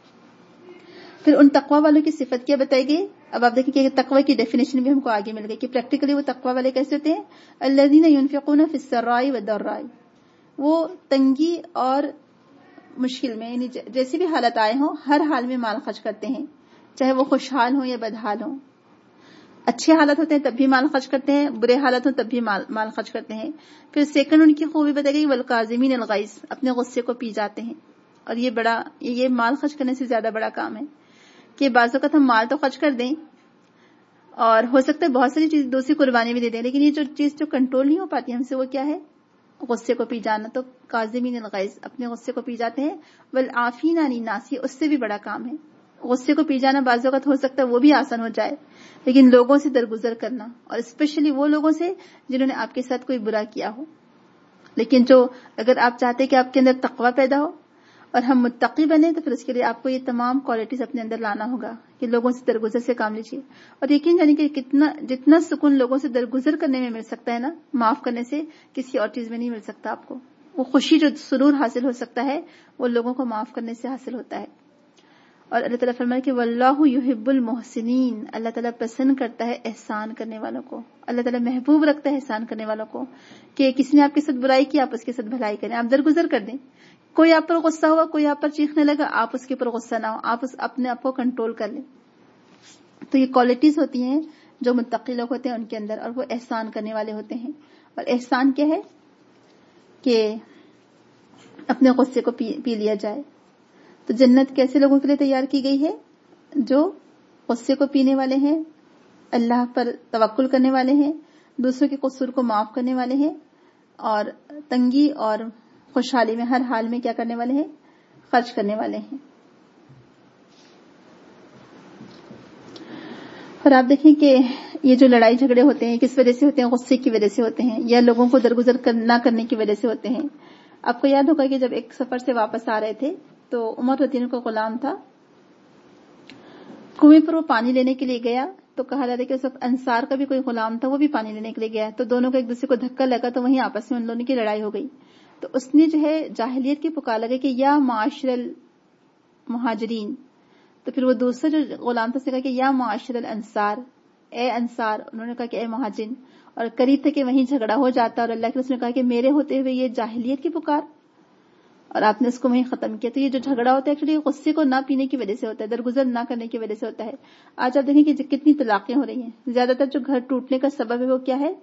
A: پھر ان تقویٰ والوں کی صفت کیا بتائی گئی؟ اب آپ دیکھیں کہ تقویٰ کی ڈیفینیشن بھی ہم کو آگے مل گئی کہ پریکٹیکلی وہ تقویٰ والے کیسے ہوتے ہیں؟ الذین ينفقون فی السراء والضراء. وہ تنگی اور مشکل میں، یعنی جیسی بھی حالت آئے ہوں، ہر حال میں مال خرچ کرتے ہیں، چاہے وہ خوشحال ہوں یا بدحال ہوں. اچھے حالت ہوتے ہیں تب بھی مال خرچ کرتے ہیں، برے حالت ہوں تب بھی مال مال خرچ کرتے ہیں. پھر سیکنڈ ان کی خوبی بتائی گئی، والکاظمین الغیظ، اپنے غصے کو پی جاتے ہیں. اور یہ بڑا یہ مال خرچ کرنے سے زیادہ بڑا کام ہے کہ بعض اوقات ہم مال تو خرچ کر دیں اور ہو سکتا ہے بہت ساری چیز دوسری قربانی بھی دے دیں، لیکن یہ جو چیز جو کنٹرول نہیں ہو پاتی ہم سے، وہ کیا ہے؟ غصے کو پی جانا. تو کاظمین الغیظ، اپنے غصے کو پی جاتے ہیں. والعافین عن الناس، اس سے بھی بڑا کام ہے. غصے کو پی جانا بعض اوقات ہو سکتا ہے وہ بھی آسان ہو جائے، لیکن لوگوں سے درگزر کرنا، اور اسپیشلی وہ لوگوں سے جنہوں نے آپ کے ساتھ کوئی برا کیا ہو. لیکن جو اگر آپ چاہتے کہ آپ کے اندر تقویٰ پیدا ہو اور ہم متقی بنے، تو پھر اس کے لیے آپ کو یہ تمام کوالٹیز اپنے اندر لانا ہوگا کہ لوگوں سے درگزر سے کام لیجیے. اور یقین جانے کہ کتنا جتنا سکون لوگوں سے درگزر کرنے میں مل سکتا ہے نا، معاف کرنے سے، کسی اور چیز میں نہیں مل سکتا آپ کو. وہ خوشی جو سرور حاصل ہو سکتا ہے وہ لوگوں کو معاف کرنے سے حاصل ہوتا ہے. اور اللہ تعالیٰ فرمائے کہ واللہ یحب المحسنین، اللہ تعالیٰ پسند کرتا ہے احسان کرنے والوں کو. اللہ تعالیٰ محبوب رکھتا ہے احسان کرنے والوں کو، کہ کسی نے آپ کے ساتھ برائی کی، آپ اس کے ساتھ بھلائی کریں، آپ درگزر کر دیں. کوئی آپ پر غصہ ہوا، کوئی آپ پر چیخنے لگا، آپ اس کے پر غصہ نہ ہو، آپ اس اپنے آپ کو کنٹرول کر لیں. تو یہ کوالٹیز ہوتی ہیں جو متقی لوگ ہوتے ہیں ان کے اندر، اور وہ احسان کرنے والے ہوتے ہیں. اور احسان کیا ہے؟ کہ اپنے غصے کو پی, پی لیا جائے. تو جنت کیسے لوگوں کے لیے تیار کی گئی ہے؟ جو غصے کو پینے والے ہیں، اللہ پر توکل کرنے والے ہیں، دوسروں کے قصور کو معاف کرنے والے ہیں، اور تنگی اور خوشحالی میں ہر حال میں کیا کرنے والے ہیں؟ خرچ کرنے والے ہیں. اور آپ دیکھیں کہ یہ جو لڑائی جھگڑے ہوتے ہیں کس وجہ سے ہوتے ہیں؟ غصے کی وجہ سے ہوتے ہیں، یا لوگوں کو درگزر نہ کرنے کی وجہ سے ہوتے ہیں. آپ کو یاد ہوگا کہ جب ایک سفر سے واپس آ رہے تھے تو عمر رضی اللہ عنہ کا غلام تھا، کنویں پر وہ پانی لینے کے لیے گیا، تو کہا جاتا ہے کہ اس وقت انصار کا بھی کوئی غلام تھا، وہ بھی پانی لینے کے لیے گیا، تو دونوں کو ایک دوسرے کو دھکا لگا، تو وہیں آپس میں ان دونوں کی لڑائی ہو گئی. تو اس نے جو ہے جاہلیت کی پکار لگائی کہ یا معاشر المہاجرین، تو پھر وہ دوسرا جو غلام تھا اس نے کہا کہ یا معاشر الانصار، اے انصار، انہوں نے کہا کہ اے مہاجرین، اور قریب تھا کہ وہیں جھگڑا ہو جاتا، اور اللہ کے رسول نے کہا کہ میرے ہوتے ہوئے یہ جاہلیت کی پکار، اور آپ نے اس کو وہیں ختم کیا. تو یہ جو جھگڑا ہوتا ہے ایکچولی غصے کو نہ پینے کی وجہ سے ہوتا ہے، درگزر نہ کرنے کی وجہ سے ہوتا ہے. آج آپ دیکھیں کہ کتنی طلاقیں ہو رہی ہیں، زیادہ تر جو گھر ٹوٹنے کا سبب ہے وہ کیا ہے؟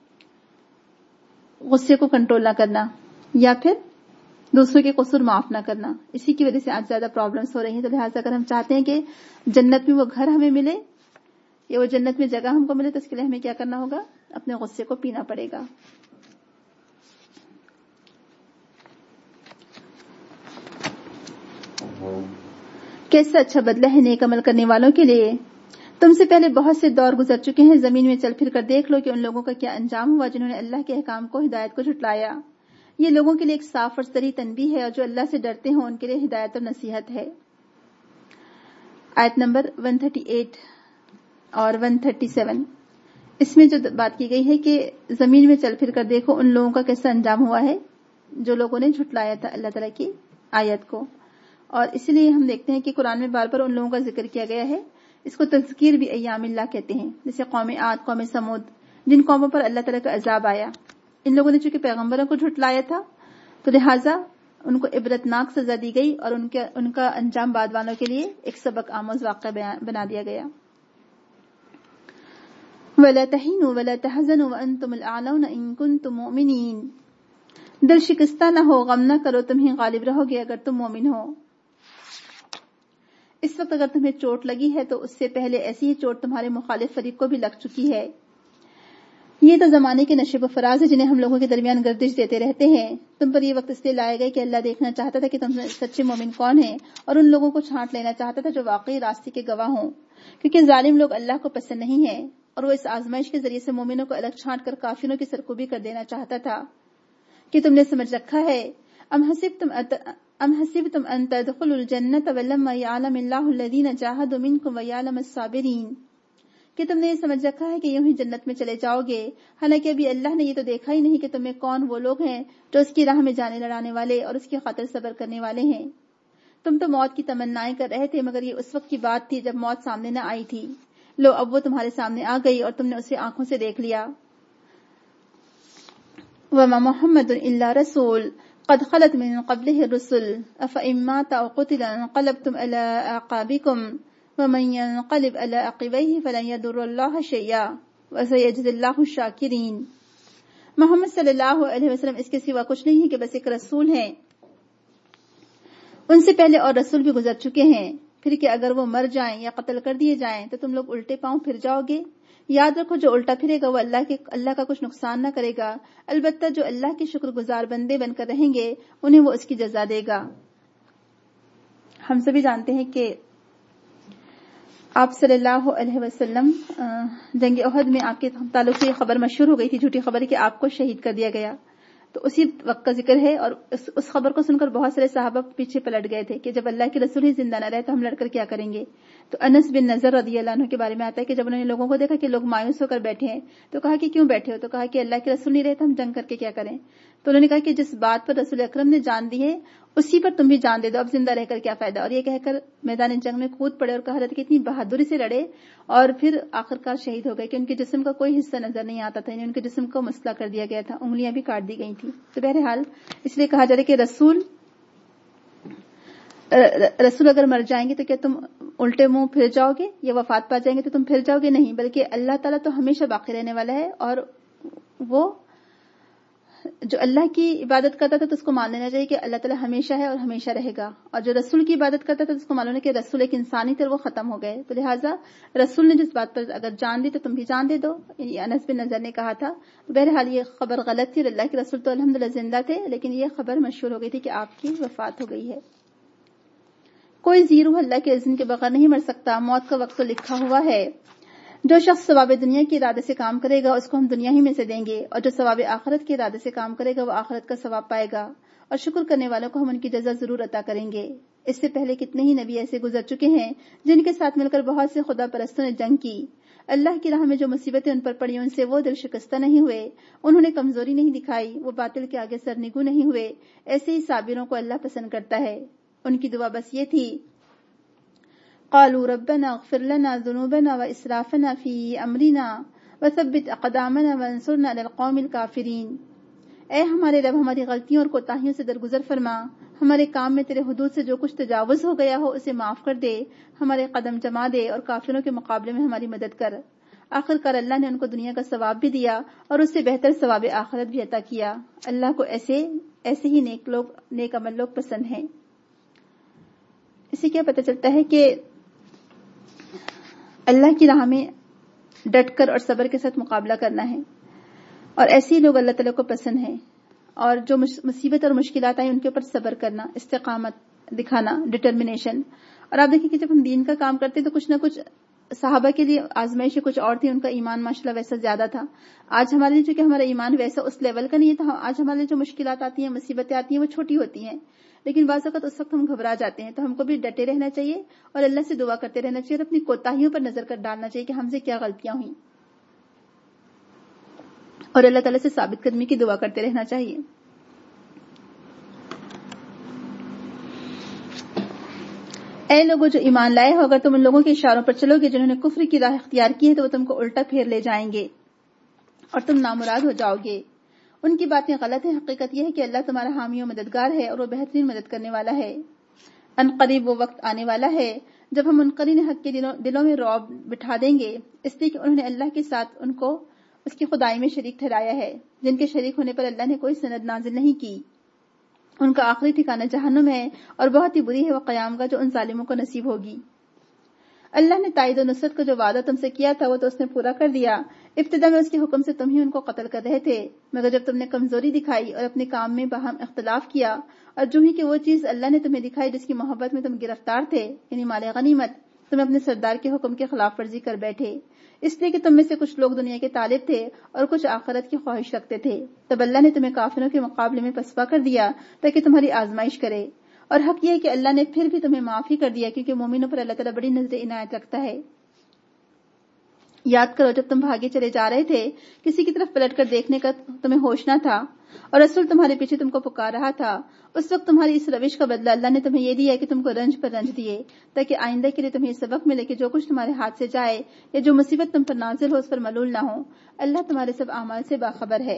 A: غصے کو کنٹرول نہ کرنا، یا پھر دوسروں کے قصور معاف نہ کرنا. اسی کی وجہ سے آج زیادہ پرابلمس ہو رہی ہیں. تو لہٰذا اگر ہم چاہتے ہیں کہ جنت میں وہ گھر ہمیں ملے یا وہ جنت میں جگہ ہم کو ملے، تو اس کے لیے ہمیں کیا کرنا ہوگا؟ اپنے غصے کو پینا پڑے گا. کیسا اچھا بدلہ ہے نیک عمل کرنے والوں کے لیے. تم سے پہلے بہت سے دور گزر چکے ہیں، زمین میں چل پھر کر دیکھ لو کہ ان لوگوں کا کیا انجام ہوا جنہوں نے اللہ کے احکام کو، ہدایت کو جھٹلایا. یہ لوگوں کے لیے ایک صاف اور صریح تنبیہ ہے، اور جو اللہ سے ڈرتے ہوں ان کے لیے ہدایت اور نصیحت ہے. آیت نمبر ایک سو اڑتیس اور ایک سو سینتیس، اس میں جو بات کی گئی ہے کہ زمین میں چل پھر کر دیکھو ان لوگوں کا کیسا انجام ہوا ہے جو لوگوں نے جھٹلایا تھا اللہ تعالیٰ کی آیت کو. اور اسی لیے ہم دیکھتے ہیں کہ قرآن میں بار بار ان لوگوں کا ذکر کیا گیا ہے. اس کو تذکیر بھی ایام اللہ کہتے ہیں، جیسے قوم عاد، قوم سمود، جن قوموں پر اللہ تعالیٰ کا عذاب آیا. ان لوگوں نے چونکہ پیغمبروں کو جھٹلایا تھا تو لہٰذا ان کو عبرتناک سزا دی گئی اور ان کا ان کا انجام بعد والوں کے لیے ایک سبق آموز واقعہ بنا دیا گیا. وَلَا تَهِنُوا وَلَا تَحْزَنُوا وَأَنْتُمُ الْأَعْلَوْنَ إِن كُنتُم مُؤْمِنِينَ. دل شکستہ نہ ہو، غم نہ کرو، تمہیں غالب رہو گے اگر تم مومن ہو. اس وقت اگر تمہیں چوٹ لگی ہے تو اس سے پہلے ایسی ہی چوٹ تمہارے مخالف فریق کو بھی لگ چکی ہے. یہ تو زمانے کے نشیب و فراز ہے جنہیں ہم لوگوں کے درمیان گردش دیتے رہتے ہیں. تم پر یہ وقت اس لیے لایا گیا کہ اللہ دیکھنا چاہتا تھا کہ تم سچے مومن کون ہیں، اور ان لوگوں کو چھانٹ لینا چاہتا تھا جو واقعی راستے کے گواہ ہوں، کیونکہ ظالم لوگ اللہ کو پسند نہیں ہیں، اور وہ اس آزمائش کے ذریعے سے مومنوں کو الگ چھانٹ کر کافروں کی سرکوبی کر دینا چاہتا تھا. کہ تم نے سمجھ رکھا ہے ام حسبتم ام حسبتم ان تدخلوا الجنة ولما يعلم الله الذين جاهدوا منكم ويعلم الصابرين. کہ تم نے یہ سمجھ رکھا ہے کہ یوں ہی جنت میں چلے جاؤ گے، حالانکہ ابھی اللہ نے یہ تو دیکھا ہی نہیں کہ تمہیں کون وہ لوگ ہیں جو اس کی راہ میں جانے لڑانے والے اور اس کی خاطر صبر کرنے والے ہیں. تم تو موت کی تمنائیں کر رہے تھے، مگر یہ اس وقت کی بات تھی جب موت سامنے نہ آئی تھی. لو اب وہ تمہارے سامنے آ گئی اور تم نے اسے آنکھوں سے دیکھ لیا. وما محمد الا رسول قد خلت من قبله الرسل افإن مات او قتل انقلبتم على اعقابكم ومن ينقلب على عقبيه فلن يضر الله شيئا وسيجزي الله الشاكرين. محمد صلی اللہ علیہ وسلم اس کے سوا کچھ نہیں ہے کہ بس ایک رسول ہیں. ان سے پہلے اور رسول بھی گزر چکے ہیں، پھر کہ اگر وہ مر جائیں یا قتل کر دیے جائیں تو تم لوگ الٹے پاؤں پھر جاؤ گے. یاد رکھو جو الٹا پھرے گا وہ اللہ کے اللہ کا کچھ نقصان نہ کرے گا، البتہ جو اللہ کے شکر گزار بندے بن کر رہیں گے انہیں وہ اس کی جزا دے گا. ہم سبھی جانتے ہیں کہ آپ صلی اللہ علیہ وسلم جنگ احد میں آپ کے تعلق سے یہ خبر مشہور ہو گئی تھی، جھوٹی خبر کہ آپ کو شہید کر دیا گیا. تو اسی وقت کا ذکر ہے، اور اس, اس خبر کو سن کر بہت سارے صحابہ پیچھے پلٹ گئے تھے کہ جب اللہ کے رسول ہی زندہ نہ رہے تو ہم لڑ کر کیا کریں گے. تو انس بن نضر رضی اللہ عنہ کے بارے میں آتا ہے کہ جب انہوں نے لوگوں کو دیکھا کہ لوگ مایوس ہو کر بیٹھے ہیں تو کہا کہ کیوں بیٹھے ہو؟ تو کہا کہ اللہ کے رسول نہیں رہے تو ہم جنگ کر کے کیا کریں. تو انہوں نے کہا کہ جس بات پر رسول اکرم نے جان دی ہے اسی پر تم بھی جان دے دو، اب زندہ رہ کر کیا فائدہ. اور یہ کہہ کر میدان جنگ میں کود پڑے اور کہا رہے کہ اتنی بہادری سے لڑے اور پھر آخر کار شہید ہو گئے کہ ان کے جسم کا کوئی حصہ نظر نہیں آتا تھا، ان کے جسم کو مسئلہ کر دیا گیا تھا، انگلیاں بھی کاٹ دی گئی تھی. تو بہرحال اس لیے کہا جا رہا ہے کہ رسول رسول اگر مر جائیں گے تو کیا تم الٹے منہ پھر جاؤ گے یا وفات پا جائیں گے تو تم پھر جاؤ گے؟ نہیں، بلکہ اللہ تعالیٰ تو ہمیشہ باقی رہنے والا ہے، اور وہ جو اللہ کی عبادت کرتا تھا تو اس کو مان لینا چاہیے کہ اللہ تعالیٰ ہمیشہ ہے اور ہمیشہ رہے گا، اور جو رسول کی عبادت کرتا تھا تو اس کو معلوم ہے کہ رسول ایک انسانی تھے، وہ ختم ہو گئے. تو لہٰذا رسول نے جس بات پر اگر جان دی تو تم بھی جان دے دو، یہ انس بن نضر نے کہا تھا. بہرحال یہ خبر غلط تھی اور اللہ کے رسول تو الحمدللہ زندہ تھے، لیکن یہ خبر مشہور ہو گئی تھی کہ آپ کی وفات ہو گئی ہے. کوئی زیرو اللہ کے اذن کے بغیر نہیں مر سکتا، موت کا وقت تو لکھا ہوا ہے. جو شخص ثواب دنیا کے ارادے سے کام کرے گا اس کو ہم دنیا ہی میں سے دیں گے، اور جو ثواب آخرت کے ارادے سے کام کرے گا وہ آخرت کا ثواب پائے گا، اور شکر کرنے والوں کو ہم ان کی جزا ضرور عطا کریں گے. اس سے پہلے کتنے ہی نبی ایسے گزر چکے ہیں جن کے ساتھ مل کر بہت سے خدا پرستوں نے جنگ کی. اللہ کی راہ میں جو مصیبتیں ان پر پڑی ان سے وہ دل شکستہ نہیں ہوئے، انہوں نے کمزوری نہیں دکھائی، وہ باطل کے آگے سرنگو نہیں ہوئے. ایسے ہی صابروں کو اللہ پسند کرتا ہے. ان کی دعا بس یہ تھی، قالوا ربنا اغفر لنا ذنوبنا واسرافنا في امرنا وثبت اقدامنا وانصرنا على القوم الكافرين. اے ہمارے رب، ہماری غلطیوں اور کوتاہیوں سے درگزر فرما، ہمارے کام میں تیرے حدود سے جو کچھ تجاوز ہو گیا ہو اسے معاف کر دے، ہمارے قدم جما دے اور کافروں کے مقابلے میں ہماری مدد کر. آخر کار اللہ نے ان کو دنیا کا ثواب بھی دیا اور اس سے بہتر ثواب آخرت بھی عطا کیا. اللہ کو ایسے ایسے ہی نیک لوگ نیک عمل لوگ پسند ہیں. اسے کیا پتہ چلتا ہے کہ اللہ کی راہ میں ڈٹ کر اور صبر کے ساتھ مقابلہ کرنا ہے، اور ایسے ہی لوگ اللہ تعالیٰ کو پسند ہیں. اور جو مصیبت اور مشکلات آئیں ان کے اوپر صبر کرنا، استقامت دکھانا، ڈٹرمنیشن، اور آپ دیکھیں کہ جب ہم دین کا کام کرتے ہیں تو کچھ نہ کچھ صحابہ کے لیے آزمائشیں کچھ اور تھی، ان کا ایمان ماشاءاللہ ویسا زیادہ تھا. آج ہمارے لیے چونکہ ہمارا ایمان ویسا اس لیول کا نہیں ہے، تو آج ہمارے لیے جو مشکلات آتی ہیں، مصیبتیں آتی ہیں، وہ چھوٹی ہوتی ہیں. لیکن بعض اوقات اس وقت ہم گھبرا جاتے ہیں، تو ہم کو بھی ڈٹے رہنا چاہیے اور اللہ سے دعا کرتے رہنا چاہیے اور اپنی کوتاہیوں پر نظر کر ڈالنا چاہیے کہ ہم سے کیا غلطیاں ہوئیں، اور اللہ تعالیٰ سے ثابت قدمی کی دعا کرتے رہنا چاہیے. اے لوگوں جو ایمان لائے ہو، اگر تم ان لوگوں کے اشاروں پر چلو گے جنہوں نے کفر کی راہ اختیار کی ہے تو وہ تم کو الٹا پھیر لے جائیں گے اور تم نامراد ہو جاؤ گے. ان کی باتیں غلط ہیں، حقیقت یہ ہے کہ اللہ تمہارا حامی و مددگار ہے اور وہ بہترین مدد کرنے والا ہے. ان قریب وہ وقت آنے والا ہے جب ہم منکرین حق کے دلوں, دلوں میں رعب بٹھا دیں گے، اس لیے کہ انہوں نے اللہ کے ساتھ ان کو اس کی خدائی میں شریک ٹھہرایا ہے، جن کے شریک ہونے پر اللہ نے کوئی سند نازل نہیں کی. ان کا آخری ٹھکانہ جہنم ہے اور بہت ہی بری ہے وہ قیام کا جو ان ظالموں کو نصیب ہوگی. اللہ نے تائید و نصرت کا جو وعدہ تم سے کیا تھا وہ تو اس نے پورا کر دیا. ابتدا میں اس کے حکم سے تم ہی ان کو قتل کر رہے تھے، مگر جب تم نے کمزوری دکھائی اور اپنے کام میں باہم اختلاف کیا، اور جو ہی کہ وہ چیز اللہ نے تمہیں دکھائی جس کی محبت میں تم گرفتار تھے، یعنی مال غنیمت، تم اپنے سردار کے حکم کے خلاف ورزی کر بیٹھے، اس لیے کہ تم میں سے کچھ لوگ دنیا کے طالب تھے اور کچھ آخرت کی خواہش رکھتے تھے. تب اللہ نے تمہیں کافروں کے مقابلے میں پسپا کر دیا تاکہ تمہاری آزمائش کرے. اور حق یہ ہے کہ اللہ نے پھر بھی تمہیں معاف ہی کر دیا، کیونکہ مومنوں پر اللہ تعالیٰ بڑی نظر عنایت رکھتا ہے. یاد کرو جب تم بھاگے چلے جا رہے تھے، کسی کی طرف پلٹ کر دیکھنے کا تمہیں ہوش نہ تھا اور رسول تمہارے پیچھے تم کو پکار رہا تھا. اس وقت تمہاری اس روش کا بدلہ اللہ نے تمہیں یہ دیا کہ تم کو رنج پر رنج دیے، تاکہ آئندہ کے لیے تمہیں یہ سبق ملے کہ جو کچھ تمہارے ہاتھ سے جائے یا جو مصیبت تم پر نازل ہو اس پر ملول نہ ہو. اللہ تمہارے سب اعمال سے باخبر ہے.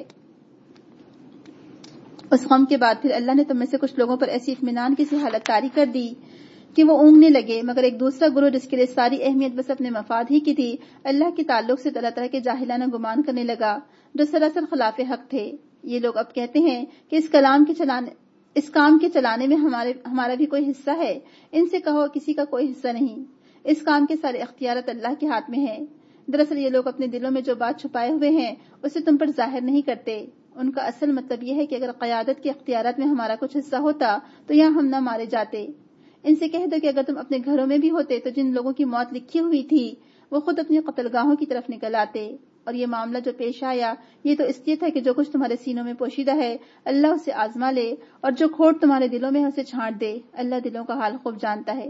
A: اس غم کے بعد پھر اللہ نے تم میں سے کچھ لوگوں پر ایسی اطمینان کی سی حالت طاری کر دی کہ وہ اونگنے لگے، مگر ایک دوسرا گروہ جس کے لیے ساری اہمیت بس اپنے مفاد ہی کی تھی، اللہ کے تعلق سے طرح طرح کے جاہلانہ گمان کرنے لگا جو سراسر خلاف حق تھے. یہ لوگ اب کہتے ہیں کہ اس کلام کے چلانے اس کام کے چلانے میں ہمارے ہمارا بھی کوئی حصہ ہے. ان سے کہو کسی کا کوئی حصہ نہیں، اس کام کے سارے اختیارات اللہ کے ہاتھ میں ہیں. دراصل یہ لوگ اپنے دلوں میں جو بات چھپائے ہوئے ہیں اسے تم پر ظاہر نہیں کرتے. ان کا اصل مطلب یہ ہے کہ اگر قیادت کے اختیارات میں ہمارا کچھ حصہ ہوتا تو یہاں ہم نہ مارے جاتے. ان سے کہہ دو کہ اگر تم اپنے گھروں میں بھی ہوتے تو جن لوگوں کی موت لکھی ہوئی تھی وہ خود اپنی قتل گاہوں کی طرف نکل آتے. اور یہ معاملہ جو پیش آیا یہ تو اس لیے تھا کہ جو کچھ تمہارے سینوں میں پوشیدہ ہے اللہ اسے آزما لے، اور جو کھوٹ تمہارے دلوں میں ہے اسے چھانٹ دے. اللہ دلوں کا حال خوب جانتا ہے.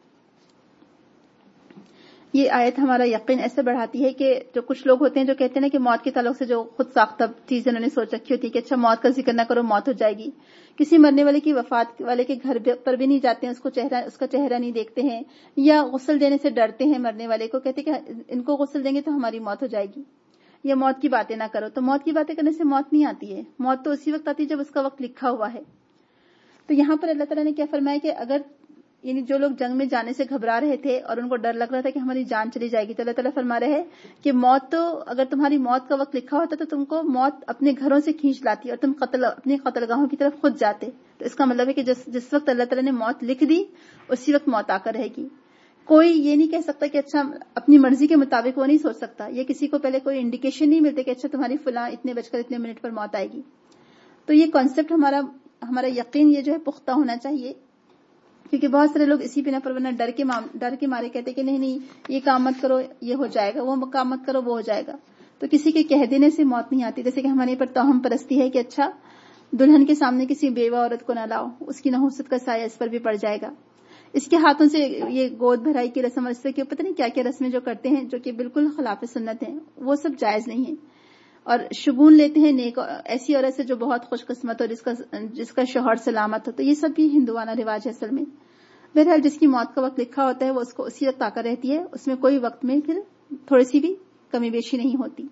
A: یہ آیت ہمارا یقین ایسے بڑھاتی ہے کہ جو کچھ لوگ ہوتے ہیں جو کہتے ہیں کہ موت کے تعلق سے جو خود ساختہ چیزیں انہوں نے سوچ رکھی ہوتی ہے کہ اچھا موت کا ذکر نہ کرو، موت ہو جائے گی. کسی مرنے والے کی وفات والے کے گھر پر بھی نہیں جاتے ہیں، اس کو چہرہ اس کا چہرہ نہیں دیکھتے ہیں، یا غسل دینے سے ڈرتے ہیں مرنے والے کو، کہتے کہ ان کو غسل دیں گے تو ہماری موت ہو جائے گی، یا موت کی باتیں نہ کرو. تو موت کی باتیں کرنے سے موت نہیں آتی ہے، موت تو اسی وقت آتی ہے جب اس کا وقت لکھا ہوا ہے. تو یہاں پر اللہ تعالیٰ نے کیا فرمایا کہ اگر یعنی جو لوگ جنگ میں جانے سے گھبرا رہے تھے اور ان کو ڈر لگ رہا تھا کہ ہماری جان چلی جائے گی، تو اللہ تعالیٰ فرما رہے ہیں کہ موت تو اگر تمہاری موت کا وقت لکھا ہوتا تو تم کو موت اپنے گھروں سے کھینچ لاتی اور تم قتل اپنی قتل گاہوں کی طرف خود جاتے. تو اس کا مطلب ہے کہ جس جس وقت اللہ تعالیٰ نے موت لکھ دی اسی وقت موت آ کر رہے گی. کوئی یہ نہیں کہہ سکتا کہ اچھا اپنی مرضی کے مطابق وہ نہیں سوچ سکتا، یا کسی کو پہلے کوئی انڈیکیشن نہیں ملتے کہ اچھا تمہاری فلاں اتنے بج کر اتنے منٹ پر موت آئے گی. تو یہ کانسیپٹ ہمارا ہمارا یقین یہ جو ہے پختہ ہونا چاہیے، کیونکہ بہت سارے لوگ اسی بنا پر ورنہ ڈر کے ڈر کے مارے کہتے کہ نہیں نہیں یہ کام مت کرو یہ ہو جائے گا، وہ کام مت کرو وہ ہو جائے گا. تو کسی کے کہہ دینے سے موت نہیں آتی. جیسے کہ ہمارے پر توہم پرستی ہے کہ اچھا دلہن کے سامنے کسی بیوہ عورت کو نہ لاؤ، اس کی نحوست کا سایہ اس پر بھی پڑ جائے گا. اس کے ہاتھوں سے یہ گود بھرائی کی رسم اور اس کے پتہ نہیں کیا کیا رسمیں جو کرتے ہیں جو کہ بالکل خلاف سنت ہیں، وہ سب جائز نہیں ہے. اور شگون لیتے ہیں نیک ایسی عورت سے جو بہت خوش قسمت ہو، جس کا جس کا شوہر سلامت ہو. تو یہ سب بھی ہندوانہ رواج ہے اصل میں. بہرحال جس کی موت کا وقت لکھا ہوتا ہے وہ اس کو اسی وقت آ کر رہتی ہے، اس میں کوئی وقت میں پھر تھوڑی سی بھی کمی بیشی نہیں ہوتی.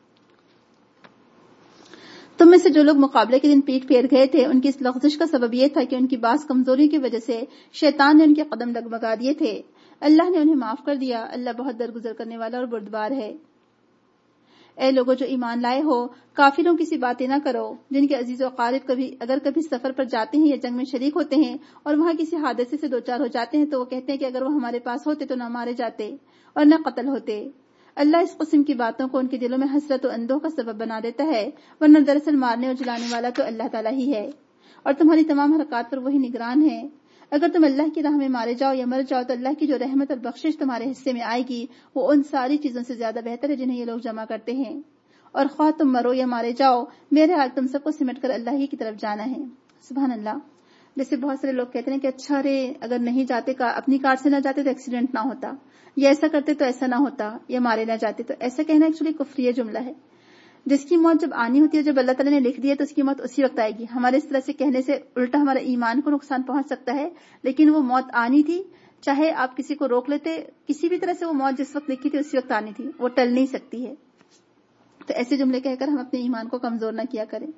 A: تم میں سے جو لوگ مقابلے کے دن پیٹ پھیر گئے تھے ان کی اس لغزش کا سبب یہ تھا کہ ان کی بعض کمزوری کی وجہ سے شیطان نے ان کے قدم ڈگمگا دیے تھے. اللہ نے انہیں معاف کر دیا، اللہ بہت درگزر کرنے والا اور بردبار ہے. اے لوگوں جو ایمان لائے ہو، کافروں کی سی باتیں نہ کرو جن کے عزیز و اقارب کبھی اگر کبھی سفر پر جاتے ہیں یا جنگ میں شریک ہوتے ہیں اور وہاں کسی حادثے سے دوچار ہو جاتے ہیں تو وہ کہتے ہیں کہ اگر وہ ہمارے پاس ہوتے تو نہ مارے جاتے اور نہ قتل ہوتے. اللہ اس قسم کی باتوں کو ان کے دلوں میں حسرت و اندوہ کا سبب بنا دیتا ہے، ورنہ دراصل مارنے اور جلانے والا تو اللہ تعالیٰ ہی ہے اور تمہاری تمام حرکات پر وہی نگران ہے. اگر تم اللہ کی راہ میں مارے جاؤ یا مر جاؤ تو اللہ کی جو رحمت اور بخشش تمہارے حصے میں آئے گی وہ ان ساری چیزوں سے زیادہ بہتر ہے جنہیں یہ لوگ جمع کرتے ہیں. اور خواہ تم مرو یا مارے جاؤ میرے حال تم سب کو سمٹ کر اللہ ہی کی طرف جانا ہے. سبحان اللہ. جیسے بہت سارے لوگ کہتے ہیں کہ اچھا رے اگر نہیں جاتے اپنی کار سے نہ جاتے تو ایکسیڈنٹ نہ ہوتا, یا ایسا کرتے تو ایسا نہ ہوتا, یا مارے نہ جاتے. تو ایسا کہنا ایکچولی کفریہ جملہ ہے. جس کی موت جب آنی ہوتی ہے, جب اللہ تعالیٰ نے لکھ دی ہے تو اس کی موت اسی وقت آئے گی. ہمارے اس طرح سے کہنے سے الٹا ہمارے ایمان کو نقصان پہنچ سکتا ہے, لیکن وہ موت آنی تھی. چاہے آپ کسی کو روک لیتے, کسی بھی طرح سے وہ موت جس وقت لکھی تھی اسی وقت آنی تھی, وہ ٹل نہیں سکتی ہے. تو ایسے جملے کہہ کر ہم اپنے ایمان کو کمزور نہ کیا کریں.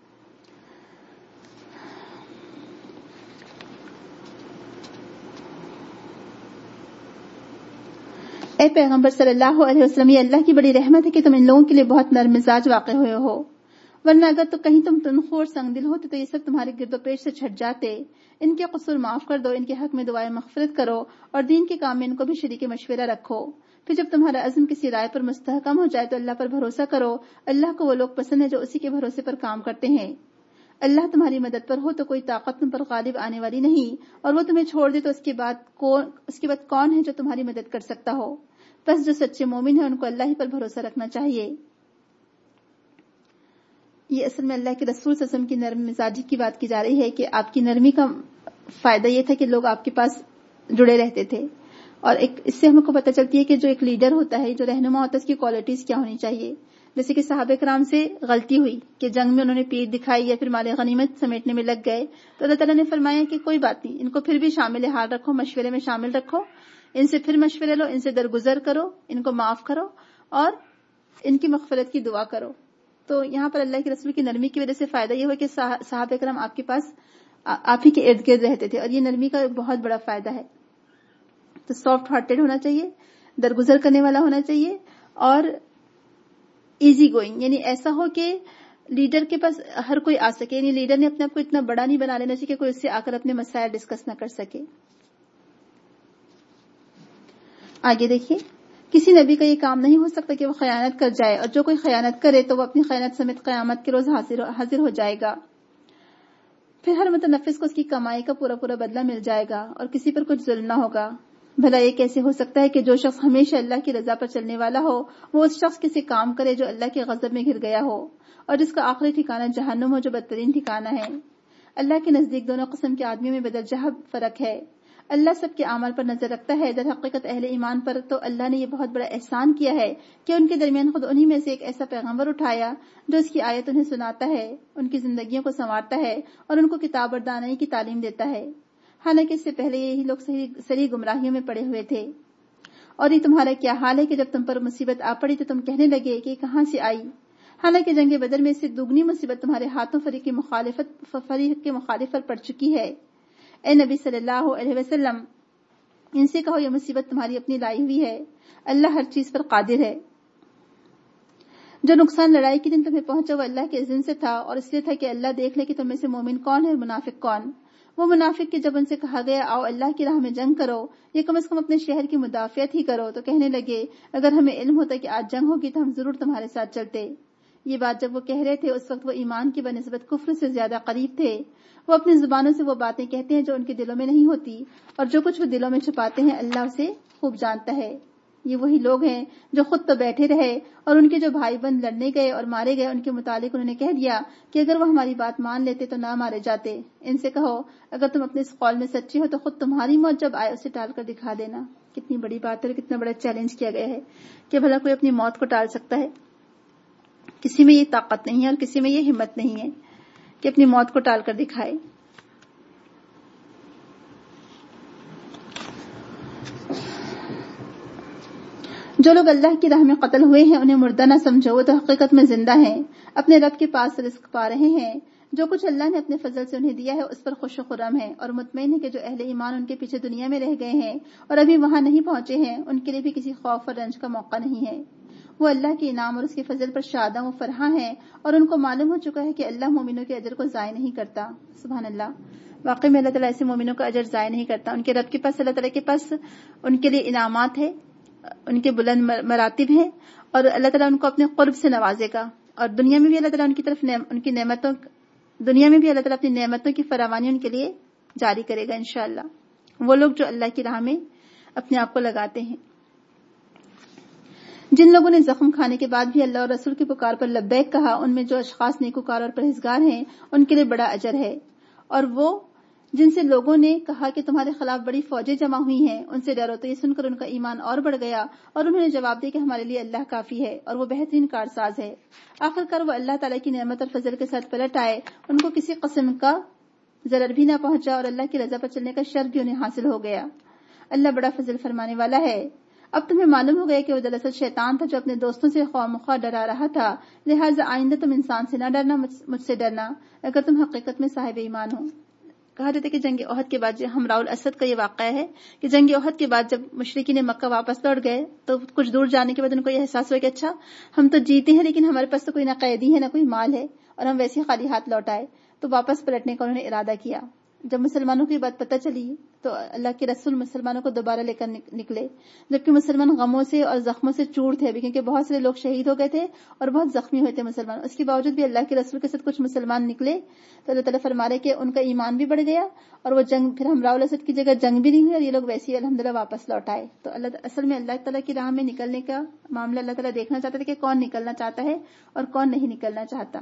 A: اے پیغمبر صلی اللہ علیہ وسلم, یہ اللہ کی بڑی رحمت ہے کہ تم ان لوگوں کے لیے بہت نرم مزاج واقع ہوئے ہو, ورنہ اگر تو کہیں تم تنخو اور سنگ دل ہوتے تو یہ سب تمہارے گرد و پیش سے چھٹ جاتے. ان کے قصور معاف کر دو, ان کے حق میں دعائیں مغفرت کرو, اور دین کے کام میں ان کو بھی شریک مشورہ رکھو. پھر جب تمہارا عزم کسی رائے پر مستحکم ہو جائے تو اللہ پر بھروسہ کرو. اللہ کو وہ لوگ پسند ہے جو اسی کے بھروسے پر کام کرتے ہیں. اللہ تمہاری مدد پر ہو تو کوئی طاقت تم پر غالب آنے والی نہیں, اور وہ تمہیں چھوڑ دے تو اس کے بعد کون اس کے بعد کون ہے جو تمہاری مدد کر سکتا ہو. بس جو سچے مومن ہیں ان کو اللہ ہی پر بھروسہ رکھنا چاہیے. یہ اصل میں اللہ کے رسول صلی اللہ علیہ وسلم کی نرم مزاجی کی بات کی جا رہی ہے کہ آپ کی نرمی کا فائدہ یہ تھا کہ لوگ آپ کے پاس جڑے رہتے تھے. اور ایک اس سے ہم کو پتہ چلتی ہے کہ جو ایک لیڈر ہوتا ہے, جو رہنما ہوتا ہے, اس کی کوالٹیز کیا ہونی چاہیے. جیسے کہ صحابہ کرام سے غلطی ہوئی کہ جنگ میں انہوں نے پیٹ دکھائی یا پھر مال غنیمت سمیٹنے میں لگ گئے, تو اللہ تعالیٰ نے فرمایا کہ کوئی بات نہیں, ان کو پھر بھی شامل حال رکھو, مشورے میں شامل رکھو, ان سے پھر مشورے لو, ان سے درگزر کرو, ان کو معاف کرو اور ان کی مغفرت کی دعا کرو. تو یہاں پر اللہ کے رسول کی نرمی کی وجہ سے فائدہ یہ ہوا کہ صحابہ کرام آپ کے پاس آپ ہی کے ارد گرد رہتے تھے, اور یہ نرمی کا بہت بڑا فائدہ ہے. تو سافٹ ہارٹیڈ ہونا چاہیے, درگزر کرنے والا ہونا چاہیے, اور ایزی گوئنگ, یعنی ایسا ہو کہ لیڈر کے پاس ہر کوئی آ سکے. یعنی لیڈر نے اپنے آپ کو اتنا بڑا نہیں بنا لینا چاہیے کہ کوئی اس سے آ کر اپنے مسائل ڈسکس نہ کر سکے. آگے دیکھیے, کسی نبی کا یہ کام نہیں ہو سکتا کہ وہ خیانت کر جائے, اور جو کوئی خیانت کرے تو وہ اپنی خیانت سمیت قیامت کے روز حاضر حاضر ہو جائے گا. پھر ہر متنفس کو اس کی کمائی کا پورا پورا بدلہ مل جائے گا, اور کسی پر کچھ ظلم نہ ہوگا. بھلا یہ کیسے ہو سکتا ہے کہ جو شخص ہمیشہ اللہ کی رضا پر چلنے والا ہو وہ اس شخص کسی کام کرے جو اللہ کے غضب میں گر گیا ہو, اور جس کا آخری ٹھکانہ جہنم ہو جو بدترین ٹھکانہ ہے. اللہ کے نزدیک دونوں قسم کے آدمیوں میں بدرجہ فرق ہے. اللہ سب کے اعمال پر نظر رکھتا ہے. در حقیقت اہل ایمان پر تو اللہ نے یہ بہت بڑا احسان کیا ہے کہ ان کے درمیان خود انہی میں سے ایک ایسا پیغمبر اٹھایا جو اس کی آیت انہیں سناتا ہے, ان کی زندگیوں کو سنوارتا ہے, اور ان کو کتاب اور دانائی کی تعلیم دیتا ہے. حالانکہ اس سے پہلے یہی لوگ سری گمراہیوں میں پڑے ہوئے تھے. اور یہ تمہارا کیا حال ہے کہ جب تم پر مصیبت آ پڑی تو تم کہنے لگے کہ کہاں سے آئی, حالانکہ جنگ بدر میں اس سے دگنی مصیبت تمہارے ہاتھوں فریق کی مخالفت فریق کے مخالف پر پڑ چکی ہے. اے نبی صلی اللہ علیہ وسلم, ان سے کہو یہ مصیبت تمہاری اپنی لائی ہوئی ہے, اللہ ہر چیز پر قادر ہے. جو نقصان لڑائی کے دن تمہیں پہنچا وہ اللہ کے اذن سے تھا, اور اس لیے تھا کہ اللہ دیکھ لے کہ تم میں سے مومن کون ہے اور منافق کون. وہ منافق کہ جب ان سے کہا گیا آؤ اللہ کی راہ میں جنگ کرو, یہ کم از کم اپنے شہر کی مدافعت ہی کرو, تو کہنے لگے اگر ہمیں علم ہوتا کہ آج جنگ ہوگی تو ہم ضرور تمہارے ساتھ چلتے. یہ بات جب وہ کہہ رہے تھے اس وقت وہ ایمان کی بنسبت کفر سے زیادہ قریب تھے. وہ اپنی زبانوں سے وہ باتیں کہتے ہیں جو ان کے دلوں میں نہیں ہوتی, اور جو کچھ وہ دلوں میں چھپاتے ہیں اللہ اسے خوب جانتا ہے. یہ وہی لوگ ہیں جو خود تو بیٹھے رہے, اور ان کے جو بھائی بند لڑنے گئے اور مارے گئے ان کے متعلق انہوں نے کہہ دیا کہ اگر وہ ہماری بات مان لیتے تو نہ مارے جاتے. ان سے کہو اگر تم اپنے اس قول میں سچی ہو تو خود تمہاری موت جب آئے اسے ٹال کر دکھا دینا. کتنی بڑی بات ہے, کتنا بڑا چیلنج کیا گیا ہے کہ بھلا کوئی اپنی موت کو ٹال سکتا ہے. کسی میں یہ طاقت نہیں ہے اور کسی میں یہ ہمت نہیں ہے کہ اپنی موت کو ٹال کر دکھائے. جو لوگ اللہ کی راہ میں قتل ہوئے ہیں انہیں مردہ نہ سمجھو, وہ تو حقیقت میں زندہ ہیں, اپنے رب کے پاس رزق پا رہے ہیں. جو کچھ اللہ نے اپنے فضل سے انہیں دیا ہے اس پر خوش و خرم ہے, اور مطمئن ہے کہ جو اہل ایمان ان کے پیچھے دنیا میں رہ گئے ہیں اور ابھی وہاں نہیں پہنچے ہیں ان کے لیے بھی کسی خوف اور رنج کا موقع نہیں ہے. وہ اللہ کے انعام اور اس کے فضل پر شاداں و فرحاں ہیں, اور ان کو معلوم ہو چکا ہے کہ اللہ مومنوں کے اجر کو ضائع نہیں کرتا. سبحان اللہ. واقعی میں اللہ تعالیٰ ایسے مومنوں کا اجر ضائع نہیں کرتا. ان کے رب کے پاس, اللہ تعالیٰ کے پاس ان کے لیے انعامات ہے, ان کے بلند مراتب ہیں, اور اللہ تعالیٰ ان کو اپنے قرب سے نوازے گا, اور دنیا میں بھی اللہ تعالیٰ ان کی طرف ان کی نعمتوں دنیا میں بھی اللہ تعالیٰ اپنی نعمتوں کی فراوانی ان کے لیے جاری کرے گا انشاءاللہ. وہ لوگ جو اللہ کی راہ میں اپنے آپ کو لگاتے ہیں. جن لوگوں نے زخم کھانے کے بعد بھی اللہ اور رسول کی پکار پر لبیک کہا، ان میں جو اشخاص نیکوکار اور پرہیزگار ہیں ان کے لیے بڑا اجر ہے. اور وہ جن سے لوگوں نے کہا کہ تمہارے خلاف بڑی فوجیں جمع ہوئی ہیں، ان سے ڈرو. تو یہ سن کر ان کا ایمان اور بڑھ گیا اور انہوں نے جواب دیا کہ ہمارے لیے اللہ کافی ہے اور وہ بہترین کارساز ہے. آخرکار وہ اللہ تعالیٰ کی نعمت اور فضل کے ساتھ پلٹ آئے، ان کو کسی قسم کا ضرر بھی نہ پہنچا اور اللہ کی رضا پر چلنے کا شرف بھی انہیں حاصل ہو گیا. اللہ بڑا فضل فرمانے والا ہے. اب تمہیں معلوم ہو گیا کہ وہ دراصل شیطان تھا جو اپنے دوستوں سے خواہ مخواہ ڈرا رہا تھا. لہٰذا آئندہ تم انسان سے نہ ڈرنا، مجھ سے ڈرنا اگر تم حقیقت میں صاحب ایمان ہو. کہا جاتا ہے کہ جنگ احد کے بعد ہمراء الاسد کا یہ واقعہ ہے کہ جنگ احد کے بعد جب مشرکین مکہ واپس لوٹ گئے تو کچھ دور جانے کے بعد ان کو یہ احساس ہوا کہ اچھا ہم تو جیتے ہیں لیکن ہمارے پاس تو کوئی نہ قیدی ہے نہ کوئی مال ہے اور ہم ویسے ہی خالی ہاتھ لوٹ آئے. تو واپس پلٹنے کا انہوں نے ارادہ کیا. جب مسلمانوں کی بات پتہ چلی تو اللہ کے رسول مسلمانوں کو دوبارہ لے کر نکلے، جبکہ مسلمان غموں سے اور زخموں سے چور تھے ابھی، کیونکہ بہت سے لوگ شہید ہو گئے تھے اور بہت زخمی ہوئے تھے مسلمان. اس کے باوجود بھی اللہ کے رسول کے ساتھ کچھ مسلمان نکلے تو اللہ تعالیٰ فرما رہے کہ ان کا ایمان بھی بڑھ گیا اور وہ جنگ پھر ہمراء الاسد کی جگہ جنگ بھی نہیں ہوئی اور یہ لوگ ویسے ہی الحمدللہ واپس لوٹ آئے. تو اللہ اصل میں اللہ تعالیٰ کی راہ میں نکلنے کا معاملہ اللہ تعالیٰ دیکھنا چاہتا تھا کہ کون نکلنا چاہتا ہے اور کون نہیں نکلنا چاہتا.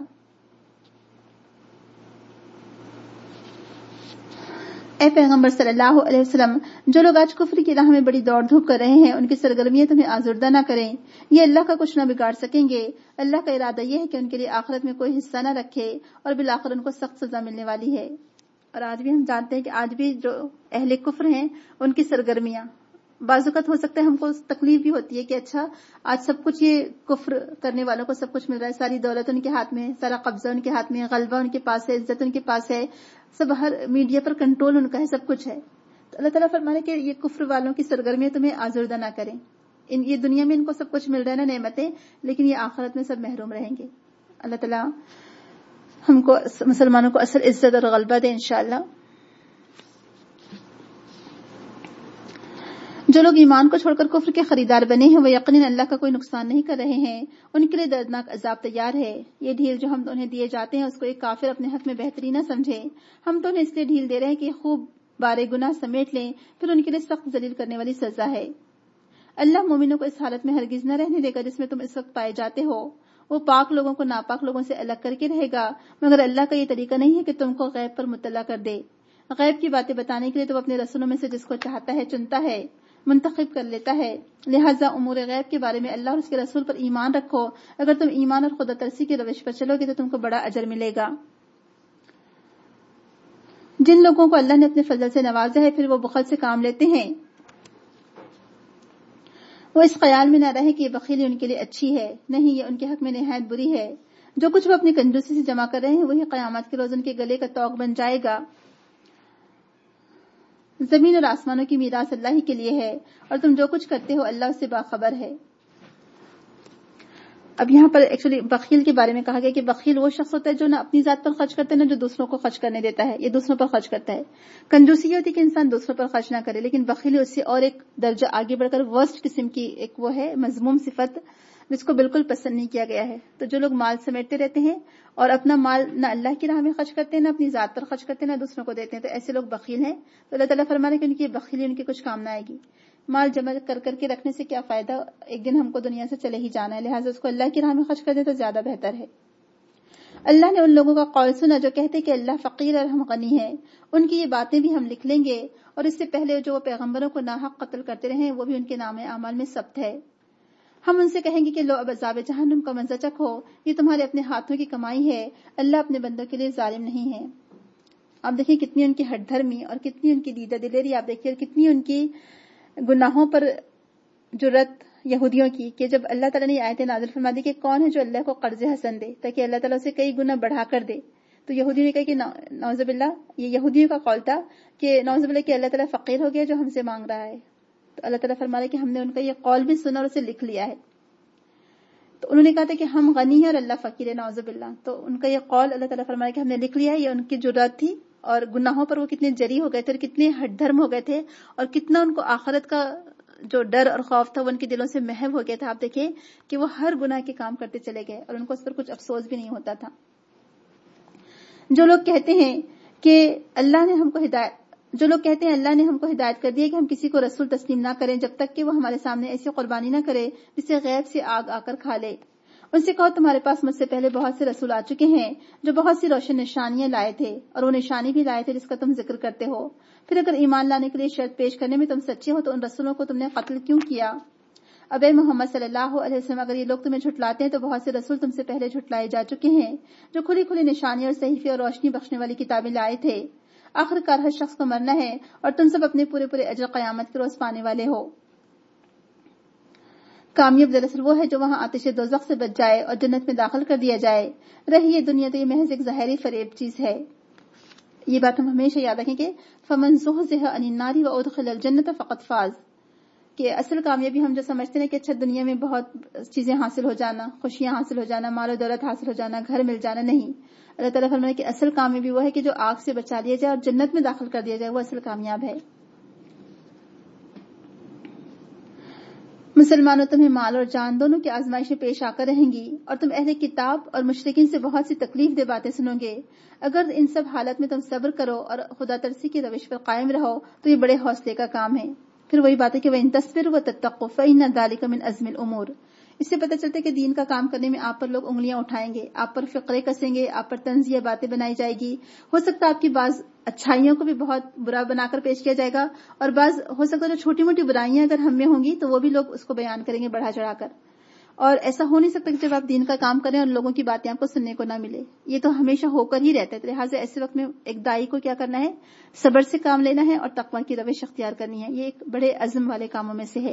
A: اے پیغمبر صلی اللہ علیہ وسلم، جو لوگ آج کفر کی راہ میں بڑی دوڑ دھوپ کر رہے ہیں ان کی سرگرمیاں تمہیں آزردہ نہ کریں. یہ اللہ کا کچھ نہ بگاڑ سکیں گے. اللہ کا ارادہ یہ ہے کہ ان کے لیے آخرت میں کوئی حصہ نہ رکھے اور بالآخر ان کو سخت سزا ملنے والی ہے. اور آج بھی ہم جانتے ہیں کہ آج بھی جو اہل کفر ہیں ان کی سرگرمیاں بعض اوقات ہو سکتا ہے ہم کو تکلیف بھی ہوتی ہے کہ اچھا آج سب کچھ یہ کفر کرنے والوں کو سب کچھ مل رہا ہے، ساری دولت ان کے ہاتھ میں، سارا قبضہ ان کے ہاتھ میں، غلبہ ان کے پاس ہے، عزت ان کے پاس ہے، سب ہر میڈیا پر کنٹرول ان کا ہے، سب کچھ ہے. تو اللہ تعالیٰ فرمانے کہ یہ کفر والوں کی سرگرمیاں تمہیں آزردہ نہ کریں. ان یہ دنیا میں ان کو سب کچھ مل رہا ہے نا نعمتیں، لیکن یہ آخرت میں سب محروم رہیں گے. اللہ تعالیٰ ہم کو مسلمانوں کو اصل عزت اور غلبہ دے انشاءاللہ. جو لوگ ایمان کو چھوڑ کر کفر کے خریدار بنے ہیں وہ یقیناً اللہ کا کوئی نقصان نہیں کر رہے ہیں. ان کے لیے دردناک عذاب تیار ہے. یہ ڈھیل جو ہم انہیں دیے جاتے ہیں اس کو ایک کافر اپنے حق میں بہتری نہ سمجھے. ہم تو انہیں اس لیے ڈھیل دے رہے ہیں کہ خوب بارے گناہ سمیٹ لیں، پھر ان کے لیے سخت ذلیل کرنے والی سزا ہے. اللہ مومنوں کو اس حالت میں ہرگز نہ رہنے دے گا جس میں تم اس وقت پائے جاتے ہو. وہ پاک لوگوں کو ناپاک لوگوں سے الگ کر کے رہے گا، مگر اللہ کا یہ طریقہ نہیں ہے کہ تم کو غیب پر مطلع کر دے. غیب کی باتیں بتانے کے لیے تو اپنے رسولوں میں سے جس کو چاہتا ہے چنتا ہے، منتخب کر لیتا ہے. لہٰذا امور غیب کے بارے میں اللہ اور اس کے رسول پر ایمان رکھو. اگر تم ایمان اور خدا ترسی کی روش پر چلو گے تو تم کو بڑا اجر ملے گا. جن لوگوں کو اللہ نے اپنے فضل سے نوازا ہے پھر وہ بخل سے کام لیتے ہیں، وہ اس خیال میں نہ رہے کہ یہ بخیلی ان کے لیے اچھی ہے، نہیں، یہ ان کے حق میں نہایت بری ہے. جو کچھ وہ اپنی کنجوسی سے جمع کر رہے ہیں وہی قیامت کے روز ان کے گلے کا طوق بن جائے گا. زمین اور آسمانوں کی میراث اللہ ہی کے لیے ہے اور تم جو کچھ کرتے ہو اللہ اس سے باخبر ہے. اب یہاں پر ایکچولی بخیل کے بارے میں کہا گیا کہ بخیل وہ شخص ہوتا ہے جو نہ اپنی ذات پر خرچ کرتا ہے نہ جو دوسروں کو خرچ کرنے دیتا ہے، یہ دوسروں پر خرچ کرتا ہے. کنجوسی یہ ہوتی ہے کہ انسان دوسروں پر خرچ نہ کرے، لیکن بخیلی اس سے اور ایک درجہ آگے بڑھ کر ورسٹ قسم کی ایک وہ ہے مذموم صفت جس کو بالکل پسند نہیں کیا گیا ہے. تو جو لوگ مال سمیٹتے رہتے ہیں اور اپنا مال نہ اللہ کی راہ میں خرچ کرتے ہیں، نہ اپنی ذات پر خرچ کرتے ہیں، نہ دوسروں کو دیتے ہیں، تو ایسے لوگ بخیل ہیں. تو اللہ تعالیٰ فرما رہے کہ ان کی بخیلی ان کی کچھ کام نہ آئے گی. مال جمع کر کر کے رکھنے سے کیا فائدہ، ایک دن ہم کو دنیا سے چلے ہی جانا ہے، لہٰذا اس کو اللہ کی راہ میں خرچ کر دے تو زیادہ بہتر ہے. اللہ نے ان لوگوں کا قول سنا جو کہتے کہ اللہ فقیر اور ہم غنی ہیں. ان کی یہ باتیں بھی ہم لکھ لیں گے اور اس سے پہلے جو وہ پیغمبروں کو ناحق قتل کرتے رہے وہ بھی ان کے نام اعمال میں ثبت ہے. ہم ان سے کہیں گے کہ لو اب عذاب جہنم کا مزہ چکھو، یہ تمہارے اپنے ہاتھوں کی کمائی ہے، اللہ اپنے بندوں کے لیے ظالم نہیں ہے. آپ دیکھیں کتنی ان کی ہٹ دھرمی اور کتنی ان کی دیدہ دلیری، آپ دیکھیے کتنی ان کی گناہوں پر جرت یہودیوں کی کہ جب اللہ تعالیٰ نے آیتیں نازل فرما دی کہ کون ہے جو اللہ کو قرض حسن دے تاکہ اللہ تعالیٰ اسے کئی گنا بڑھا کر دے، تو یہودیوں نے کہا کہ نعوذ باللہ، یہ یہودیوں کا قول تھا کہ نعوذ باللہ کہ اللہ تعالیٰ فقیر ہو گیا جو ہم سے مانگ رہا ہے. تو اللہ تعالیٰ فرما رہا ہے کہ ہم نے ان کا یہ قول بھی سنا اور اسے لکھ لیا ہے. تو انہوں نے کہا تھا کہ ہم غنی ہیں اور اللہ فقیر ہے، نعوذ باللہ. تو ان کا یہ قول اللہ تعالیٰ فرما رہا ہے کہ ہم نے لکھ لیا ہے. یہ ان کی جرات تھی اور گناہوں پر وہ کتنے جری ہو گئے تھے اور کتنے ہٹ دھرم ہو گئے تھے اور کتنا ان کو آخرت کا جو ڈر اور خوف تھا وہ ان کے دلوں سے محو ہو گیا تھا. آپ دیکھیں کہ وہ ہر گناہ کے کام کرتے چلے گئے اور ان کو اس پر کچھ افسوس بھی نہیں ہوتا تھا. جو لوگ کہتے ہیں کہ اللہ نے ہم کو ہدایت جو لوگ کہتے ہیں اللہ نے ہم کو ہدایت کر دی ہے کہ ہم کسی کو رسول تسلیم نہ کریں جب تک کہ وہ ہمارے سامنے ایسی قربانی نہ کرے جسے غیب سے آگ آ کر کھا لے، ان سے کہو تمہارے پاس مجھ سے پہلے بہت سے رسول آ چکے ہیں جو بہت سی روشن نشانیاں لائے تھے، اور وہ نشانی بھی لائے تھے جس کا تم ذکر کرتے ہو، پھر اگر ایمان لانے کے لیے شرط پیش کرنے میں تم سچے ہو تو ان رسولوں کو تم نے قتل کیوں کیا؟ اب اے محمد صلی اللہ علیہ وسلم، اگر یہ لوگ تمہیں جھٹلاتے ہیں تو بہت سے رسول تم سے پہلے جھٹلائے جا چکے ہیں جو کھلی کھلی نشانیاں اور صحیفے اور روشنی بخشنے والی کتابیں لائے تھے۔ آخر کار ہر شخص کو مرنا ہے اور تم سب اپنے پورے پورے اجر قیامت کے روز پانے والے ہو۔ کامیاب دراصل وہ ہے جو وہاں آتش دوزخ سے بچ جائے اور جنت میں داخل کر دیا جائے۔ رہی یہ دنیا تو یہ محض ایک ظاہری فریب چیز ہے۔ یہ بات ہم ہمیشہ یاد رکھیں کہ فمن زحزح عن النار وادخل الجنة فقد فاز، کہ اصل کامیابی ہم جو سمجھتے ہیں کہ اچھا دنیا میں بہت چیزیں حاصل ہو جانا، خوشیاں حاصل ہو جانا، مال و دولت حاصل ہو جانا، گھر مل جانا، نہیں۔ اللہ تعالیٰ فرمائے کہ اصل کامیابی وہ ہے کہ جو آگ سے بچا لیا جائے اور جنت میں داخل کر دیا جائے، وہ اصل کامیاب ہے۔ مسلمانوں، تمہیں مال اور جان دونوں کی آزمائشیں پیش آ کر رہیں گی اور تم اہل کتاب اور مشرکین سے بہت سی تکلیف دہ باتیں سنو گے۔ اگر ان سب حالت میں تم صبر کرو اور خدا ترسی کی روش پر قائم رہو تو یہ بڑے حوصلے کا کام ہے۔ پھر وہی بات ہے کہ وَإِن تَصْبِرُوا وَتَتَّقُوا فَإِنَّ ذَلِكَ مِنْ عَزْمِ الْأُمُورِ۔ اس سے پتہ چلتا ہے کہ دین کا کام کرنے میں آپ پر لوگ انگلیاں اٹھائیں گے، آپ پر فقرے کسیں گے، آپ پر طنزیہ باتیں بنائی جائے گی۔ ہو سکتا ہے آپ کی بعض اچھائیوں کو بھی بہت برا بنا کر پیش کیا جائے گا، اور بعض ہو سکتا ہے جو چھوٹی موٹی برائیاں اگر ہم میں ہوں گی تو وہ بھی لوگ اس کو بیان کریں گے بڑھا چڑھا کر۔ اور ایسا ہو نہیں سکتا کہ جب آپ دین کا کام کریں اور لوگوں کی باتیں آپ کو سننے کو نہ ملے، یہ تو ہمیشہ ہو کر ہی رہتا ہے۔ لہٰذا ایسے وقت میں ایک دائی کو کیا کرنا ہے؟ صبر سے کام لینا ہے اور تقویٰ کی روش اختیار کرنی ہے۔ یہ ایک بڑے عزم والے کاموں میں سے ہے۔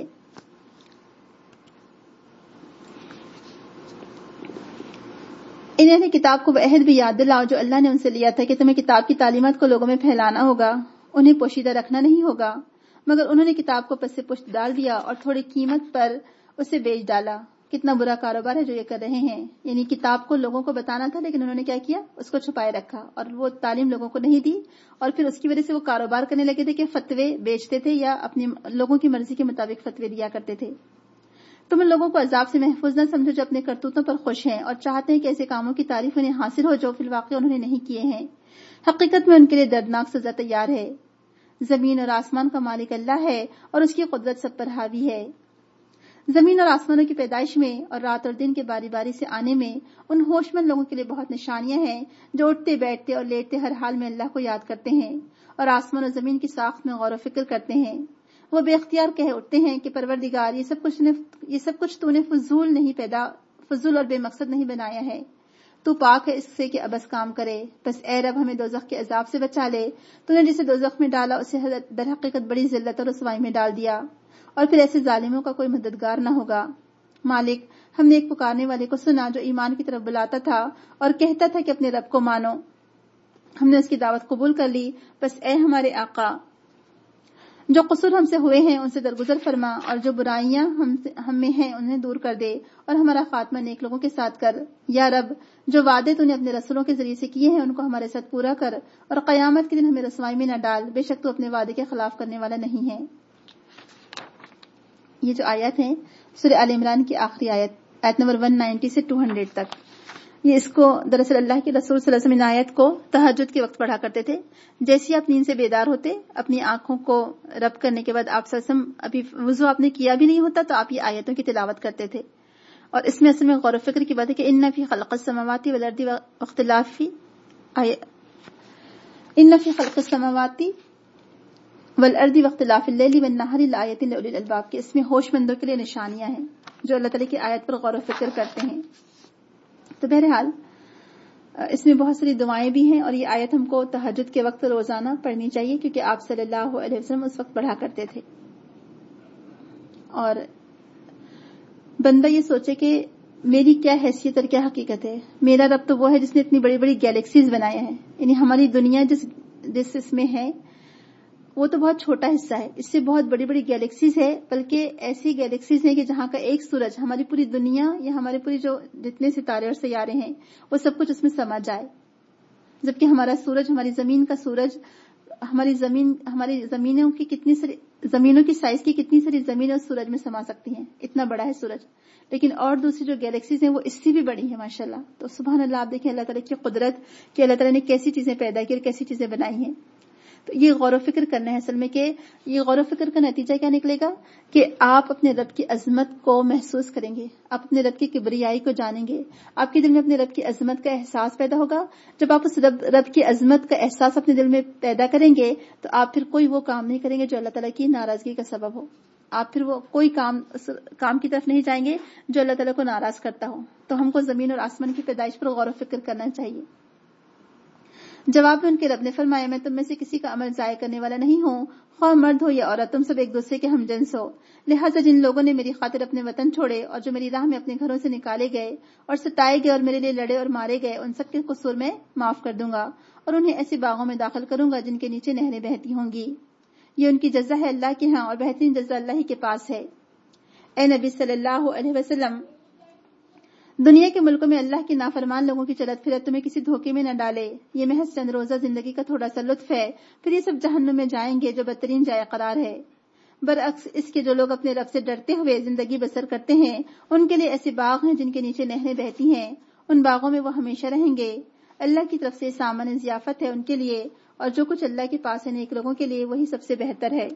A: ان اہل کتاب کو وہ عہد بھی یاد دلاؤ جو اللہ نے ان سے لیا تھا کہ تمہیں کتاب کی تعلیمات کو لوگوں میں پھیلانا ہوگا، انہیں پوشیدہ رکھنا نہیں ہوگا، مگر انہوں نے کتاب کو پس سے پشت ڈال دیا اور تھوڑی قیمت پر اسے بیچ ڈالا۔ کتنا برا کاروبار ہے جو یہ کر رہے ہیں۔ یعنی کتاب کو لوگوں کو بتانا تھا لیکن انہوں نے کیا کیا؟ اس کو چھپائے رکھا اور وہ تعلیم لوگوں کو نہیں دی، اور پھر اس کی وجہ سے وہ کاروبار کرنے لگے تھے کہ فتوے بیچتے تھے یا اپنی لوگوں کی مرضی کے مطابق فتوے دیا کرتے تھے۔ تم ان لوگوں کو عذاب سے محفوظ نہ سمجھو جو اپنے کرتوتوں پر خوش ہیں اور چاہتے ہیں کہ ایسے کاموں کی تعریف انہیں حاصل ہو جو فی الواقع انہوں نے نہیں کیے ہیں۔ حقیقت میں ان کے لیے دردناک سزا تیار ہے۔ زمین اور آسمان کا مالک اللہ ہے اور اس کی قدرت سب پر حاوی ہے۔ زمین اور آسمانوں کی پیدائش میں اور رات اور دن کے باری باری سے آنے میں ان ہوش مند لوگوں کے لیے بہت نشانیاں ہیں جو اٹھتے بیٹھتے اور لیٹتے ہر حال میں اللہ کو یاد کرتے ہیں اور آسمان اور زمین کی ساخت میں غور و فکر کرتے ہیں۔ وہ بے اختیار کہہ اٹھتے ہیں کہ پروردگار، یہ سب کچھ نے یہ سب کچھ تو نے فضول نہیں پیدا فضول اور بے مقصد نہیں بنایا ہے، تو پاک ہے اس سے کہ ابس کام کرے۔ بس اے رب، ہمیں دوزخ کے عذاب سے بچا لے۔ تو نے جسے دوزخ میں ڈالا اسے در حقیقت بڑی ذلت اور رسوائی میں ڈال دیا، اور پھر ایسے ظالموں کا کوئی مددگار نہ ہوگا۔ مالک، ہم نے ایک پکارنے والے کو سنا جو ایمان کی طرف بلاتا تھا اور کہتا تھا کہ اپنے رب کو مانو۔ ہم نے اس کی دعوت قبول کر لی۔ بس اے ہمارے آقا، جو قصور ہم سے ہوئے ہیں ان سے درگزر فرما، اور جو برائیاں ہم, ہم میں ہیں انہیں دور کر دے، اور ہمارا خاتمہ نیک لوگوں کے ساتھ کر۔ یا رب، جو وعدے تو نے اپنے رسولوں کے ذریعے سے کیے ہیں ان کو ہمارے ساتھ پورا کر، اور قیامت کے دن ہمیں رسوائی میں نہ ڈال، بے شک تو اپنے وعدے کے خلاف کرنے والا نہیں ہے۔ یہ جو آیت ہیں سورہ آل عمران کی آخری آیت، آیت نمبر ایک سو نوے سے دو سو تک، یہ اس کو دراصل اللہ کے رسول صلی اللہ علیہ وسلم آیت کو تہجد کے وقت پڑھا کرتے تھے۔ جیسے آپ نیند سے بیدار ہوتے، اپنی آنکھوں کو رب کرنے کے بعد آپ صلی اللہ علیہ وسلم ابھی وضو آپ نے کیا بھی نہیں ہوتا تو آپ یہ آیتوں کی تلاوت کرتے تھے۔ اور اس میں اصل میں غور و فکر کی بات ہے کہ ان فی خلق السماوات والارض واختلاف ان فی خلق السماوات والارض واختلاف اللیل والنہار لآیات لأولی الالباب، کہ اس میں ہوش مندوں کے لیے نشانیاں ہیں جو اللہ تعالیٰ کی آیت پر غور و فکر کرتے ہیں۔ تو بہرحال اس میں بہت ساری دعائیں بھی ہیں، اور یہ آیت ہم کو تہجد کے وقت روزانہ پڑھنی چاہیے کیونکہ آپ صلی اللہ علیہ وسلم اس وقت پڑھا کرتے تھے۔ اور بندہ یہ سوچے کہ میری کیا حیثیت اور کیا حقیقت ہے۔ میرا رب تو وہ ہے جس نے اتنی بڑی بڑی گیلیکسیز بنائے ہیں، یعنی ہماری دنیا جس جس اس میں ہے وہ تو بہت چھوٹا حصہ ہے، اس سے بہت بڑی بڑی گیلیکسیز ہے، بلکہ ایسی گیلیکسیز ہیں کہ جہاں کا ایک سورج ہماری پوری دنیا یا ہماری پوری جو جتنے ستارے اور سیارے ہیں وہ سب کچھ اس میں سما جائے، جبکہ ہمارا سورج، ہماری زمین کا سورج، ہماری زمین ہماری زمینوں کی کتنی ساری زمینوں کی سائز کی کتنی ساری زمینیں اس سورج میں سما سکتی ہیں، اتنا بڑا ہے سورج۔ لیکن اور دوسری جو گیلیکسیز ہیں وہ اس سے بھی بڑی ہیں ماشاءاللہ۔ تو سبحان اللہ، آپ دیکھیں اللہ تعالیٰ کی قدرت کہ اللہ تعالیٰ نے کیسی چیزیں پیدا کی اور کیسی چیزیں بنائی ہیں۔ تو یہ غور و فکر کرنا ہے اصل میں، کہ یہ غور و فکر کا نتیجہ کیا نکلے گا کہ آپ اپنے رب کی عظمت کو محسوس کریں گے، آپ اپنے رب کی کبریائی کو جانیں گے، آپ کے دل میں اپنے رب کی عظمت کا احساس پیدا ہوگا. جب آپ اس رب رب کی عظمت کا احساس اپنے دل میں پیدا کریں گے تو آپ پھر کوئی وہ کام نہیں کریں گے جو اللہ تعالیٰ کی ناراضگی کا سبب ہو. آپ پھر وہ کوئی کام کام کی طرف نہیں جائیں گے جو اللہ تعالیٰ کو ناراض کرتا ہو. تو ہم کو زمین اور آسمان کی پیدائش پر غور و فکر کرنا چاہیے. جواب میں ان کے رب نے فرمایا، میں تم میں سے کسی کا عمل ضائع کرنے والا نہیں ہوں، خواہ مرد ہو یا عورت، تم سب ایک دوسرے کے ہم جنس ہو. لہٰذا جن لوگوں نے میری خاطر اپنے وطن چھوڑے اور جو میری راہ میں اپنے گھروں سے نکالے گئے اور ستائے گئے اور میرے لیے لڑے اور مارے گئے، ان سب کے قصور میں معاف کر دوں گا اور انہیں ایسے باغوں میں داخل کروں گا جن کے نیچے نہریں بہتی ہوں گی. یہ ان کی جزا ہے اللہ کے ہاں، اور بہترین جزا اللہ ہی کے پاس ہے. اے نبی صلی اللہ علیہ وسلم، دنیا کے ملکوں میں اللہ کے نافرمان لوگوں کی چلت پھرت تمہیں کسی دھوکے میں نہ ڈالے. یہ محض چند روزہ زندگی کا تھوڑا سا لطف ہے، پھر یہ سب جہنم میں جائیں گے جو بدترین جائے قرار ہے. برعکس اس کے جو لوگ اپنے رب سے ڈرتے ہوئے زندگی بسر کرتے ہیں ان کے لیے ایسے باغ ہیں جن کے نیچے نہریں بہتی ہیں، ان باغوں میں وہ ہمیشہ رہیں گے. اللہ کی طرف سے سامان ضیافت ہے ان کے لیے، اور جو کچھ اللہ کے پاس ہے نیک لوگوں کے لیے وہی سب سے بہتر ہے.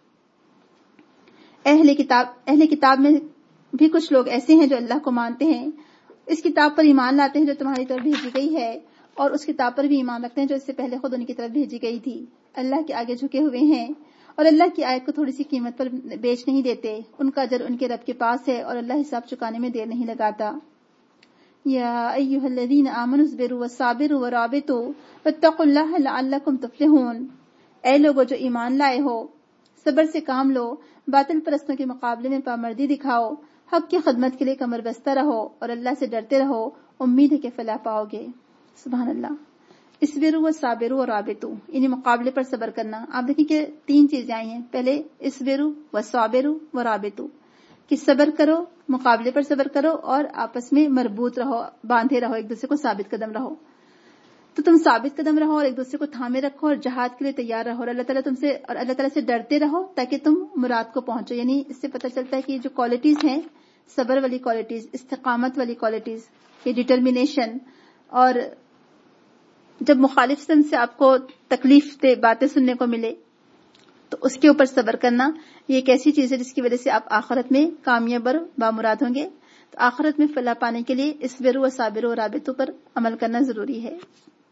A: اہل کتاب اہل کتاب میں بھی کچھ لوگ ایسے ہیں جو اللہ کو مانتے ہیں، اس کتاب پر ایمان لاتے ہیں جو تمہاری طرف بھیجی گئی ہے، اور اس کتاب پر بھی ایمان رکھتے ہیں جو اس سے پہلے خود ان کی طرف بھیجی گئی تھی. اللہ کے آگے جھکے ہوئے ہیں اور اللہ کی آیت کو تھوڑی سی قیمت پر بیچ نہیں دیتے. ان کا اجر ان کے رب کے پاس ہے اور اللہ حساب چکانے میں دیر نہیں لگاتا. یا ایھا الذین آمنوا اصبروا وصابروا ورابطوا واتقوا اللہ لعلکم تفلحون. اے لوگو جو ایمان لائے ہو، صبر سے کام لو، باطل پرستوں کے مقابلے میں پامردی دکھاؤ، حق کی خدمت کے لیے کمر بستہ رہو اور اللہ سے ڈرتے رہو، امید ہے کہ فلاح پاؤ گے. سبحان اللہ. اصبروا وصابروا ورابطوا، یعنی مقابلے پر صبر کرنا. آپ دیکھیں کہ تین چیزیں آئی ہیں. پہلے اصبروا وصابروا ورابطوا، کہ صبر کرو، مقابلے پر صبر کرو، اور آپس میں مربوط رہو، باندھے رہو، ایک دوسرے کو ثابت قدم رہو. تو تم ثابت قدم رہو اور ایک دوسرے کو تھامے رکھو اور جہاد کے لیے تیار رہو، اور اللہ تعالیٰ تم سے اور اللہ تعالیٰ سے ڈرتے رہو تاکہ تم مراد کو پہنچو. یعنی اس سے پتہ چلتا ہے کہ جو کوالٹیز ہیں، صبر والی کوالٹیز، استقامت والی کوالٹیز، یہ ڈٹرمینیشن، اور جب مخالف سن سے آپ کو تکلیف دہ باتیں سننے کو ملے تو اس کے اوپر صبر کرنا، یہ ایک ایسی چیز ہے جس کی وجہ سے آپ آخرت میں کامیاب اور بامراد ہوں گے. تو آخرت میں فلاح پانے کے لیے اصبروا وصابروا ورابطوا پر عمل کرنا ضروری ہے.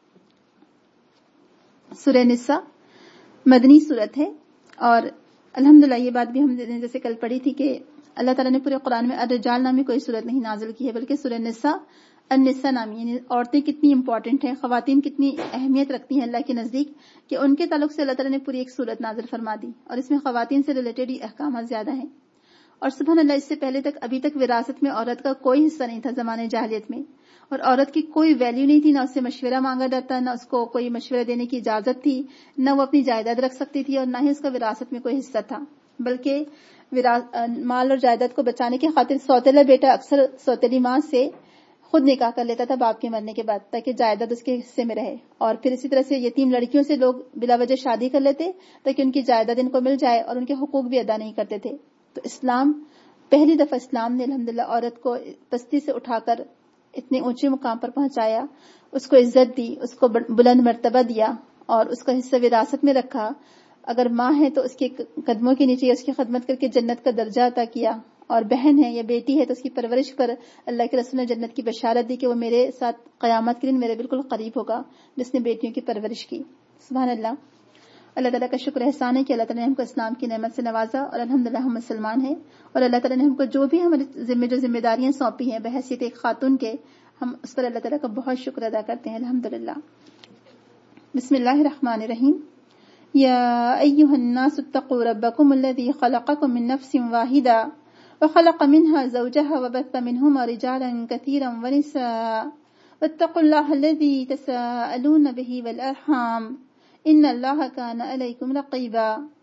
A: سورہ نساء مدنی سورت ہے، اور الحمدللہ یہ بات بھی ہم نے جیسے کل پڑھی تھی کہ اللہ تعالیٰ نے پورے قرآن میں الرجال نامی کوئی سورت نہیں نازل کی ہے، بلکہ سورہ نساء النساء نامی، یعنی عورتیں کتنی امپورٹنٹ ہیں، خواتین کتنی اہمیت رکھتی ہیں اللہ کے نزدیک، کہ ان کے تعلق سے اللہ تعالیٰ نے پوری ایک سورت نازل فرما دی، اور اس میں خواتین سے ریلیٹڈ ہی احکامات زیادہ ہیں. اور سبحان اللہ، اس سے پہلے تک ابھی تک وراثت میں عورت کا کوئی حصہ نہیں تھا زمانے جاہلیت میں، اور عورت کی کوئی ویلیو نہیں تھی، نہ اس سے مشورہ مانگا جاتا، نہ اس کو کوئی مشورہ دینے کی اجازت تھی، نہ وہ اپنی جائیداد رکھ سکتی تھی، اور نہ ہی اس کا وراثت میں کوئی حصہ تھا. بلکہ مال اور جائیداد کو بچانے کی خاطر سوتیلا بیٹا اکثر سوتیلی ماں سے خود نکاح کر لیتا تھا باپ کے مرنے کے بعد، تاکہ جائیداد اس کے حصے میں رہے. اور پھر اسی طرح سے یتیم لڑکیوں سے لوگ بلا وجہ شادی کر لیتے تاکہ ان کی جائیداد ان کو مل جائے، اور ان کے حقوق بھی ادا نہیں کرتے تھے. تو اسلام پہلی دفعہ اسلام نے الحمدللہ عورت کو پستی سے اٹھا کر اتنے اونچے مقام پر پہنچایا، اس کو عزت دی، اس کو بلند مرتبہ دیا، اور اس کا حصہ وراثت میں رکھا. اگر ماں ہے تو اس کے قدموں کے نیچے اس کی خدمت کر کے جنت کا درجہ عطا کیا، اور بہن ہے یا بیٹی ہے تو اس کی پرورش پر اللہ کے رسول نے جنت کی بشارت دی کہ وہ میرے ساتھ قیامت کے دن میرے بالکل قریب ہوگا جس نے بیٹیوں کی پرورش کی. سبحان اللہ. اللہ تعالیٰ کا شکر احسان ہے کہ اللہ تعالیٰ نے ہم کو اسلام کی نعمت سے نوازا، اور الحمدللہ ہم مسلمان ہیں، اور اللہ تعالیٰ نے ہم کو جو بھی ہمارے ذمہ جو ذمہ داریاں سونپی ہیں بحیثیت ایک خاتون کے، ہم اس پر اللہ تعالیٰ کا بہت شکر ادا کرتے ہیں الحمدللہ. بسم اللہ الرحمن الرحیم. یا ایھا الناس اتقوا ربکم الذی خلقکم من نفس واحدہ وخلق منها زوجها وبث منهما رجالا كثيرا ونساء واتقوا الله الذي تساءلون به والارحام ان اللہ کان علیکم رقیبا.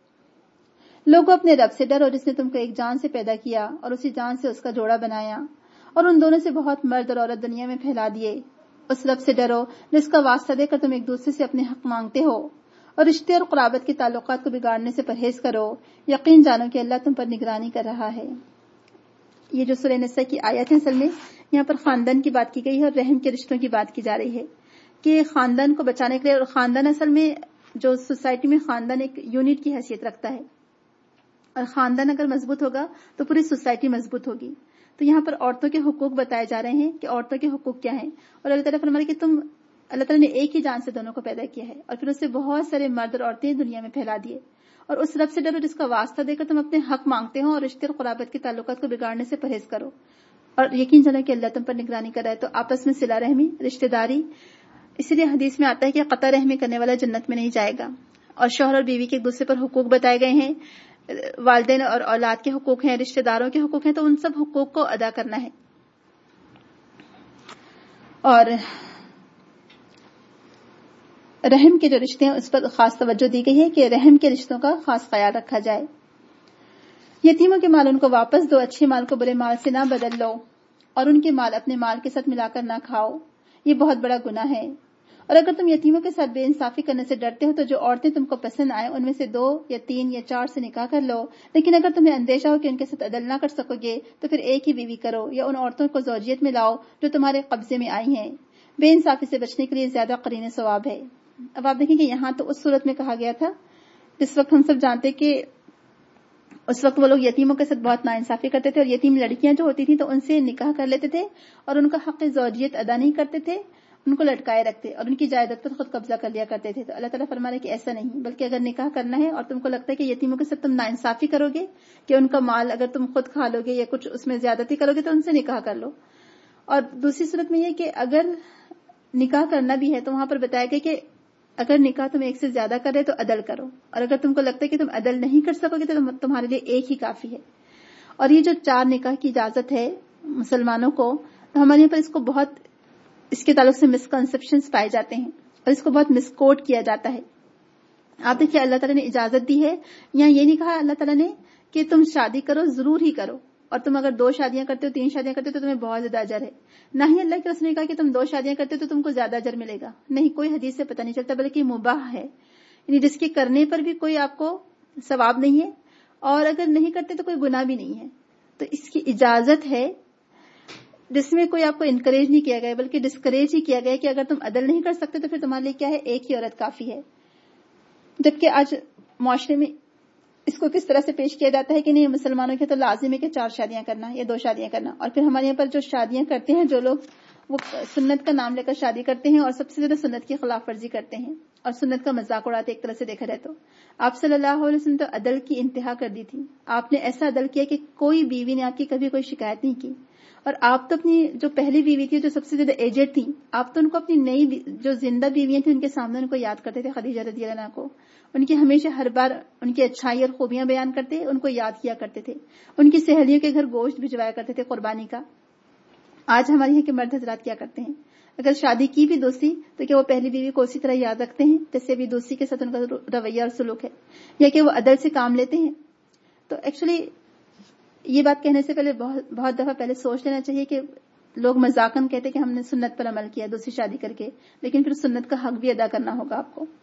A: لوگوں اپنے رب سے ڈرو جس نے تم کو ایک جان سے پیدا کیا اور اسی جان سے اس کا جوڑا بنایا، اور ان دونوں سے بہت مرد اور عورت دنیا میں پھیلا دیے. اس رب سے ڈرو جس کا واسطہ دے کر تم ایک دوسرے سے اپنے حق مانگتے ہو، اور رشتے اور قرابت کے تعلقات کو بگاڑنے سے پرہیز کرو. یقین جانو کہ اللہ تم پر نگرانی کر رہا ہے. یہ جو سورہ نساء کی آیت ہے، اصل میں یہاں پر خاندان کی بات کی گئی ہے اور رحم کے رشتوں کی بات کی جا رہی ہے کہ خاندان کو بچانے کے لیے، اور خاندان اصل میں جو سوسائٹی میں خاندان ایک یونٹ کی حیثیت رکھتا ہے، اور خاندان اگر مضبوط ہوگا تو پوری سوسائٹی مضبوط ہوگی. تو یہاں پر عورتوں کے حقوق بتائے جا رہے ہیں کہ عورتوں کے حقوق کیا ہیں. اور اللہ تعالیٰ فرمائے کہ تم اللہ تعالیٰ نے ایک ہی جان سے دونوں کو پیدا کیا ہے، اور پھر اس سے بہت سارے مرد اور عورتیں دنیا میں پھیلا دیے. اور اس رب سے ڈرو جس کا واسطہ دے کر تم اپنے حق مانگتے ہو، اور رشتے اور قرابت کے تعلقات کو بگاڑنے سے پرہیز کرو، اور یقین جانا کہ اللہ تم پر نگرانی کر رہا ہے. تو آپس میں صلہ رحمی، رشتے داری، اسی لیے حدیث میں آتا ہے کہ قطع رحمی کرنے والا جنت میں نہیں جائے گا. اور شوہر اور بیوی کے ایک دوسرے پر حقوق بتائے گئے ہیں، والدین اور اولاد کے حقوق ہیں، رشتے داروں کے حقوق ہیں، تو ان سب حقوق کو ادا کرنا ہے. اور رحم کے جو رشتے ہیں اس پر خاص توجہ دی گئی ہے کہ رحم کے رشتوں کا خاص خیال رکھا جائے. یتیموں کے مال ان کو واپس دو، اچھے مال کو برے مال سے نہ بدل لو، اور ان کے مال اپنے مال کے ساتھ ملا کر نہ کھاؤ، یہ بہت بڑا گناہ ہے. اور اگر تم یتیموں کے ساتھ بے انصافی کرنے سے ڈرتے ہو تو جو عورتیں تم کو پسند آئیں ان میں سے دو یا تین یا چار سے نکاح کر لو. لیکن اگر تمہیں اندیشہ ہو کہ ان کے ساتھ عدل نہ کر سکو گے تو پھر ایک ہی بیوی کرو، یا ان عورتوں کو زوجیت میں لاؤ جو تمہارے قبضے میں آئی ہیں. بے انصافی سے بچنے کے لیے زیادہ قرین ثواب ہے. اب آپ دیکھیں کہ یہاں تو اس صورت میں کہا گیا تھا جس وقت ہم سب جانتے کہ اس وقت وہ لوگ یتیموں کے ساتھ بہت ناانصافی کرتے تھے، اور یتیم لڑکیاں جو ہوتی تھیں تو ان سے نکاح کر لیتے تھے اور ان کا حق زوجیت ادا نہیں کرتے تھے، ان کو لٹکائے رکھتے اور ان کی جائیداد پر خود قبضہ کر لیا کرتے تھے. تو اللہ تعالیٰ فرما رہے کہ ایسا نہیں، بلکہ اگر نکاح کرنا ہے اور تم کو لگتا ہے کہ یتیموں کے ساتھ تم ناانصافی کرو گے، کہ ان کا مال اگر تم خود کھا لو گے یا کچھ اس میں زیادتی کرو گے، تو ان سے نکاح کر لو. اور دوسری صورت میں یہ کہ اگر نکاح کرنا بھی ہے تو وہاں پر بتایا گیا کہ اگر نکاح تم ایک سے زیادہ کر رہے تو عدل کرو، اور اگر تم کو لگتا ہے کہ تم عدل نہیں کر سکو گے تو تمہارے لیے ایک ہی کافی ہے. اور یہ جو چار نکاح کی اجازت ہے مسلمانوں کو، ہمارے یہاں پر اس کو بہت اس کے تعلق سے مسکنسپشنز پائے جاتے ہیں اور اس کو بہت مسکوٹ کیا جاتا ہے. آپ دیکھیے اللہ تعالیٰ نے اجازت دی ہے، یہاں یہ نہیں کہا اللہ تعالیٰ نے کہ تم شادی کرو، ضرور ہی کرو، اور تم اگر دو شادیاں کرتے ہو، تین شادیاں کرتے ہو تو تمہیں بہت زیادہ اجر ہے. نہ ہی اللہ کے رسول نے کہا کہ تم دو شادیاں کرتے ہو تو تم کو زیادہ اجر ملے گا، نہیں، کوئی حدیث سے پتہ نہیں چلتا، بلکہ مباح ہے، یعنی جس کے کرنے پر بھی کوئی آپ کو ثواب نہیں ہے، اور اگر نہیں کرتے تو کوئی گناہ بھی نہیں ہے. تو اس کی اجازت ہے جس میں کوئی آپ کو انکریج نہیں کیا گیا بلکہ ڈسکریج ہی کیا گیا کہ اگر تم عدل نہیں کر سکتے تو پھر تمہارے لیے کیا ہے، ایک ہی عورت کافی ہے. جبکہ آج معاشرے میں اس کو کس طرح سے پیش کیا جاتا ہے کہ نہیں، مسلمانوں کے تو لازم ہے کہ چار شادیاں کرنا یا دو شادیاں کرنا، اور پھر ہمارے یہاں پر جو شادیاں کرتے ہیں جو لوگ، وہ سنت کا نام لے کر شادی کرتے ہیں اور سب سے زیادہ سنت کی خلاف ورزی کرتے ہیں اور سنت کا مذاق اڑاتے. ایک طرح سے دیکھا جائے تو آپ صلی اللہ علیہ وسلم تو عدل کی انتہا کر دی تھی. آپ نے ایسا عدل کیا کہ کوئی بیوی نے آپ کی کبھی کوئی شکایت نہیں کی، اور آپ تو اپنی جو پہلی بیوی تھی جو سب سے زیادہ ایجڈ تھی، آپ تو ان کو اپنی نئی جو زندہ بیویاں تھیں ان کے سامنے ان کو یاد کرتے تھے، خدیجہ رضی اللہ عنہا کو، ان کی ہمیشہ ہر بار ان کی اچھائی اور خوبیاں بیان کرتے، ان کو یاد کیا کرتے تھے، ان کی سہیلیوں کے گھر گوشت بھجوایا کرتے تھے قربانی کا. آج ہمارے یہاں کے مرد حضرات کیا کرتے ہیں، اگر شادی کی بھی دوستی تو کیا وہ پہلی بیوی کو اسی طرح یاد رکھتے ہیں جیسے بھی دوسری کے ساتھ ان کا رویہ اور سلوک ہے، یا کہ وہ عدل سے کام لیتے ہیں؟ تو ایکچولی یہ بات کہنے سے پہلے بہت بہت دفعہ پہلے سوچ لینا چاہیے کہ لوگ مذاقاً کہتے کہ ہم نے سنت پر عمل کیا دوسری شادی کر کے، لیکن پھر سنت کا حق بھی ادا کرنا ہوگا آپ کو.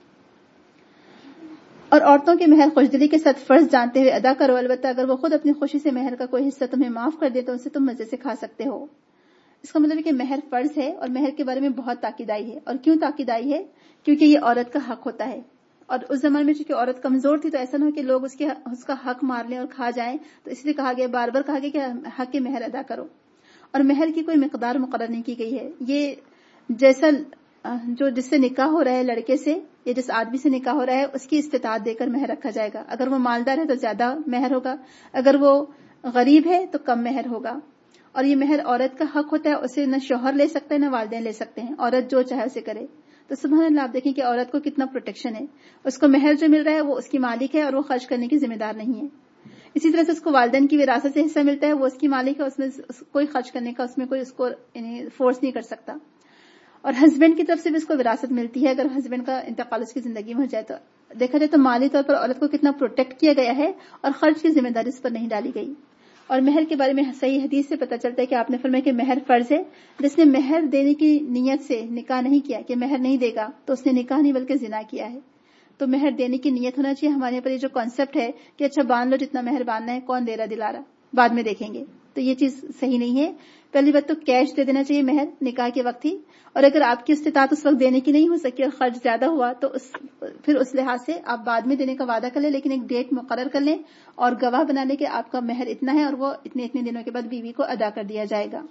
A: اور عورتوں کے مہر خوشدلی کے ساتھ فرض جانتے ہوئے ادا کرو، البتہ اگر وہ خود اپنی خوشی سے مہر کا کوئی حصہ تمہیں معاف کر دے تو اسے تم مزے سے کھا سکتے ہو. اس کا مطلب ہے کہ مہر فرض ہے اور مہر کے بارے میں بہت تاکید آئی ہے. اور کیوں تاکید آئی ہے؟ کیونکہ یہ عورت کا حق ہوتا ہے، اور اس زمانے میں چونکہ عورت کمزور تھی تو ایسا نہ ہو کہ لوگ اس کے اس کا حق مار لیں اور کھا جائیں، تو اس لیے کہا گیا، بار بار کہا گیا کہ حق کے مہر ادا کرو. اور مہر کی کوئی مقدار مقرر نہیں کی گئی ہے، یہ جیسا جو جس سے نکاح ہو رہا ہے لڑکے سے یا جس آدمی سے نکاح ہو رہا ہے اس کی استطاعت دے کر مہر رکھا جائے گا. اگر وہ مالدار ہے تو زیادہ مہر ہوگا، اگر وہ غریب ہے تو کم مہر ہوگا. اور یہ مہر عورت کا حق ہوتا ہے، اسے نہ شوہر لے سکتا ہے نہ والدین لے سکتے ہیں، عورت جو چاہے اسے کرے. تو سبحان اللہ، آپ دیکھیں کہ عورت کو کتنا پروٹیکشن ہے، اس کو مہر جو مل رہا ہے وہ اس کی مالک ہے اور وہ خرچ کرنے کی ذمہ دار نہیں ہے. اسی طرح سے اس کو والدین کی وراثت سے حصہ ملتا ہے، وہ اس کی مالک ہے، اس میں کوئی خرچ کرنے کا اس میں کوئی اس کو یعنی فورس نہیں کر سکتا. اور ہسبینڈ کی طرف سے بھی اس کو وراثت ملتی ہے، اگر ہسبینڈ کا انتقال اس کی زندگی میں ہو جائے تو. دیکھا جائے تو مالی طور پر عورت کو کتنا پروٹیکٹ کیا گیا ہے اور خرچ کی ذمہ داری اس پر نہیں ڈالی گئی. اور مہر کے بارے میں صحیح حدیث سے پتہ چلتا ہے کہ آپ نے فرمایا کہ مہر فرض ہے. جس نے مہر دینے کی نیت سے نکاح نہیں کیا کہ مہر نہیں دے گا تو اس نے نکاح نہیں بلکہ زنا کیا ہے. تو مہر دینے کی نیت ہونا چاہیے. ہمارے یہاں پر یہ جو کانسیپٹ ہے کہ اچھا باندھ لو جتنا مہر باندھنا ہے، کون دے رہا دلا رہا بعد میں دیکھیں گے، تو یہ چیز صحیح نہیں ہے. پہلی بات تو کیش دے دینا چاہیے مہر نکاح کے وقت ہی, اور اگر آپ کی استطاعت اس وقت دینے کی نہیں ہو سکی اور خرچ زیادہ ہوا تو اس پھر اس لحاظ سے آپ بعد میں دینے کا وعدہ کر لیں, لیکن ایک ڈیٹ مقرر کر لیں اور گواہ بنا لیں کہ آپ کا مہر اتنا ہے اور وہ اتنے اتنے دنوں کے بعد بیوی کو ادا کر دیا جائے گا.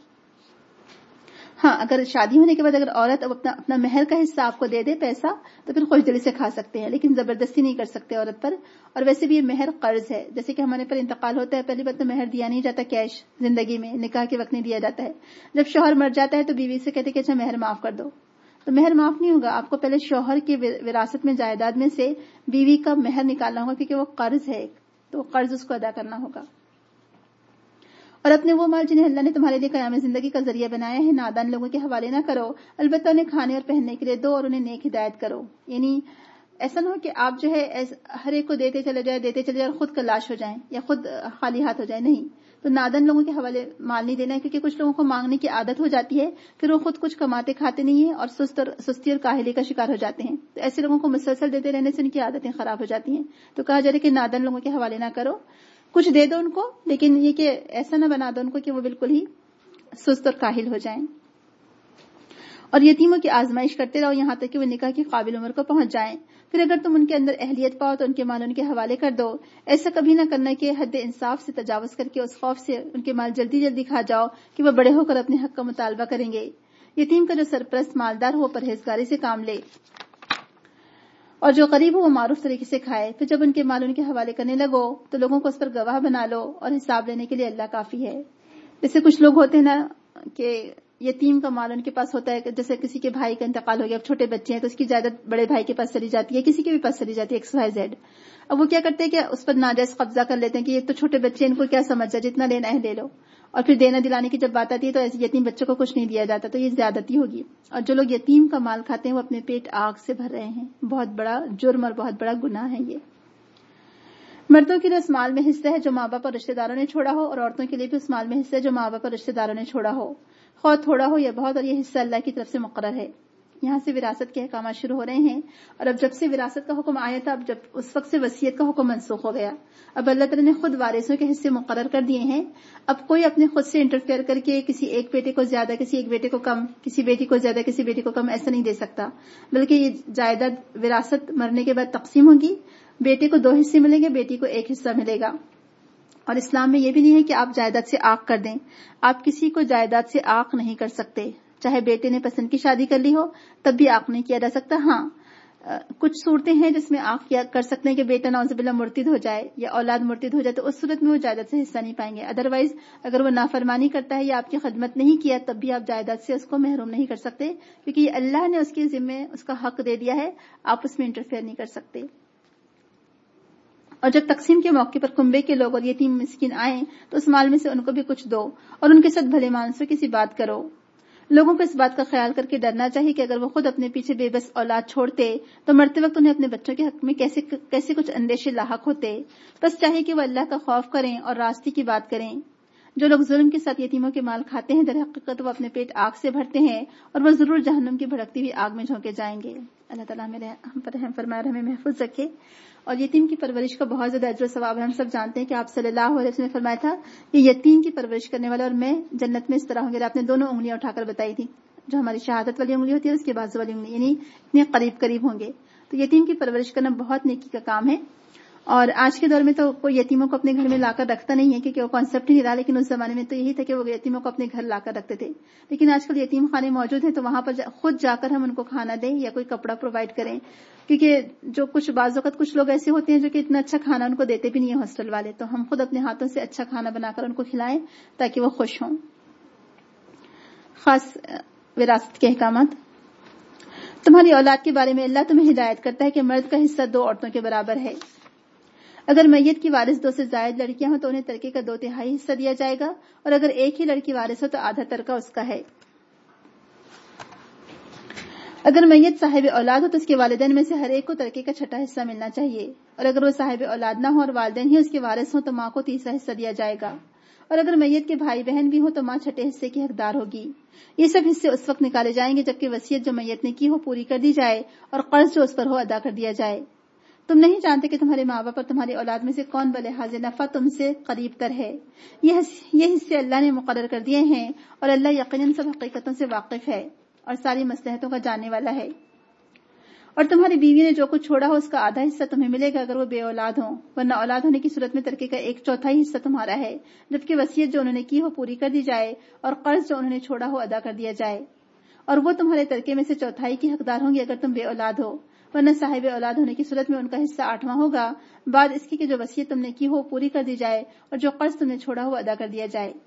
A: ہاں, اگر شادی ہونے کے بعد اگر عورت اب اپنا اپنا مہر کا حصہ آپ کو دے دے پیسہ تو پھر خوش دلی سے کھا سکتے ہیں, لیکن زبردستی نہیں کر سکتے عورت پر. اور ویسے بھی یہ مہر قرض ہے, جیسے کہ ہمارے پر انتقال ہوتا ہے پہلی بات تو مہر دیا نہیں جاتا کیش زندگی میں, نکاح کے وقت نہیں دیا جاتا ہے. جب شوہر مر جاتا ہے تو بیوی سے کہتے کہ اچھا مہر معاف کر دو, تو مہر معاف نہیں ہوگا, آپ کو پہلے شوہر کی وراثت میں جائیداد میں سے بیوی کا مہر نکالنا ہوگا, کیونکہ وہ قرض ہے, تو قرض اس کو ادا کرنا ہوگا. اور اپنے وہ مال جنہیں اللہ نے تمہارے لیے قیام زندگی کا ذریعہ بنایا ہے نادان لوگوں کے حوالے نہ کرو, البتہ انہیں کھانے اور پہننے کے لیے دو اور انہیں نیک ہدایت کرو. یعنی ایسا نہ ہو کہ آپ جو ہے ہر ایک کو دیتے چلے جائے دیتے چلے جائے اور خود کلاش ہو جائیں یا خود خالی ہاتھ ہو جائے. نہیں, تو نادان لوگوں کے حوالے مال نہیں دینا ہے, کیونکہ کچھ لوگوں کو مانگنے کی عادت ہو جاتی ہے, پھر وہ خود کچھ کماتے کھاتے نہیں ہیں اور سست اور سستی اور کاہلی کا شکار ہو جاتے ہیں. تو ایسے لوگوں کو مسلسل دیتے رہنے سے ان کی عادتیں خراب ہو جاتی ہیں. تو کہا جا رہا ہے کہ نادان لوگوں کے حوالے نہ کرو, کچھ دے دو ان کو, لیکن یہ کہ ایسا نہ بنا دو ان کو کہ وہ بالکل ہی سست اور کاہل ہو جائیں. اور یتیموں کی آزمائش کرتے رہو یہاں تک کہ وہ نکاح کی قابل عمر کو پہنچ جائیں. پھر اگر تم ان کے اندر اہلیت پاؤ تو ان کے مال ان کے حوالے کر دو. ایسا کبھی نہ کرنا کہ حد انصاف سے تجاوز کر کے اس خوف سے ان کے مال جلدی جلدی کھا جاؤ کہ وہ بڑے ہو کر اپنے حق کا مطالبہ کریں گے. یتیم کا جو سرپرست مالدار ہو پرہیزگاری سے کام لے, اور جو غریب ہو وہ معروف طریقے سے کھائے. پھر جب ان کے مال ان کے حوالے کرنے لگو تو لوگوں کو اس پر گواہ بنا لو, اور حساب لینے کے لیے اللہ کافی ہے. جیسے کچھ لوگ ہوتے ہیں نا کہ یتیم کا مال ان کے پاس ہوتا ہے, جیسے کسی کے بھائی کا انتقال ہو گیا, اب چھوٹے بچے ہیں تو اس کی جائیداد بڑے بھائی کے پاس چلی جاتی ہے, کسی کے بھی پاس چلی جاتی ہے, ایکس وائی زیڈ. اب وہ کیا کرتے ہیں کہ اس پر ناجائز قبضہ کر لیتے ہیں کہ یہ تو چھوٹے بچے, ان کو کیا سمجھ ہے, جتنا لینا ہے لے لو. اور پھر دینا دلانے کی جب بات آتی ہے تو ایسے یتیم بچوں کو کچھ نہیں دیا جاتا, تو یہ زیادتی ہوگی. اور جو لوگ یتیم کا مال کھاتے ہیں وہ اپنے پیٹ آگ سے بھر رہے ہیں, بہت بڑا جرم اور بہت بڑا گناہ ہے یہ. مردوں کے لیے اس مال میں حصہ ہے جو ماں باپ اور رشتے داروں نے چھوڑا ہو, اور عورتوں کے لیے بھی اس مال میں حصہ ہے جو ماں باپ اور رشتے داروں نے چھوڑا ہو, خواہ تھوڑا ہو یا بہت, اور یہ حصہ اللہ کی طرف سے مقرر ہے. یہاں سے وراثت کے احکامات شروع ہو رہے ہیں, اور اب جب سے وراثت کا حکم آیا تھا, اب جب اس وقت سے وصیت کا حکم منسوخ ہو گیا. اب اللہ تعالیٰ نے خود وارثوں کے حصے مقرر کر دیے ہیں. اب کوئی اپنے خود سے انٹرفیئر کر کے کسی ایک بیٹے کو زیادہ, کسی ایک بیٹے کو کم, کسی بیٹی کو زیادہ, کسی بیٹی کو کم ایسا نہیں دے سکتا, بلکہ یہ جائیداد وراثت مرنے کے بعد تقسیم ہوگی. بیٹے کو دو حصے ملیں گے, بیٹی کو ایک حصہ ملے گا. اور اسلام میں یہ بھی نہیں ہے کہ آپ جائیداد سے آگ کر دیں. آپ کسی کو جائیداد سے آگ نہیں کر سکتے, چاہے بیٹے نے پسند کی شادی کر لی ہو تب بھی آگ نہیں کیا جا سکتا. ہاں, کچھ صورتیں ہیں جس میں آگ کیا کر سکتے ہیں کہ بیٹا نعوذ باللہ مرتد ہو جائے یا اولاد مرتد ہو جائے, تو اس صورت میں وہ جائیداد سے حصہ نہیں پائیں گے. ادروائز اگر وہ نافرمانی کرتا ہے یا آپ کی خدمت نہیں کیا تب بھی آپ جائیداد سے اس کو محروم نہیں کر سکتے, کیونکہ یہ اللہ نے اس کے ذمہ اس کا حق دے دیا ہے, آپ اس میں انٹرفیئر نہیں کر سکتے. اور جب تقسیم کے موقع پر کنبے کے لوگ اور یتیم مسکین آئیں تو اس مال میں سے ان کو بھی کچھ دو, اور ان کے ساتھ بھلے مانسوں کی سی بات کرو. لوگوں کو اس بات کا خیال کر کے ڈرنا چاہیے کہ اگر وہ خود اپنے پیچھے بے بس اولاد چھوڑتے تو مرتے وقت انہیں اپنے بچوں کے حق میں کیسے کیسے کچھ اندیشے لاحق ہوتے. بس چاہیے کہ وہ اللہ کا خوف کریں اور راستے کی بات کریں. جو لوگ ظلم کے ساتھ یتیموں کے مال کھاتے ہیں در حقیقت وہ اپنے پیٹ آگ سے بھرتے ہیں, اور وہ ضرور جہنم کی بھڑکتی ہوئی آگ میں جھونکے جائیں گے. اللہ تعالیٰ ہم پر رحم فرمائے اور ہمیں محفوظ رکھے. اور یتیم کی پرورش کا بہت زیادہ اجر و ثواب ہے. ہم سب جانتے ہیں کہ آپ صلی اللہ علیہ وسلم نے فرمایا تھا کہ یتیم کی پرورش کرنے والا اور میں جنت میں اس طرح ہوں گے. آپ نے دونوں انگلیاں اٹھا کر بتائی تھی, جو ہماری شہادت والی انگلی ہوتی ہے اس کے بازو والی انگلی, یعنی اتنے قریب قریب ہوں گے. تو یتیم کی پرورش کرنا بہت نیکی کا کام ہے. اور آج کے دور میں تو کوئی یتیموں کو اپنے گھر میں لا کر رکھتا نہیں ہے, کیونکہ وہ کانسیپٹ ہی نہیں رہا, لیکن اس زمانے میں تو یہی تھا کہ وہ یتیموں کو اپنے گھر لا کر رکھتے تھے. لیکن آج کل یتیم خانے موجود ہیں تو وہاں پر خود جا کر ہم ان کو کھانا دیں یا کوئی کپڑا پرووائڈ کریں, کیونکہ جو کچھ بعض اوقات کچھ لوگ ایسے ہوتے ہیں جو کہ اتنا اچھا کھانا ان کو دیتے بھی نہیں ہیں ہاسٹل والے, تو ہم خود اپنے ہاتھوں سے اچھا کھانا بنا کر ان کو کھلائیں تاکہ وہ خوش ہوں. خاص وراثت کے احکامات. تمہاری اولاد کے بارے میں اللہ تمہیں ہدایت کرتا ہے کہ مرد کا حصہ دو عورتوں کے برابر ہے. اگر میت کی وارث دو سے زائد لڑکیاں ہوں تو انہیں ترکے کا دو تہائی حصہ دیا جائے گا, اور اگر ایک ہی لڑکی وارث ہو تو آدھا ترکہ اس کا ہے. اگر میت صاحب اولاد ہو تو اس کے والدین میں سے ہر ایک کو ترکے کا چھٹا حصہ ملنا چاہیے, اور اگر وہ صاحب اولاد نہ ہو اور والدین ہی اس کے وارث ہوں تو ماں کو تیسرا حصہ دیا جائے گا, اور اگر میت کے بھائی بہن بھی ہوں تو ماں چھٹے حصے کی حقدار ہوگی. یہ سب حصے اس وقت نکالے جائیں گے جبکہ وصیت جو میت نے کی ہو پوری کر دی جائے اور قرض جو اس پر ہو ادا کر دیا جائے. تم نہیں جانتے کہ تمہارے ماں باپ اور تمہاری اولاد میں سے کون بلحاظ نفع تم سے قریب تر ہے. یہ یہ حصے اللہ نے مقرر کر دیے ہیں اور اللہ یقیناً سب حقیقتوں سے واقف ہے اور ساری مصلحتوں کا جاننے والا ہے. اور تمہاری بیوی نے جو کچھ چھوڑا ہو اس کا آدھا حصہ تمہیں ملے گا اگر وہ بے اولاد ہوں، ورنہ اولاد ہونے کی صورت میں ترکے کا ایک چوتھائی حصہ تمہارا ہے، جبکہ وصیت جو انہوں نے کی ہو پوری کر دی جائے اور قرض جو انہوں نے چھوڑا ہو ادا کر دیا جائے. اور وہ تمہارے ترکے میں سے چوتھائی کی حقدار ہوں گے اگر تم بے اولاد ہو، ورنہ صاحب اولاد ہونے کی صورت میں ان کا حصہ آٹھواں ہوگا، بعد اس کی کہ جو وصیت تم نے کی ہو پوری کر دی جائے اور جو قرض تم نے چھوڑا ہو ادا کر دیا جائے.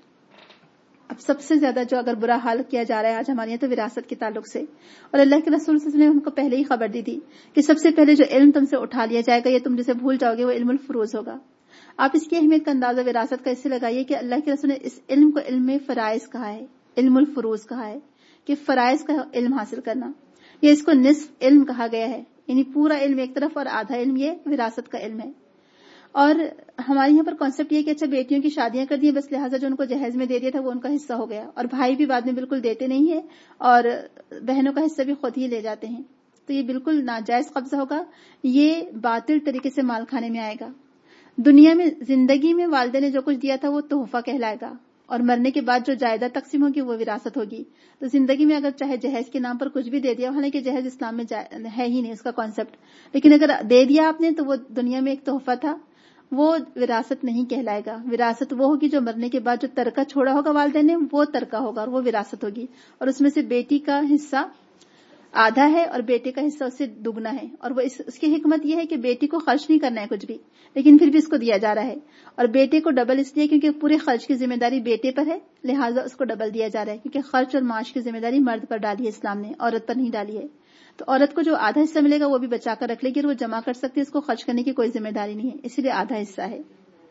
A: اب سب سے زیادہ جو اگر برا حال کیا جا رہا ہے آج ہمارے یہاں تو وراثت کے تعلق سے، اور اللہ کے رسول صلی اللہ علیہ وسلم نے ہم کو پہلے ہی خبر دی تھی کہ سب سے پہلے جو علم تم سے اٹھا لیا جائے گا یا تم جسے بھول جاؤ گے وہ علم الفروض ہوگا. آپ اس کی اہمیت کا اندازہ وراثت کا اس سے لگائیے کہ اللہ کے رسول نے اس علم کو علم فرائض کہا ہے، علم الفروض کہا ہے کہ فرائض کا علم حاصل کرنا، یا اس کو نصف علم کہا گیا ہے، یعنی پورا علم ایک طرف اور آدھا علم یہ وراثت کا علم ہے. اور ہمارے یہاں پر کانسیپٹ یہ کہ اچھا بیٹیوں کی شادیاں کر دی بس لہٰذا جو ان کو جہیز میں دے دیا تھا وہ ان کا حصہ ہو گیا، اور بھائی بھی بعد میں بالکل دیتے نہیں ہیں اور بہنوں کا حصہ بھی خود ہی لے جاتے ہیں. تو یہ بالکل ناجائز قبضہ ہوگا، یہ باطل طریقے سے مال کھانے میں آئے گا. دنیا میں زندگی میں والدہ نے جو کچھ دیا تھا وہ تحفہ کہلائے گا، اور مرنے کے بعد جو جائیداد تقسیم ہوگی وہ وراثت ہوگی. تو زندگی میں اگر چاہے جہیز کے نام پر کچھ بھی دے دیا، حالانکہ جہیز اسلام میں ہے ہی نہیں اس کا کانسیپٹ، لیکن اگر دے دیا آپ نے تو وہ دنیا میں ایک تحفہ تھا، وہ وراثت نہیں کہلائے گا. وراثت وہ ہوگی جو مرنے کے بعد جو ترکہ چھوڑا ہوگا والدین نے وہ ترکہ ہوگا اور وہ وراثت ہوگی. اور اس میں سے بیٹی کا حصہ آدھا ہے اور بیٹے کا حصہ اس سے دگنا ہے. اور وہ اس, اس کی حکمت یہ ہے کہ بیٹی کو خرچ نہیں کرنا ہے کچھ بھی، لیکن پھر بھی اس کو دیا جا رہا ہے. اور بیٹے کو ڈبل اس لیے کیونکہ پورے خرچ کی ذمہ داری بیٹے پر ہے، لہٰذا اس کو ڈبل دیا جا رہا ہے، کیونکہ خرچ اور معاش کی ذمہ داری مرد پر ڈالی ہے اسلام نے، عورت پر نہیں ڈالی ہے. تو عورت کو جو آدھا حصہ ملے گا وہ بھی بچا کر رکھ لے گی اور وہ جمع کر سکتی ہے، اس کو خرچ کرنے کی کوئی ذمہ داری نہیں ہے، اسی لیے آدھا حصہ ہے.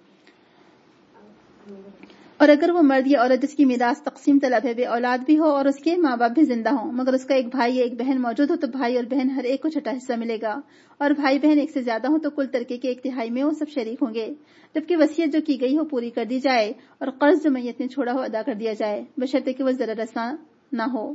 A: اور اگر وہ مرد یا عورت جس کی میراث تقسیم طلب ہے بے اولاد بھی ہو اور اس کے ماں باپ بھی زندہ ہوں، مگر اس کا ایک بھائی یا ایک بہن موجود ہو، تو بھائی اور بہن ہر ایک کو چھٹا حصہ ملے گا. اور بھائی بہن ایک سے زیادہ ہوں تو کل ترکے کے ایک تہائی میں وہ سب شریک ہوں گے، جبکہ وصیت جو کی گئی ہو پوری کر دی جائے اور قرض جو میت نے چھوڑا ہو ادا کر دیا جائے، بشرطے کہ وہ ضرر رساں نہ ہو.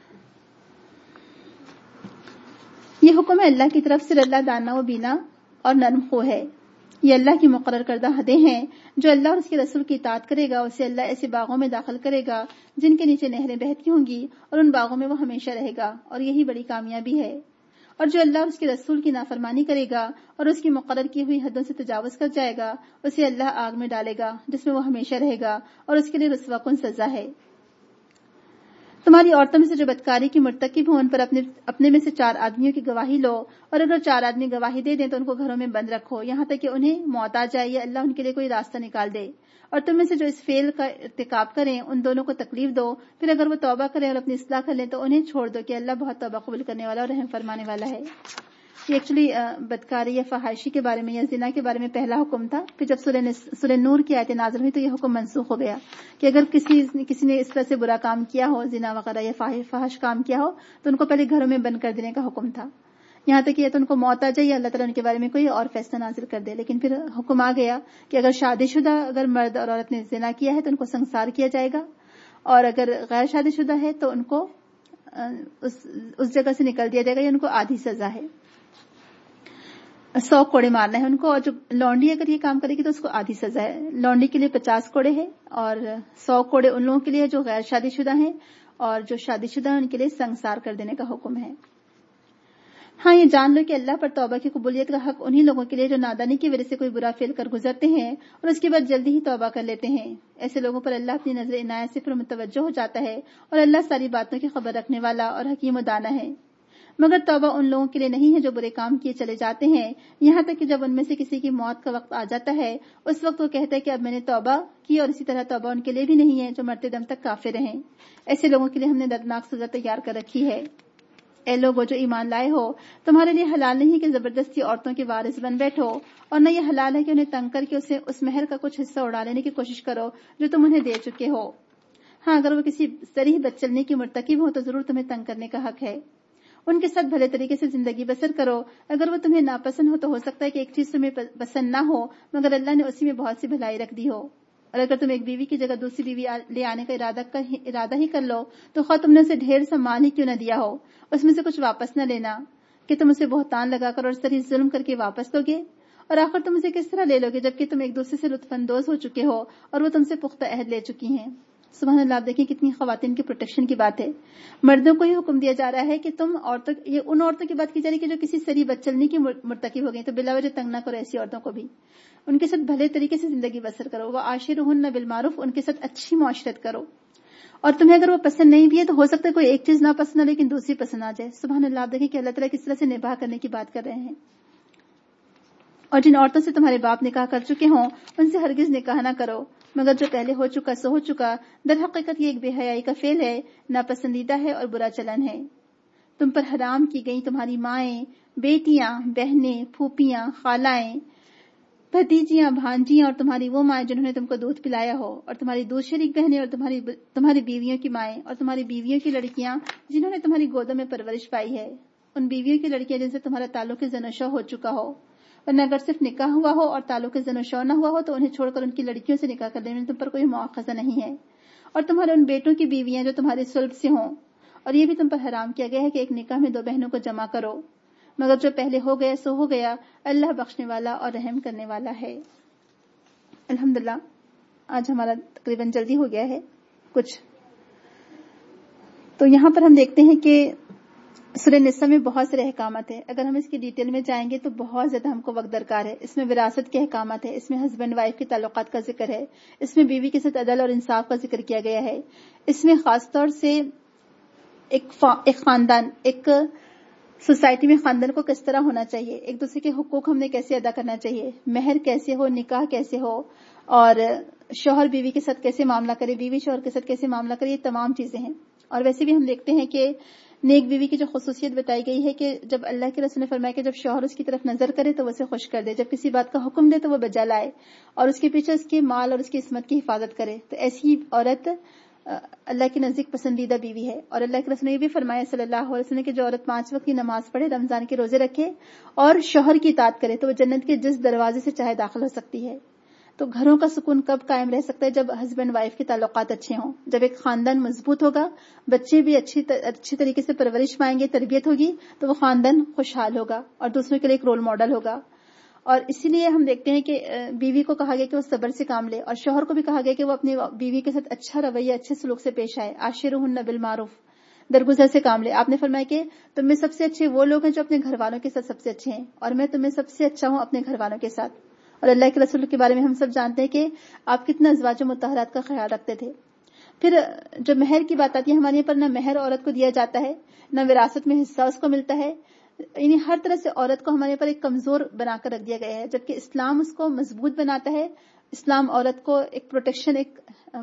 A: یہ حکم ہے اللہ کی طرف سے، اللہ دانا و بینا اور نرم خو ہے. یہ اللہ کی مقرر کردہ حدیں ہیں. جو اللہ اور اس کے رسول کی اطاعت کرے گا اسے اللہ ایسے باغوں میں داخل کرے گا جن کے نیچے نہریں بہتی ہوں گی، اور ان باغوں میں وہ ہمیشہ رہے گا، اور یہی بڑی کامیابی ہے. اور جو اللہ اور اس کے رسول کی نافرمانی کرے گا اور اس کی مقرر کی ہوئی حدوں سے تجاوز کر جائے گا اسے اللہ آگ میں ڈالے گا جس میں وہ ہمیشہ رہے گا، اور اس کے لیے رسوا کن سزا ہے. تمہاری عورتوں میں سے جو بدکاری کی مرتکب ہوں ان پر اپنے اپنے میں سے چار آدمیوں کی گواہی لو، اور اگر چار آدمی گواہی دے دیں تو ان کو گھروں میں بند رکھو یہاں تک کہ انہیں موت آ جائے یا اللہ ان کے لیے کوئی راستہ نکال دے. اور تم میں سے جو اس فعل کا ارتکاب کریں ان دونوں کو تکلیف دو، پھر اگر وہ توبہ کریں اور اپنی اصلاح کر لیں تو انہیں چھوڑ دو کہ اللہ بہت توبہ قبول کرنے والا اور رحم فرمانے والا ہے. یہ ایکچولی بدکاری یا فحاشی کے بارے میں یا زنا کے بارے میں پہلا حکم تھا، پھر جب سورہ سورہ نور کی آیتیں نازل ہوئی تو یہ حکم منسوخ ہو گیا کہ اگر کسی کسی نے اس طرح سے برا کام کیا ہو، زنا وغیرہ یا فحش کام کیا ہو، تو ان کو پہلے گھروں میں بند کر دینے کا حکم تھا، یہاں تک کہ یا تو ان کو موت آ جائے یا اللہ تعالیٰ ان کے بارے میں کوئی اور فیصلہ نازل کر دے. لیکن پھر حکم آ گیا کہ اگر شادی شدہ اگر مرد اور عورت نے زنا کیا ہے تو ان کو سنسار کیا جائے گا، اور اگر غیر شادی شدہ ہے تو ان کو اس, اس جگہ سے نکل دیا جائے گا یا ان کو آدھی سزا ہے، سو کوڑے مارنا ہے ان کو. اور جو لونڈی اگر یہ کام کرے گی تو اس کو آدھی سزا ہے. لونڈی کے لیے پچاس کوڑے ہے اور سو کوڑے ان لوگوں کے لیے جو غیر شادی شدہ ہیں، اور جو شادی شدہ ہیں ان کے لیے سنسار کر دینے کا حکم ہے. ہاں یہ جان لو کہ اللہ پر توبہ کی قبولیت کا حق انہی لوگوں کے لیے جو نادانی کی وجہ سے کوئی برا فعل کر گزرتے ہیں اور اس کے بعد جلدی ہی توبہ کر لیتے ہیں. ایسے لوگوں پر اللہ اپنی نظر عنایت سے پر متوجہ ہو جاتا ہے، اور اللہ ساری باتوں کی خبر رکھنے والا اور حکیم و دانا ہے. مگر توبہ ان لوگوں کے لیے نہیں ہے جو برے کام کیے چلے جاتے ہیں، یہاں تک کہ جب ان میں سے کسی کی موت کا وقت آ جاتا ہے اس وقت وہ کہتا ہے کہ اب میں نے توبہ کی. اور اسی طرح توبہ ان کے لیے بھی نہیں ہے جو مرتے دم تک کافر رہیں. ایسے لوگوں کے لیے ہم نے دردناک سزا تیار کر رکھی ہے. اے لوگو جو ایمان لائے ہو، تمہارے لیے حلال نہیں کہ زبردستی عورتوں کے وارث بن بیٹھو، اور نہ یہ حلال ہے کہ انہیں تنگ کر کے اسے اس مہر کا کچھ حصہ اڑا لینے کی کوشش کرو جو تم انہیں دے چکے ہو. ہاں اگر وہ کسی صریح بدچلنی کی مرتکب ہو تو ضرور تمہیں تنگ کرنے کا حق ہے. ان کے ساتھ بھلے طریقے سے زندگی بسر کرو. اگر وہ تمہیں ناپسند ہو تو ہو سکتا ہے کہ ایک چیز تمہیں پسند نہ ہو، مگر اللہ نے اسی میں بہت سی بھلائی رکھ دی ہو. اور اگر تم ایک بیوی کی جگہ دوسری بیوی لے آنے کا ارادہ کر ہی ارادہ ہی کر لو تو خواہ تم نے اسے ڈھیر سا مال ہی کیوں نہ دیا ہو، اس میں سے کچھ واپس نہ لینا. کہ تم اسے بہتان لگا کر اور صحیح ظلم کر کے واپس لوگے، اور آخر تم اسے کس طرح لے لوگے جبکہ تم ایک دوسرے سے لطف اندوز ہو چکے ہو اور وہ تم سے پختہ عہد لے چکی ہیں۔ سبحان اللہ، آپ دیکھیں کتنی خواتین کی پروٹیکشن کی بات ہے۔ مردوں کو ہی حکم دیا جا رہا ہے کہ تم عورتوں، یہ ان عورتوں کی بات کی جا رہی ہے کہ جو کسی سری بدچلنی کی مرتکب ہو گئی، تو بلا وجہ تنگ نہ کرو ایسی عورتوں کو بھی، ان کے ساتھ بھلے طریقے سے زندگی بسر کرو، وہ عاشرہن بالمعروف، ان کے ساتھ اچھی معاشرت کرو، اور تمہیں اگر وہ پسند نہیں بھی ہے تو ہو سکتا ہے کوئی ایک چیز نہ پسند ہو لیکن دوسری پسند آ جائے۔ سبحان اللہ، آپ دیکھیں کہ اللہ تعالیٰ کس طرح سے نباہ کرنے کی بات کر رہے ہیں۔ اور جن عورتوں سے تمہارے باپ نکاح کر چکے ہوں ان سے ہرگز نکاح نہ کرو مگر جو پہلے ہو چکا سو ہو چکا، در حقیقت یہ ایک بے حیائی کا فعل ہے، ناپسندیدہ ہے اور برا چلن ہے۔ تم پر حرام کی گئی تمہاری مائیں، بیٹیاں، بہنیں، پھوپھیاں، خالائیں، بھتیجیاں، بھانجیاں، اور تمہاری وہ مائیں جنہوں نے تم کو دودھ پلایا ہو، اور تمہاری دو شریک بہنیں، اور تمہاری تمہاری بیویوں کی مائیں، اور تمہاری بیویوں کی لڑکیاں جنہوں نے تمہاری گودوں میں پرورش پائی ہے، ان بیویوں کی لڑکیاں جن سے تمہارا تعلق زن و شو ہو چکا ہو، ورنہ اگر صرف نکاح ہوا ہو اور تعلق زن و شو نہ ہوا ہو تو انہیں چھوڑ کر ان کی لڑکیوں سے نکاح کر لینے میں تم پر کوئی مواخذہ نہیں ہے، اور تمہارے ان بیٹوں کی بیویاں جو تمہارے صلب سے ہوں، اور یہ بھی تم پر حرام کیا گیا ہے کہ ایک نکاح میں دو بہنوں کو جمع کرو، مگر جو پہلے ہو گیا سو ہو گیا، اللہ بخشنے والا اور رحم کرنے والا ہے۔ الحمدللہ آج ہمارا تقریباً جلدی ہو گیا ہے کچھ، تو یہاں پر ہم دیکھتے ہیں کہ سورہ نساء میں بہت سارے احکامات ہیں، اگر ہم اس کی ڈیٹیل میں جائیں گے تو بہت زیادہ ہم کو وقت درکار ہے۔ اس میں وراثت کے احکامات ہیں، اس میں ہسبینڈ وائف کے تعلقات کا ذکر ہے، اس میں بیوی کے ساتھ عدل اور انصاف کا ذکر کیا گیا ہے، اس میں خاص طور سے ایک, فا... ایک خاندان، ایک سوسائٹی میں خاندان کو کس طرح ہونا چاہیے، ایک دوسرے کے حقوق ہم نے کیسے ادا کرنا چاہیے، مہر کیسے ہو، نکاح کیسے ہو، اور شوہر بیوی کے ساتھ کیسے معاملہ کرے، بیوی شوہر کے ساتھ کیسے معاملہ کرے، یہ تمام چیزیں ہیں۔ اور ویسے بھی ہم دیکھتے ہیں کہ نیک بیوی کی جو خصوصیت بتائی گئی ہے کہ جب اللہ کے رسول نے فرمایا کہ جب شوہر اس کی طرف نظر کرے تو وہ اسے خوش کر دے، جب کسی بات کا حکم دے تو وہ بجا لائے، اور اس کے پیچھے اس کے مال اور اس کی عصمت کی حفاظت کرے، تو ایسی عورت اللہ کے نزدیک پسندیدہ بیوی ہے۔ اور اللہ کے رسول نے یہ بھی فرمایا صلی اللہ علیہ وسلم کہ جو عورت پانچ وقت کی نماز پڑھے، رمضان کے روزے رکھے اور شوہر کی اطاعت کرے تو وہ جنت کے جس دروازے سے چاہے داخل ہو سکتی ہے۔ تو گھروں کا سکون کب قائم رہ سکتا ہے؟ جب ہسبینڈ وائف کے تعلقات اچھے ہوں، جب ایک خاندان مضبوط ہوگا، بچے بھی اچھی اچھی طریقے سے پرورش پائیں گے، تربیت ہوگی، تو وہ خاندان خوشحال ہوگا اور دوسروں کے لیے ایک رول ماڈل ہوگا۔ اور اسی لیے ہم دیکھتے ہیں کہ بیوی کو کہا گیا کہ وہ صبر سے کام لے، اور شوہر کو بھی کہا گیا کہ وہ اپنی بیوی کے ساتھ اچھا رویہ، اچھے سلوک سے پیش آئے، عاشرہن بالمعروف، درگزر سے کام لے۔ آپ نے فرمایا کہ تم میں سب سے اچھے وہ لوگ ہیں جو اپنے گھر والوں کے ساتھ سب سے اچھے ہیں، اور میں تم میں سب سے اچھا ہوں اپنے گھر والوں کے ساتھ۔ اور اللہ کے رسول کے بارے میں ہم سب جانتے ہیں کہ آپ کتنا ازواج و مطہرات کا خیال رکھتے تھے۔ پھر جو مہر کی بات آتی ہے، ہمارے یہاں پر نہ مہر عورت کو دیا جاتا ہے، نہ وراثت میں حصہ اس کو ملتا ہے، یعنی ہر طرح سے عورت کو ہمارے پر ایک کمزور بنا کر رکھ دیا گیا ہے، جبکہ اسلام اس کو مضبوط بناتا ہے۔ اسلام عورت کو ایک پروٹیکشن، ایک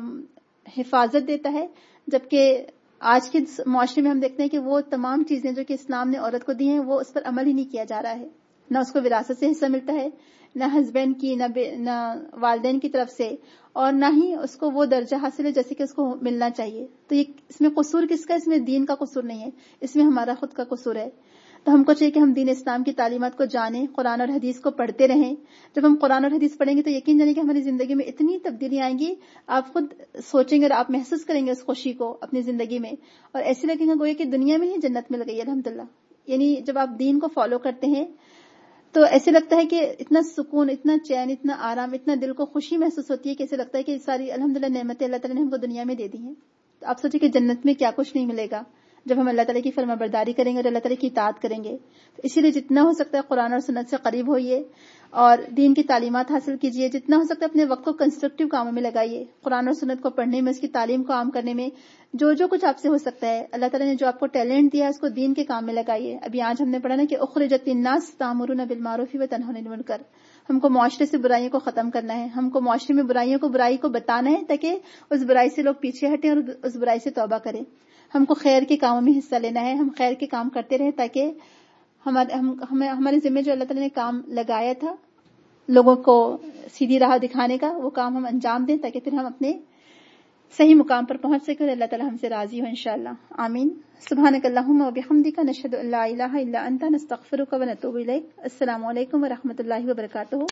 A: حفاظت دیتا ہے، جبکہ آج کے معاشرے میں ہم دیکھتے ہیں کہ وہ تمام چیزیں جو کہ اسلام نے عورت کو دی ہیں وہ اس پر عمل ہی نہیں کیا جا رہا ہے، نہ اس کو وراثت سے حصہ ملتا ہے، نہ ہسبینڈ کی، نہ, نہ والدین کی طرف سے، اور نہ ہی اس کو وہ درجہ حاصل ہے جیسے کہ اس کو ملنا چاہیے۔ تو یہ اس میں قصور کس کا؟ اس میں دین کا قصور نہیں ہے، اس میں ہمارا خود کا قصور ہے۔ تو ہم کو چاہیے کہ ہم دین اسلام کی تعلیمات کو جانیں، قرآن اور حدیث کو پڑھتے رہیں۔ جب ہم قرآن اور حدیث پڑھیں گے تو یقین جانیں کہ ہماری زندگی میں اتنی تبدیلی آئیں گی، آپ خود سوچیں گے اور آپ محسوس کریں گے اس خوشی کو اپنی زندگی میں، اور ایسے لگے گا گویا کہ دنیا میں ہی جنت مل گئی الحمدللہ۔ یعنی جب آپ دین کو فالو کرتے ہیں تو ایسے لگتا ہے کہ اتنا سکون، اتنا چین، اتنا آرام، اتنا دل کو خوشی محسوس ہوتی ہے کہ ایسے لگتا ہے کہ ساری الحمدللہ نعمتیں اللہ تعالیٰ نے ہم کو دنیا میں دے دی ہیں۔ تو آپ سوچیں کہ جنت میں کیا کچھ نہیں ملے گا جب ہم اللہ تعالیٰ کی فرما برداری کریں گے اور اللہ تعالیٰ کی اطاعت کریں گے۔ تو اسی لیے جتنا ہو سکتا ہے قرآن اور سنت سے قریب ہوئیے اور دین کی تعلیمات حاصل کیجیے، جتنا ہو سکتا ہے اپنے وقت کو کنسٹرکٹیو کاموں میں لگائیے، قرآن اور سنت کو پڑھنے میں، اس کی تعلیم کو عام کرنے میں، جو جو کچھ آپ سے ہو سکتا ہے، اللہ تعالیٰ نے جو آپ کو ٹیلنٹ دیا ہے اس کو دین کے کام میں لگائیے۔ ابھی آج ہم نے پڑھا نا کہ اخرجت للناس تأمرون بالمعروف وتنہون عن المنکر، ہم کو معاشرے سے برائیوں کو ختم کرنا ہے، ہم کو معاشرے میں برائیوں کو برائی کو بتانا ہے تاکہ اس برائی سے لوگ پیچھے ہٹیں اور اس برائی سے توبہ کریں۔ ہم کو خیر کے کاموں میں حصہ لینا ہے، ہم خیر کے کام کرتے رہیں تاکہ ہمارے ہم ہمارے ذمہ جو اللہ تعالیٰ نے کام لگایا تھا لوگوں کو سیدھی راہ دکھانے کا، وہ کام ہم انجام دیں تاکہ پھر ہم اپنے صحیح مقام پر پہنچ سکیں اور اللہ تعالیٰ ہم سے راضی ہو انشاءاللہ۔ آمین۔ سبحانک اللہم وبحمدک، نشہد ان لا الہ الا انت، نستغفرک ونتوب الیک۔ السلام علیکم ورحمۃ اللہ وبرکاتہ۔